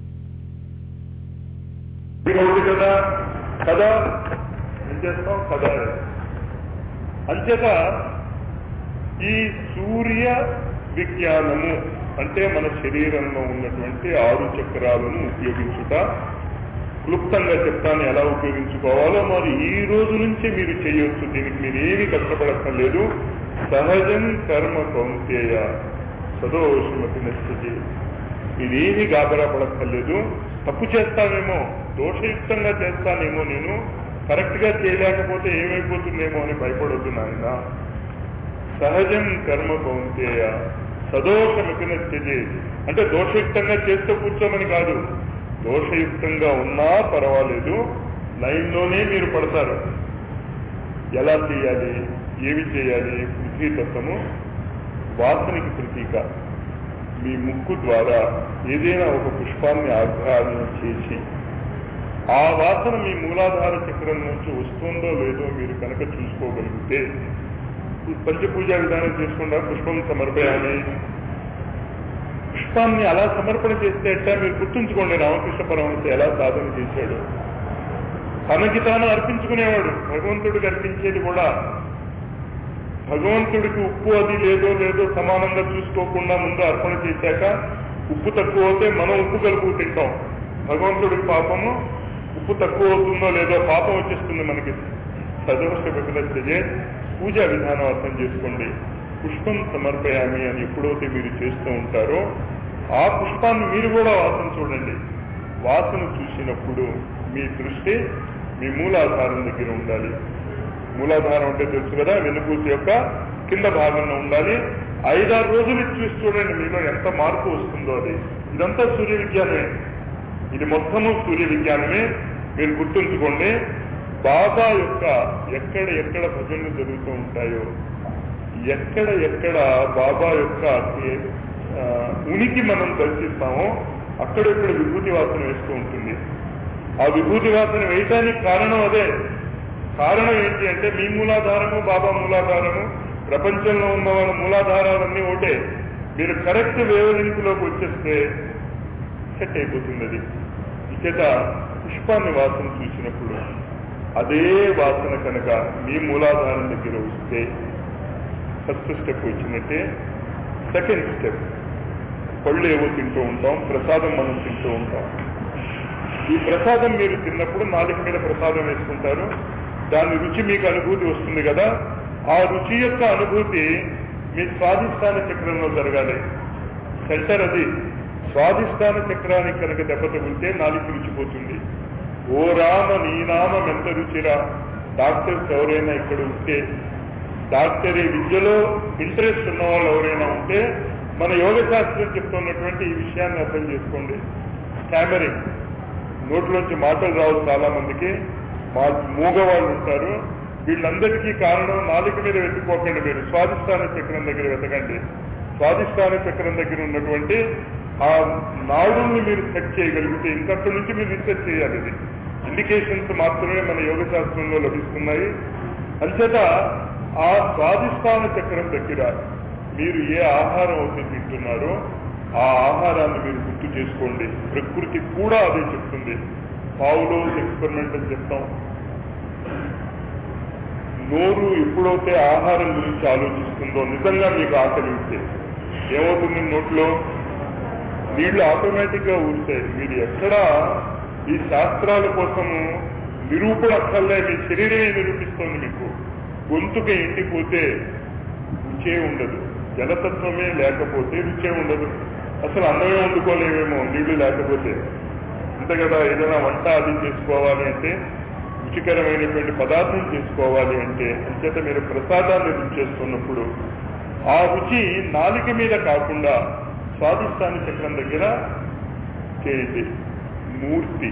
కదా కదా ఏం చేస్తాం కదా. అంచేత ఈ సూర్య విజ్ఞానము అంటే మన శరీరంలో ఉన్నటువంటి 6 చక్రాలను ఉపయోగించుట. క్లుప్తంగా చెప్తాను ఎలా ఉపయోగించుకోవాలో. మరి ఈ రోజు నుంచి మీరు చేయొచ్చు. దీనికి మీరు ఏమీ కష్టపడక్కర్లేదు. సహజం కర్మ కౌంతేయ సదోషమతి నష్టతి. మీరేమీ గాబరా పడక్కర్లేదు. తప్పు చేస్తానేమో, దోషయుక్తంగా చేస్తానేమో, నేను కరెక్ట్ గా చేయలేకపోతే ఏమైపోతుందేమో అని భయపడొద్దు నాయన. సహజం కర్మ కౌంతేయ సదోషమతి నష్టతి. అంటే దోషయుక్తంగా చేస్తూ కూర్చోమని కాదు. దోషయుక్తంగా ఉన్నా పర్వాలేదు, లైన్లోనే మీరు పడతారు. ఎలా చేయాలి, ఏమి చేయాలి? పృథ్వీతత్వము వాసనకి ప్రతీక. మీ ముక్కు ద్వారా ఏదైనా ఒక పుష్పాన్ని ఆఘ్రానం చేసి ఆ వాసన మీ మూలాధార చక్రం నుంచి వస్తుందో లేదో మీరు కనుక చూసుకోగలిగితే, ఈ పంచపూజా విధానం చేసుకుండా పుష్పం సమర్పయాలి. పుష్పాన్ని అలా సమర్పణ చేస్తే మీరు గుర్తుంచుకోండి, రామకృష్ణ పరమహంస ఎలా సాధన చేశాడు. తనకి తాను అర్పించుకునేవాడు, భగవంతుడికి అర్పించేది కూడా. భగవంతుడికి ఉప్పు అది లేదో సమానంగా చూసుకోకుండా ముందు అర్పణ చేశాక ఉప్పు తక్కువ అవుతే మనం ఉప్పు కలుపు తింటాం. భగవంతుడికి పాపము ఉప్పు తక్కువ అవుతుందో లేదో పాపం వచ్చేస్తుంది మనకి. సదోష పూజా విధానం అర్థం చేసుకోండి. పుష్పం సమర్పయామి అని ఎప్పుడైతే మీరు చేస్తూ ఉంటారో ఆ పుష్పాన్ని మీరు కూడా వాసన చూడండి. వాసన చూసినప్పుడు మీ దృష్టి మీ మూలాధారం దగ్గర ఉండాలి. మూలాధారం అంటే తెలుసు కదా, వెనుకూతి యొక్క కింద భాగంలో ఉండాలి. 5-6 రోజులు చూసి చూడండి మీలో ఎంత మార్పు వస్తుందో. అది ఇదంతా సూర్య విజ్ఞానమే, ఇది మొత్తము సూర్య విజ్ఞానమే. మీరు గుర్తుంచుకోండి, బాబా యొక్క ఎక్కడ భజనలు జరుగుతూ ఉంటాయో, ఎక్కడ బాబా యొక్క ఉనికి మనం దర్శిస్తామో అక్కడెక్కడ విభూతి వాసన వేస్తూ ఉంటుంది. ఆ విభూతి వాసన వేయటానికి కారణం అదే. కారణం ఏంటి అంటే మీ మూలాధారము, బాబా మూలాధారము, ప్రపంచంలో ఉన్న వాళ్ళ మూలాధారాలన్నీ ఒకటే. మీరు కరెక్ట్ వేవలింపులోకి వచ్చేస్తే సెట్ అయిపోతుంది. అది ఇచేత పుష్పాన్ని వాసన చూసినప్పుడు అదే వాసన కనుక మీ మూలాధారం దగ్గర వస్తే ఫస్ట్ స్టెప్ వచ్చినట్టే. సెకండ్ స్టెప్, పళ్ళు ఏవో తింటూ ఉంటాం, ప్రసాదం మనం తింటూ ఉంటాం. ఈ ప్రసాదం మీరు తిన్నప్పుడు నాలుగు మీద ప్రసాదం వేసుకుంటారు, దాని రుచి మీకు అనుభూతి వస్తుంది కదా. ఆ రుచి యొక్క అనుభూతి మీ స్వాధిష్టాన చక్రంలో జరగాలి. సెంటర్ అది. స్వాధిష్టాన చక్రానికి కనుక దెబ్బ తగిలితే నాలుగు రుచిపోతుంది. ఓ రామ నీ నామం ఎంత రుచిరా. డాక్టర్స్ ఎవరైనా ఇక్కడ ఉంటే, డాక్టరీ విద్యలో ఇంట్రెస్ట్ ఉన్న వాళ్ళు ఎవరైనా ఉంటే మన యోగ శాస్త్రం చెప్తున్నటువంటి ఈ విషయాన్ని అర్థం చేసుకోండి. స్టామరింగ్, నోట్లోంచి మాటలు రావు చాలా మందికి, మూగవాళ్ళు ఉంటారు. వీళ్ళందరికీ కారణం నాలుక మీద వెతుక్కోకండి, మీరు స్వాధిష్టాన చక్రం దగ్గర వెతకండి. స్వాధిష్టాన చక్రం దగ్గర ఉన్నటువంటి ఆ నాడుల్ని మీరు సెట్ చేయగలిగితే ఇంకక్కడి నుంచి మీరు రీసెర్చ్ చేయాలి. ఇది ఇండికేషన్స్ మాత్రమే మన యోగ శాస్త్రంలో లభిస్తున్నాయి. అంచేత ఆ స్వాధిష్టాన చక్రం దగ్గర మీరు ఏ ఆహారం అయితే తింటున్నారో ఆ ఆహారాన్ని మీరు గుర్తు చేసుకోండి. ప్రకృతి కూడా అదే చెప్తుంది. పావులో ఎక్స్పెరిమెంట్ అని చెప్తాం. నోరు ఎప్పుడైతే ఆహారం గురించి ఆలోచిస్తుందో, నిజంగా మీకు ఆకలి ఉంటే ఏమవుతుంది, నోట్లో నీళ్లు ఆటోమేటిక్ గా ఊరుతాయి. మీరు ఎక్కడా ఈ శాస్త్రాల కోసము నిరూపణ అక్కర్లే, మీ శరీరమే నిరూపిస్తోంది. మీకు గొంతుక ఎండిపోతే రుచే ఉండదు, జలతత్వమే లేకపోతే రుచే ఉండదు. అసలు అన్నమే వండుకోలేమేమో నీళ్లు లేకపోతే. అంతే కదా, ఏదైనా వంట అది చేసుకోవాలి అంటే, రుచికరమైనటువంటి పదార్థం చేసుకోవాలి అంటే, అంచేత మీరు ప్రసాదాన్ని రుచి చేస్తున్నప్పుడు ఆ రుచి నాలుక మీద కాకుండా స్వాధిష్టాన చక్రం దగ్గర చేయండి. మూర్తి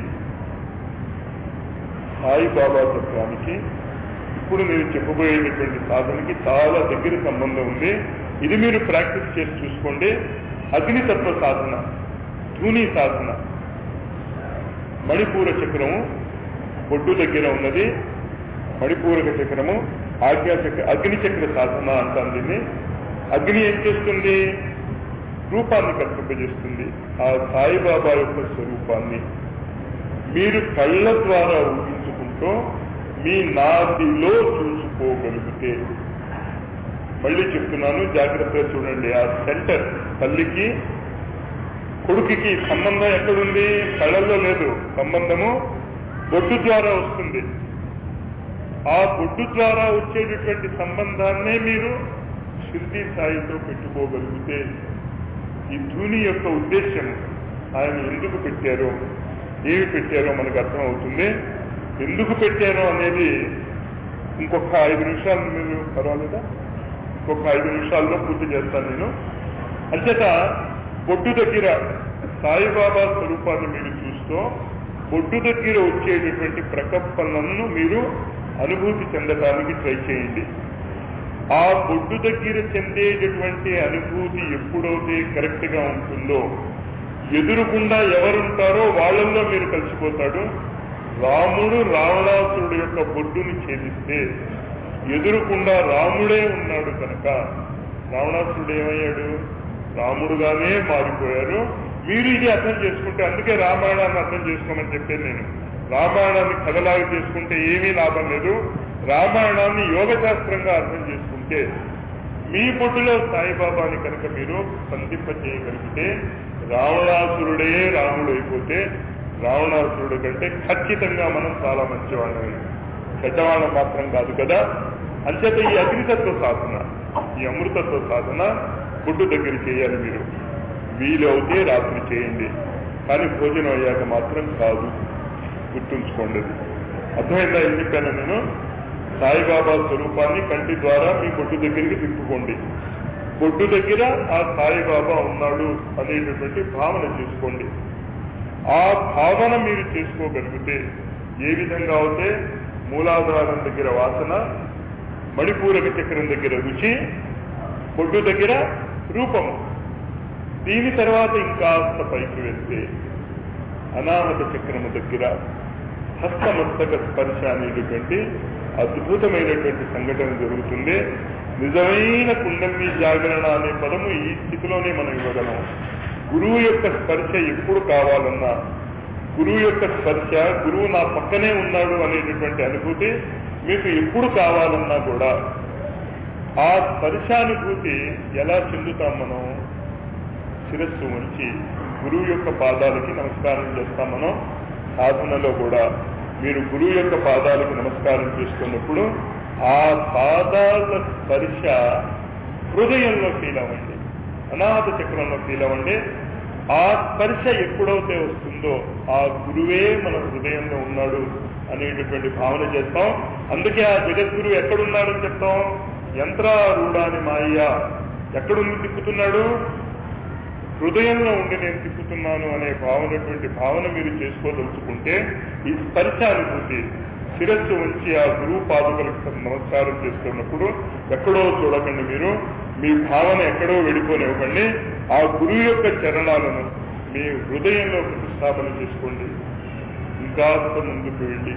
సాయిబాబా చక్రానికి ఇప్పుడు మీరు చెప్పబోయేటువంటి సాధనకి చాలా దగ్గర సంబంధం ఉంది. ఇది మీరు ప్రాక్టీస్ చేసి చూసుకోండి. అగ్నితత్వ సాధన, ధూని సాధన, మణిపూర చక్రము బొడ్డు దగ్గర ఉన్నది. మణిపూరక చక్రము ఆజ్ఞాచక్ర, అగ్నిచక్ర సాధన అంటాం దీన్ని. అగ్ని ఏం చేస్తుంది? రూపాన్ని కల్పింపజేస్తుంది. ఆ సాయిబాబా యొక్క స్వరూపాన్ని మీరు కళ్ళ ద్వారా ఊహించుకుంటూ మీ నాదిలో చూసుకోగలిగితే, మళ్ళీ చెప్తున్నాను జాగ్రత్తగా చూడండి, ఆ సెంటర్ తల్లికి కొడుకుకి సంబంధం ఎక్కడుంది? కళ్ళల్లో లేదు. సంబంధము బొడ్డు ద్వారా వస్తుంది. ఆ బొడ్డు ద్వారా వచ్చేటటువంటి సంబంధాన్నే మీరు షిర్డీ సాయితో పెట్టుకోగలిగితే, ఈ ధూని యొక్క ఉద్దేశం, ఆయన ఎందుకు పెట్టారో, ఏమి పెట్టారో మనకు అర్థం అవుతుంది. ఎందుకు పెట్టారో అనేది ఇంకొక 5 నిమిషాలు, మీరు పర్వాలేదా? ఇంకొక 5 నిమిషాల్లో పూర్తి చేస్తాను నేను. అంచేత బొడ్డు దగ్గర సాయిబాబా స్వరూపాన్ని మీరు చూస్తూ బొడ్డు దగ్గర వచ్చేటటువంటి ప్రకంపనలను మీరు అనుభూతి చెందటానికి ట్రై చేయండి. ఆ బొడ్డు దగ్గర చెందేటటువంటి అనుభూతి ఎప్పుడైతే కరెక్ట్ గా ఉంటుందో ఎదురుకుండా ఎవరుంటారో వాళ్ళల్లో మీరు కలిసిపోతాడు. రాముడు రావణాసురుడు యొక్క బొడ్డుని ఛేదిస్తే ఎదురుకుండా రాముడే ఉన్నాడు కనుక రావణాసురుడు ఏమయ్యాడు? రాముడుగానే మారిపోయారు. మీరు ఇది అర్థం చేసుకుంటే, అందుకే రామాయణాన్ని అర్థం చేసుకోమని చెప్పాను నేను. రామాయణాన్ని కథలాగా చేసుకుంటే ఏమీ లాభం లేదు. రామాయణాన్ని యోగశాస్త్రంగా అర్థం చేసుకుంటే మీ బొడ్డులో సాయిబాబాని కనుక మీరు సంధింప చేయగలిగితే రావణాసురుడే రాముడు అయిపోతే రావణాసురుడు కంటే ఖచ్చితంగా మనం చాలా మంచివాళ్ళమే, చెడ్డవాళ్ళం మాత్రం కాదు కదా. అంచేత ఈ అగ్నితత్వ సాధన, ఈ అమృతత్వ సాధన బొడ్డు దగ్గర చేయాలి. మీరు వీలవుతే రాత్రి చేయండి, కానీ భోజనం అయ్యాక మాత్రం కాదు, గుర్తుంచుకోండి. అర్థమైందా ఏం చెప్పాను నేను? సాయిబాబా స్వరూపాన్ని కంటి ద్వారా మీ బొడ్డు దగ్గరికి తిప్పుకోండి. బొడ్డు దగ్గర ఆ సాయిబాబా ఉన్నాడు అనేటటువంటి భావన చేసుకోండి. ఆ భావన మీరు చేసుకోగలిగితే ఏ విధంగా అయితే మూలాధారం దగ్గర వాసన, మణిపూరక చక్రం దగ్గర రుచి, బొడ్డు దగ్గర రూపము, దీని తర్వాత ఇంకాస్త పైకి వెళ్తే అనాహత చక్రము దగ్గర హస్తమస్తక స్పర్శ అనేటటువంటి అద్భుతమైనటువంటి సంఘటన జరుగుతుంది. నిజమైన కుండలి జాగరణ అనే పదము ఈ స్థితిలోనే మనం ఇవ్వగలం. గురువు యొక్క స్పర్శ ఎప్పుడు కావాలన్నా, గురువు యొక్క స్పర్శ, గురువు నా పక్కనే ఉన్నాడు అనేటటువంటి అనుభూతి మీకు ఎప్పుడు కావాలన్నా కూడా ఆ స్పర్శానుభూతి ఎలా చెందుతాం మనం? శిరస్సు ఉంచి గురువు యొక్క పాదాలకి నమస్కారం చేస్తాం. మనం సాధనలో కూడా మీరు గురువు యొక్క పాదాలకు నమస్కారం చేస్తున్నప్పుడు ఆ పాదాల స్పర్శ హృదయంలో ఫీల్ అవ్వండి, అనాహత చక్రంలో ఫీల్ అవ్వండి. ఆ స్పర్శ ఎప్పుడైతే వస్తుందో ఆ గురువే మన హృదయంలో ఉన్నాడు అనేటటువంటి భావన చేస్తాం. అందుకే ఆ జగద్గురువు ఎక్కడున్నాడని చెప్తాం? యంత్రారూఢాని మాయ, ఎక్కడుండి తిప్పుతున్నాడు? హృదయంలో ఉండి నేను తిప్పుతున్నాను అనే భావన మీరు చేసుకోదలుచుకుంటే ఈ స్పర్శ అనుభూతి శిరస్సు ఉంచి ఆ గురువు పాదుకలకు నమస్కారం చేస్తున్నప్పుడు ఎక్కడో చూడకండి, మీరు మీ భావన ఎక్కడో వెళ్ళిపోనివ్వకండి. ఆ గురువు యొక్క చరణాలను మీ హృదయంలో ప్రతిష్టాపన చేసుకోండి. ఇంకాస్త ముందుకు వెళ్ళి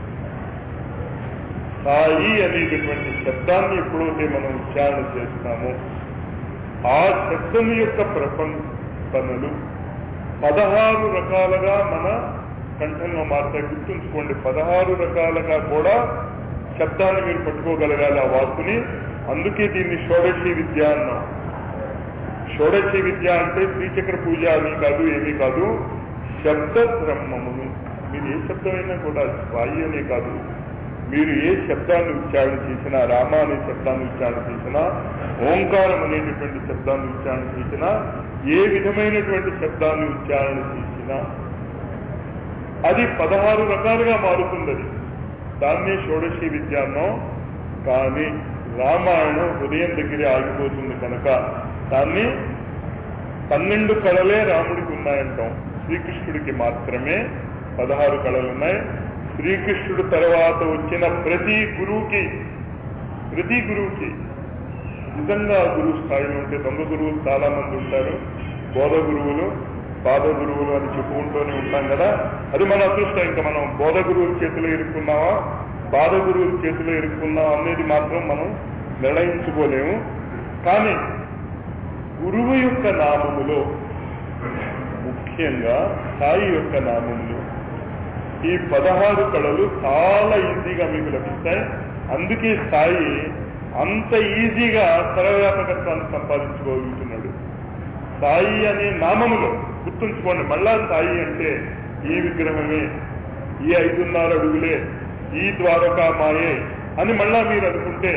సాయి అనేటటువంటి శబ్దాన్ని ఎప్పుడైతే మనం ఉచ్చారణ చేస్తామో ఆ శబ్దం యొక్క ప్రకంపనలు 16 రకాలుగా మన కంఠంలో మారుతాయి. గుర్తుంచుకోండి, 16 రకాలుగా కూడా శబ్దాన్ని మీరు పట్టుకోగలగాలి, ఆ వాక్కుని. అందుకే దీన్ని షోడశి విద్య అన్నాం. షోడశి విద్య అంటే శ్రీచక్ర పూజ అని కాదు, ఏమీ కాదు, శబ్ద బ్రహ్మమును. మీరు ఏ శబ్దమైనా కూడా సాయి అనే కాదు, మీరు ఏ శబ్దాన్ని ఉచ్చారణ చేసినా, రామ అనే శబ్దాన్ని ఉచ్చారణ చేసినా, ఓంకారం అనేటటువంటి శబ్దాన్ని ఉచ్చారణ చేసినా, ఏ విధమైనటువంటి శబ్దాన్ని ఉచ్చారణ చేసినా అది 16 రకాలుగా మారుతుంది. దాన్నే షోడశి విద్య అన్నాం. కానీ రామాయణం హృదయం దగ్గరే ఆగిపోతుంది కనుక దాన్ని 12 కళలే రాముడికి ఉన్నాయంటాం. శ్రీకృష్ణుడికి మాత్రమే 16 కళలు ఉన్నాయి. శ్రీకృష్ణుడు తర్వాత వచ్చిన ప్రతి గురువుకి నిజంగా గురువు స్థాయిలో ఉంటే, దొంగ గురువులు చాలా మంది ఉంటారు, బోధ గురువులు, బాధ గురువులు అని చెప్పుకుంటూనే ఉంటాం కదా. అది మన అదృష్టం. ఇంకా మనం బోధ గురువుల చేతిలో ఇరుక్కున్నావా, బాధ గురువుల చేతిలో ఇరుక్కున్నావా అనేది మాత్రం మనం నిర్ణయించుకోలేము. కానీ గురువు యొక్క నామములో, ముఖ్యంగా సాయి యొక్క నామములో ఈ 16 కళలు చాలా ఈజీగా మీకు లభిస్తాయి. అందుకే సాయి అంత ఈజీగా సర్వవ్యాపకత్వాన్ని సంపాదించుకోగలుగుతున్నాడు. సాయి అనే నామములో గుర్తుంచుకోండి. మళ్ళా సాయి అంటే ఈ విగ్రహమే, ఈ 5.5 అడుగులే, ఈ ద్వారకా మాయే అని మళ్ళా మీరు అనుకుంటే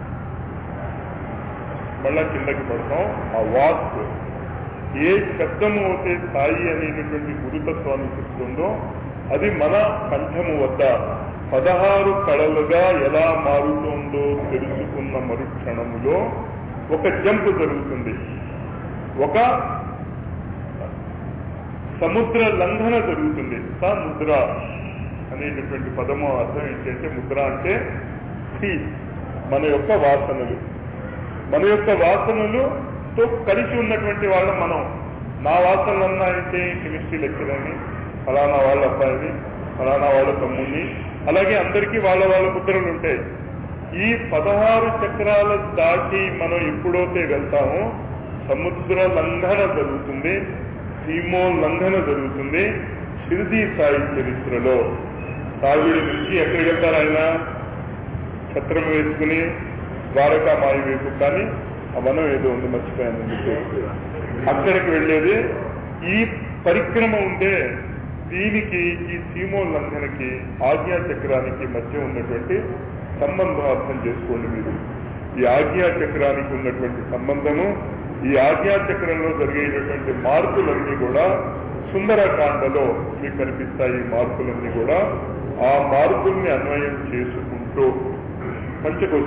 మళ్ళా కిందకి పడతాం. ఆ వాక్ ఏ శబ్దము అయితే సాయి అనేటటువంటి గురుతత్వాన్ని చెప్తుందో అది మన కంఠము వద్ద 16 కళలుగా ఎలా మారుతుందో తెలుసుకున్న మరుక్షణములో ఒక జంప్ జరుగుతుంది, ఒక సముద్ర లంఘన జరుగుతుంది. సముద్ర అనేటటువంటి పదము అర్థం ఏంటంటే ముద్ర అంటే సీడ్, మన యొక్క వాసనలు. మన యొక్క వాసనలుతో కలిసి ఉన్నటువంటి వాళ్ళం మనం. నా వాసనలన్నా అయితే కెమిస్ట్రీ లెక్చర్ అని, ఫలానా వాళ్ళ అబ్బాయిని, ఫలానా వాళ్ళ తమ్ముడిని, అలాగే అందరికీ వాళ్ళ వాళ్ళ ముద్రలు ఉంటాయి. ఈ 16 చక్రాలు దాటి మనం ఎప్పుడైతే వెళ్తామో సముద్ర లంఘన జరుగుతుంది, సీమోల్లంఘన జరుగుతుంది. షిరిడీ సాయి చరిత్రలో సాగుడి నుంచి ఎక్కడికి వెళ్తారు ఆయన? ఛత్రం వేసుకుని ద్వారకా మాయి వైపు, కానీ ఆ వనం ఏదో ఉంది మర్చిపోయాను, అక్కడికి వెళ్ళేది. ఈ పరిక్రమ ఉంటే దీనికి, ఈ సీమోల్లంఘనకి ఆజ్ఞా చక్రానికి మధ్య ఉన్నటువంటి సంబంధం అర్థం చేసుకోండి మీరు. ఈ ఆజ్ఞా చక్రానికి ఉన్నటువంటి సంబంధము, ఈ ఆజ్ఞా చక్రంలో జరిగేటటువంటి మార్పులన్నీ కూడా సుందరకాండలో మీకు కనిపిస్తాయి. ఈ మార్పులన్నీ కూడా ఆ మార్పుల్ని అన్వయం చేసుకుంటూ పంచకోశ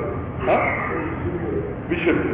విశుద్ధి,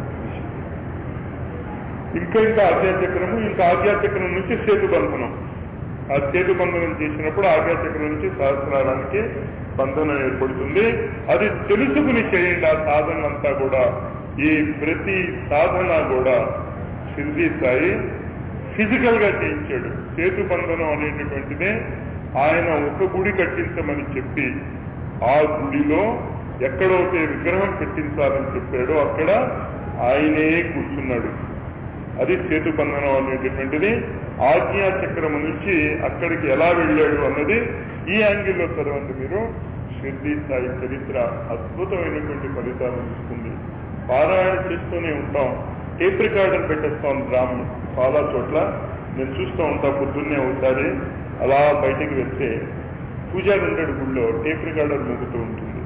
ఇంకా ఆజ్ఞాచక్రము, ఇంకా ఆజ్ఞాచక్రం నుంచి సేతుబంధనం. ఆ సేతుబంధనం చేసినప్పుడు ఆజ్ఞాచక్రం నుంచి సహస్రారానికి బంధనం ఏర్పడుతుంది. అది తెలుసుకుని చేయండి. ఆ సాధన అంతా కూడా, ఈ ప్రతి సాధన కూడా షిరిడీ సాయి ఫిజికల్ గా చేయించాడు. సేతుబంధనం అనేటటువంటిదే ఆయన ఒక గుడి కట్టించమని చెప్పి, ఆ గుడిలో ఎక్కడైతే విగ్రహం పెట్టించాలని చెప్పాడో అక్కడ ఆయనే కూర్చున్నాడు. అది సేతుబంధనం అనేటటువంటిది. ఆజ్ఞా చక్రము నుంచి అక్కడికి ఎలా వెళ్ళాడు అన్నది ఈ యాంగిల్లో చదవండి మీరు. షిరిడీ సాయి చరిత్ర అద్భుతమైనటువంటి ఫలితాలను ఇస్తుంది. పారాయణ చేస్తూనే ఉంటాం. టేప్ రికార్డర్ పెట్టేస్తాం డ్రామ్ చాలా చోట్ల. నేను చూస్తూ ఉంటా, పొద్దున్నే ఒకసారి అలా బయటికి వెళ్తే పూజారి ఉంటాడు గుళ్ళో, టేప్ రికార్డర్ మోగుతూ ఉంటుంది.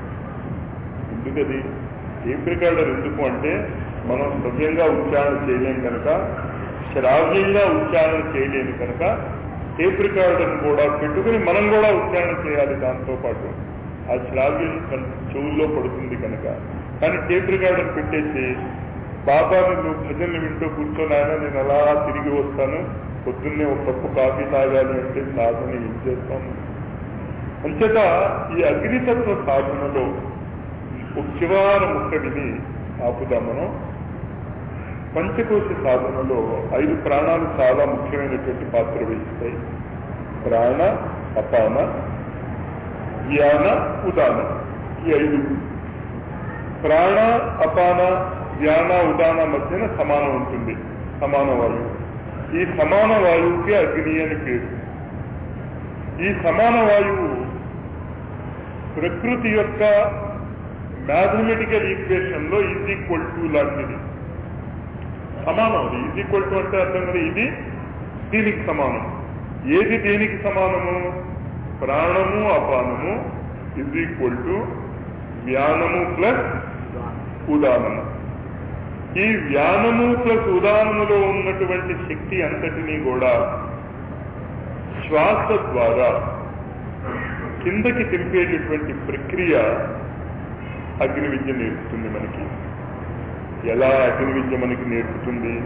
ఎందుకది టేప్ రికార్డర్ ఎందుకు అంటే, మనం సవ్యంగా ఉచ్చారణ చేయలేం కనుక, శ్రావ్యంగా ఉచ్చారణ చేయలేము కనుక టేప్ రికార్డర్ని కూడా పెట్టుకుని మనం కూడా ఉచ్చారణ చేయాలి. దాంతో పాటు ఆ శ్రావ్యం చెవుల్లో పడుతుంది కనుక. కానీ టేప్ రికార్డర్ పెట్టేసి బాబాని నువ్వు భజనలు వింటూ కూర్చొని ఆయన నేను అలా తిరిగి వస్తాను, పొద్దున్నే ఒక కప్పు కాఫీ తాగాలి అంటే సాధన ఏం చేస్తాము? అంచేత ఈ అగ్నితత్వ సాధనలో ఒక చివర ముక్కడిని ఆపుదాం మనం. పంచకోశ సాధనలో 5 ప్రాణాలు చాలా ముఖ్యమైనటువంటి పాత్ర వహిస్తాయి. ప్రాణ, అపాన, వ్యాన, ఉదాన. ఈ 5 ప్రాణ, అపాన, వ్యాన, ఉదాన మధ్యన సమానం ఉంటుంది, సమాన వాయువు. ఈ సమాన వాయువుకి అగ్ని అని పేరు. ఈ సమాన వాయువు ప్రకృతి యొక్క మ్యాథమెటికల్ ఈక్వేషన్ లో ఈజ్ ఈక్వల్ టు లాంటిది. సమానం. అది ఈజ్ ఈక్వల్ టు అంటే అర్థం కదా, ఇది దీనికి సమానం. ఏది దేనికి సమానము? ప్రాణము అపానము ఈజ్ ఈక్వల్ టు వ్యానము ప్లస్ ఉదానము. ఈ వ్యానము ప్లస్ ఉదానములో ఉన్నటువంటి శక్తి అంతటినీ కూడా శ్వాస ద్వారా కిందకి తింపేటటువంటి ప్రక్రియ అగ్ని విద్య నేర్పుతుంది మనకి. ఎలా అగ్ని విద్య మనకి నేర్పుతుంది?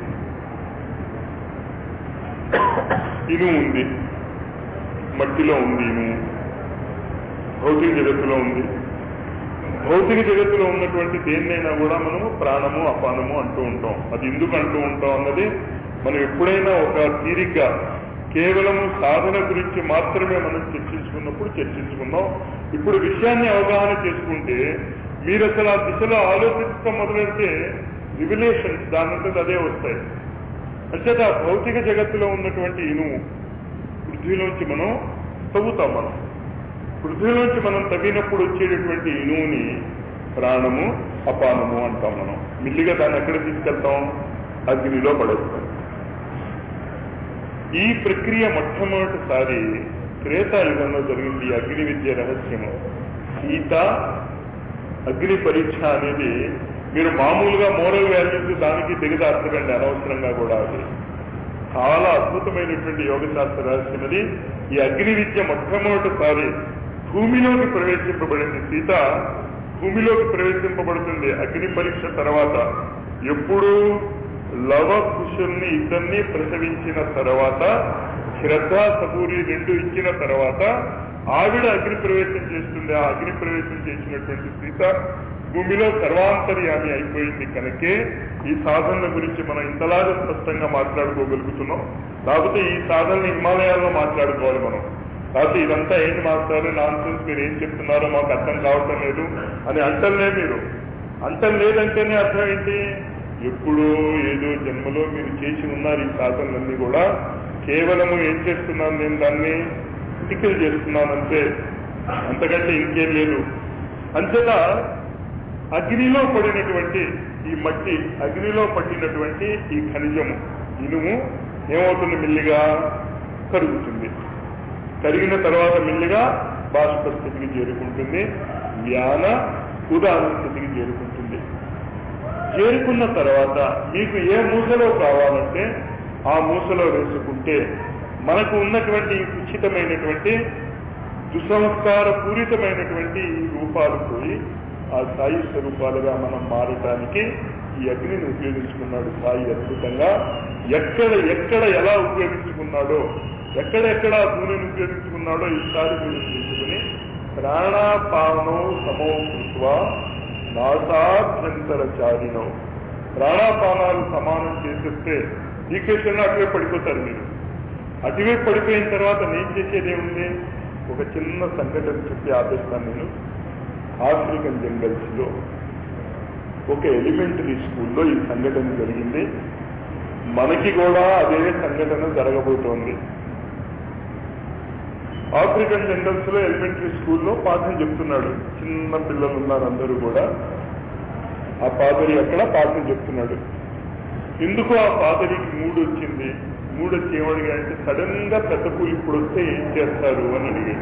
ఇనుము ఉంది, మట్టిలో ఉంది ఇనుము, భౌతిక జగత్తులో ఉంది. భౌతిక జగత్తులో ఉన్నటువంటి దేన్నైనా కూడా మనము ప్రాణము అపానము అంటూ ఉంటాం. అది ఎందుకు అంటూ ఉంటాం అన్నది మనం ఎప్పుడైనా ఒక తీరిగ్గా కేవలము సాధన గురించి మాత్రమే మనం చర్చించుకున్నప్పుడు చర్చించుకున్నాం. ఇప్పుడు విషయాన్ని అవగాహన చేసుకుంటే మీరు అసలు ఆ దిశలో ఆలోచించడం మొదలెడితే రివిలేషన్స్ దానంతట అదే వస్తాయి. అంచేత భౌతిక జగత్తులో ఉన్నటువంటి ఇనుము పృథ్వీలోంచి మనం తవ్వుతాం. మనం పృథ్వీలోంచి మనం తవ్వినప్పుడు వచ్చేటటువంటి ఇనువుని ప్రాణము అపానము అంటాం. మనం మిల్లిగా దాన్ని ఎక్కడ తీసుకెళ్తాం? అగ్నిలో పడేస్తాం. ఈ ప్రక్రియ మొట్టమొదటిసారి త్రేతాయుగంలో జరిగింది. అగ్ని విద్య రహస్యము. సీత అగ్ని పరీక్ష అనేది మీరు మామూలుగా మోరల్ వాల్యూస్ దానికి దిగదార్చకండి అనవసరంగా కూడా. అది చాలా అద్భుతమైనటువంటి యోగశాస్త్ర రహస్యం అది. ఈ అగ్ని విద్య మొట్టమొదటిసారి భూమిలోకి ప్రవేశింపబడింది. సీత భూమిలోకి ప్రవేశింపబడుతుంది అగ్ని పరీక్ష తర్వాత. ఎప్పుడు లవ కుశల్ని ఇద్దరిని ప్రసవించిన తర్వాత శ్రద్ధ సబూరి రెండు ఇచ్చిన తర్వాత ఆవిడ అగ్ని ప్రవేశం చేస్తుంది. ఆ అగ్ని ప్రవేశం చేసినటువంటి సీత భూమిలో సర్వాంతర్యామి అయిపోయింది. కనుకే ఈ సాధనల గురించి మనం ఇంతలాగా స్పష్టంగా మాట్లాడుకోగలుగుతున్నాం. కాకపోతే ఈ సాధనని హిమాలయాల్లో మాట్లాడుకోవాలి మనం. కాకపోతే ఇదంతా ఏంటి మాట్లాడారు, నాన్ సెన్స్, మీరు ఏం చెప్తున్నారో మాకు అర్థం కావటం లేదు అని అంటలే. మీరు అంటం లేదంటేనే అర్థం ఏంటి, ఎప్పుడో ఏదో జన్మలో మీరు చేసి ఉన్నారు. ఈ సాధనలన్నీ కూడా కేవలము ఏం చేస్తున్నాను, నేను దాన్ని టికిల్ చేస్తున్నానంటే, అంతకంటే ఇంకేం లేదు. అంతేగా అగ్నిలో పడినటువంటి ఈ మట్టి, అగ్నిలో పట్టినటువంటి ఈ ఖనిజము ఇనుము ఏమవుతుంది, మెల్లిగా కరుగుతుంది. కరిగిన తర్వాత మెల్లిగా బాష్ప స్థితికి చేరుకుంటుంది, వ్యాన ఉదాహరణ స్థితికి చేరుకుంటుంది. చేరుకున్న తర్వాత మీకు ఏ మూసలో కావాలంటే ఆ మూసలో వేసుకుంటే మనకు ఉన్నటువంటి కుచితమైనటువంటి దుస్సంస్కార పూరితమైనటువంటి ఈ రూపాలు పోయి ఆ సాయి స్వరూపాలుగా మనం మారటానికి ఈ అగ్నిని ఉపయోగించుకున్నాడు సాయి అద్భుతంగా. ఎక్కడ ఎక్కడ ఎలా ఉపయోగించుకున్నాడో, ఎక్కడెక్కడ ఆ భూమిని ఉపయోగించుకున్నాడో ఈసారి మీరు తీసుకుని ప్రాణాపానో సమో కృత్వ నాసాభ్యంతరచారిణో, ప్రాణాపానాలు సమానం చేసేస్తే ఈక్వేషన్లో అటువే పడిపోతారు మీరు. అటువే పడిపోయిన తర్వాత నేను చేసేది ఏముంది, ఒక చిన్న సంఘటన చెప్పి ఆపేస్తాను నేను. ఆఫ్రికన్ జంగల్స్ లో ఒక ఎలిమెంటరీ స్కూల్లో ఈ సంఘటన జరిగింది. మనకి కూడా అదే సంఘటన జరగబోతోంది. ఆఫ్రికన్ జంగల్స్ లో ఎలిమెంటరీ స్కూల్లో పాఠం చెప్తున్నాడు. చిన్న పిల్లలు ఉన్నారు అందరూ కూడా. ఆ పాదరి అక్కడ పాఠం చెప్తున్నాడు. ఎందుకు ఆ పాదరికి మూడు వచ్చింది? మూడు వచ్చి ఏమడిగాడంటే, సడన్ గా పెద్ద పూలు ఇప్పుడు వస్తే ఏం చేస్తారు అని అడిగాడు.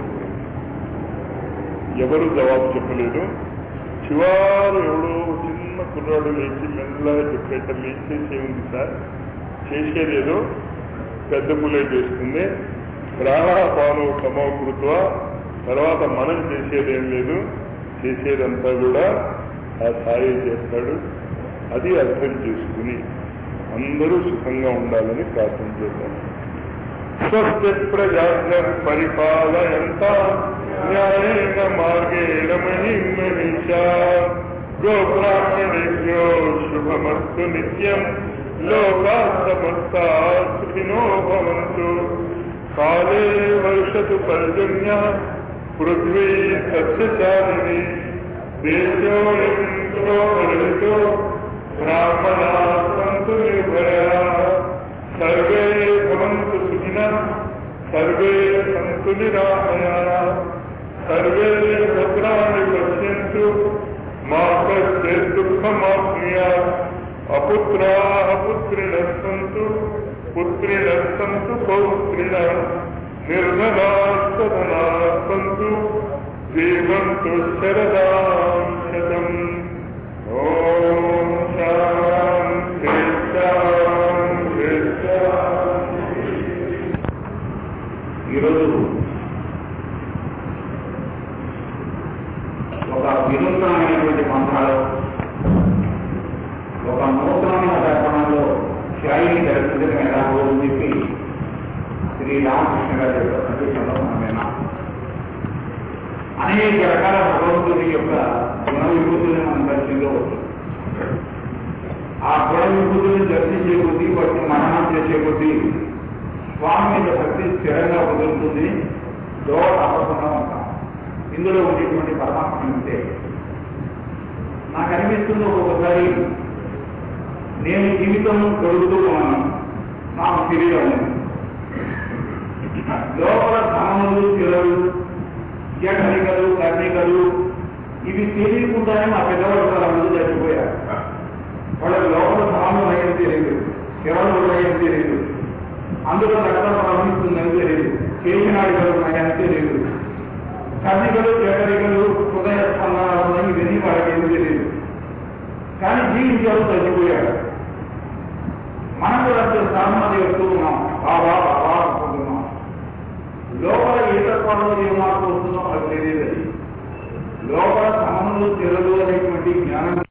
ఎవరు జవాబు చెప్పలేదు. చివారు ఎవడో చిన్న కుర్రాడు లేచి మెల్లగా చెప్పేట, ఏం చేసేది సార్, చేసేదేదో పెద్ద పూలే చేస్తుంది, ప్రాణాపాను సమకృత్వ, తర్వాత మనం చేసేదేం లేదు, చేసేదంతా కూడా ఆ సాయి చేస్తాడు. అది అర్థం చేసుకుని అందరూ సుఖంగా ఉండాలని ప్రార్థన చేద్దాం. స్వస్తి ప్రజాభ్య పరిపాలయంతా న్యాయేన మార్గేణ మహిం మనీషా గోబ్రాహ్మణేభ్యో శుభమస్తు నిత్యం లోకా సమస్తా సుఖినో భవంతు. కాలే వర్షతు పర్జన్య పృథ్వీ సస్యశాలిని దేశోతో బ్రాహ్మణా సంతు నిర్భయా సర్వే భవంతు సుఖినః సర్వే సంతు నిరామయా సర్వే భద్రాణి పశ్యంతు మా కశ్చిత్ దుఃఖమాప్నుయాత్. అపుత్రాః పుత్రిణః సంతు పుత్రిణః సంతు పౌత్రిణః నిర్ధనాః సధనాః సంతు జీవంతు శరదాం శతం. ఓం శాంతి శాంతి శాంతి. ఈరోజు ఒక వినూత్నమైనటువంటి మంత్రాలు, ఒక నూతనమైన దర్పణంలో శైలి దర్శనం ఎలా అని చెప్పి శ్రీ రామకృష్ణ గారి యొక్క సందేశంలో మనమేనా అనేక రకాల భగవంతుని యొక్క గుణ విభూతుల్ని మనం దర్శించవచ్చు. ఆ గుణ విభూతుల్ని దర్శించే కొద్దీ, వాటిని మననం చేసే కొద్దీ స్వామి మీద భక్తి స్థిరంగా కుదురుతుంది. దోడ అవ్వకుండా ఉంటాం. ఇందులో ఉండేటువంటి పరమాత్మ ఉంటే నాకు అనిపిస్తుంది, ఒక్కొక్కసారి నేను జీవితం గడుపుతూ ఉన్నాను, నాకు శరీరం ఉంది, లోపల ధామలు శిలలు జఠరికలు కర్ణికలు ఇవి తెలియకుండానే మా పెద్దవాళ్ళు చాలా మంది చచ్చిపోయారు. వాళ్ళకి లోపల ధామలు అయ్యేది తెలియదు, శివలు అయ్యేది తెలియదు, అందులో రక్తం ప్రవహిస్తుందని తెలియదు, కేశనాడికలు ఉన్నాయని తెలియదు, కర్ణికలు జఠరికలు హృదయ స్పందనాలు ఉన్నాయి, ఇవన్నీ వాళ్ళకి ఏమి తెలియదు. కానీ జీవించారు, చచ్చిపోయారు. మనం కూడా సాధన చేస్తూ ఉన్నాం, బాబా బాబా అనుకుంటున్నాం. లోపల ఏ తత్వాల్లో ఏ మార్పు వస్తుందో మనకు తెలియదు. లోపల సమములు తెరలు అనేటువంటి జ్ఞానం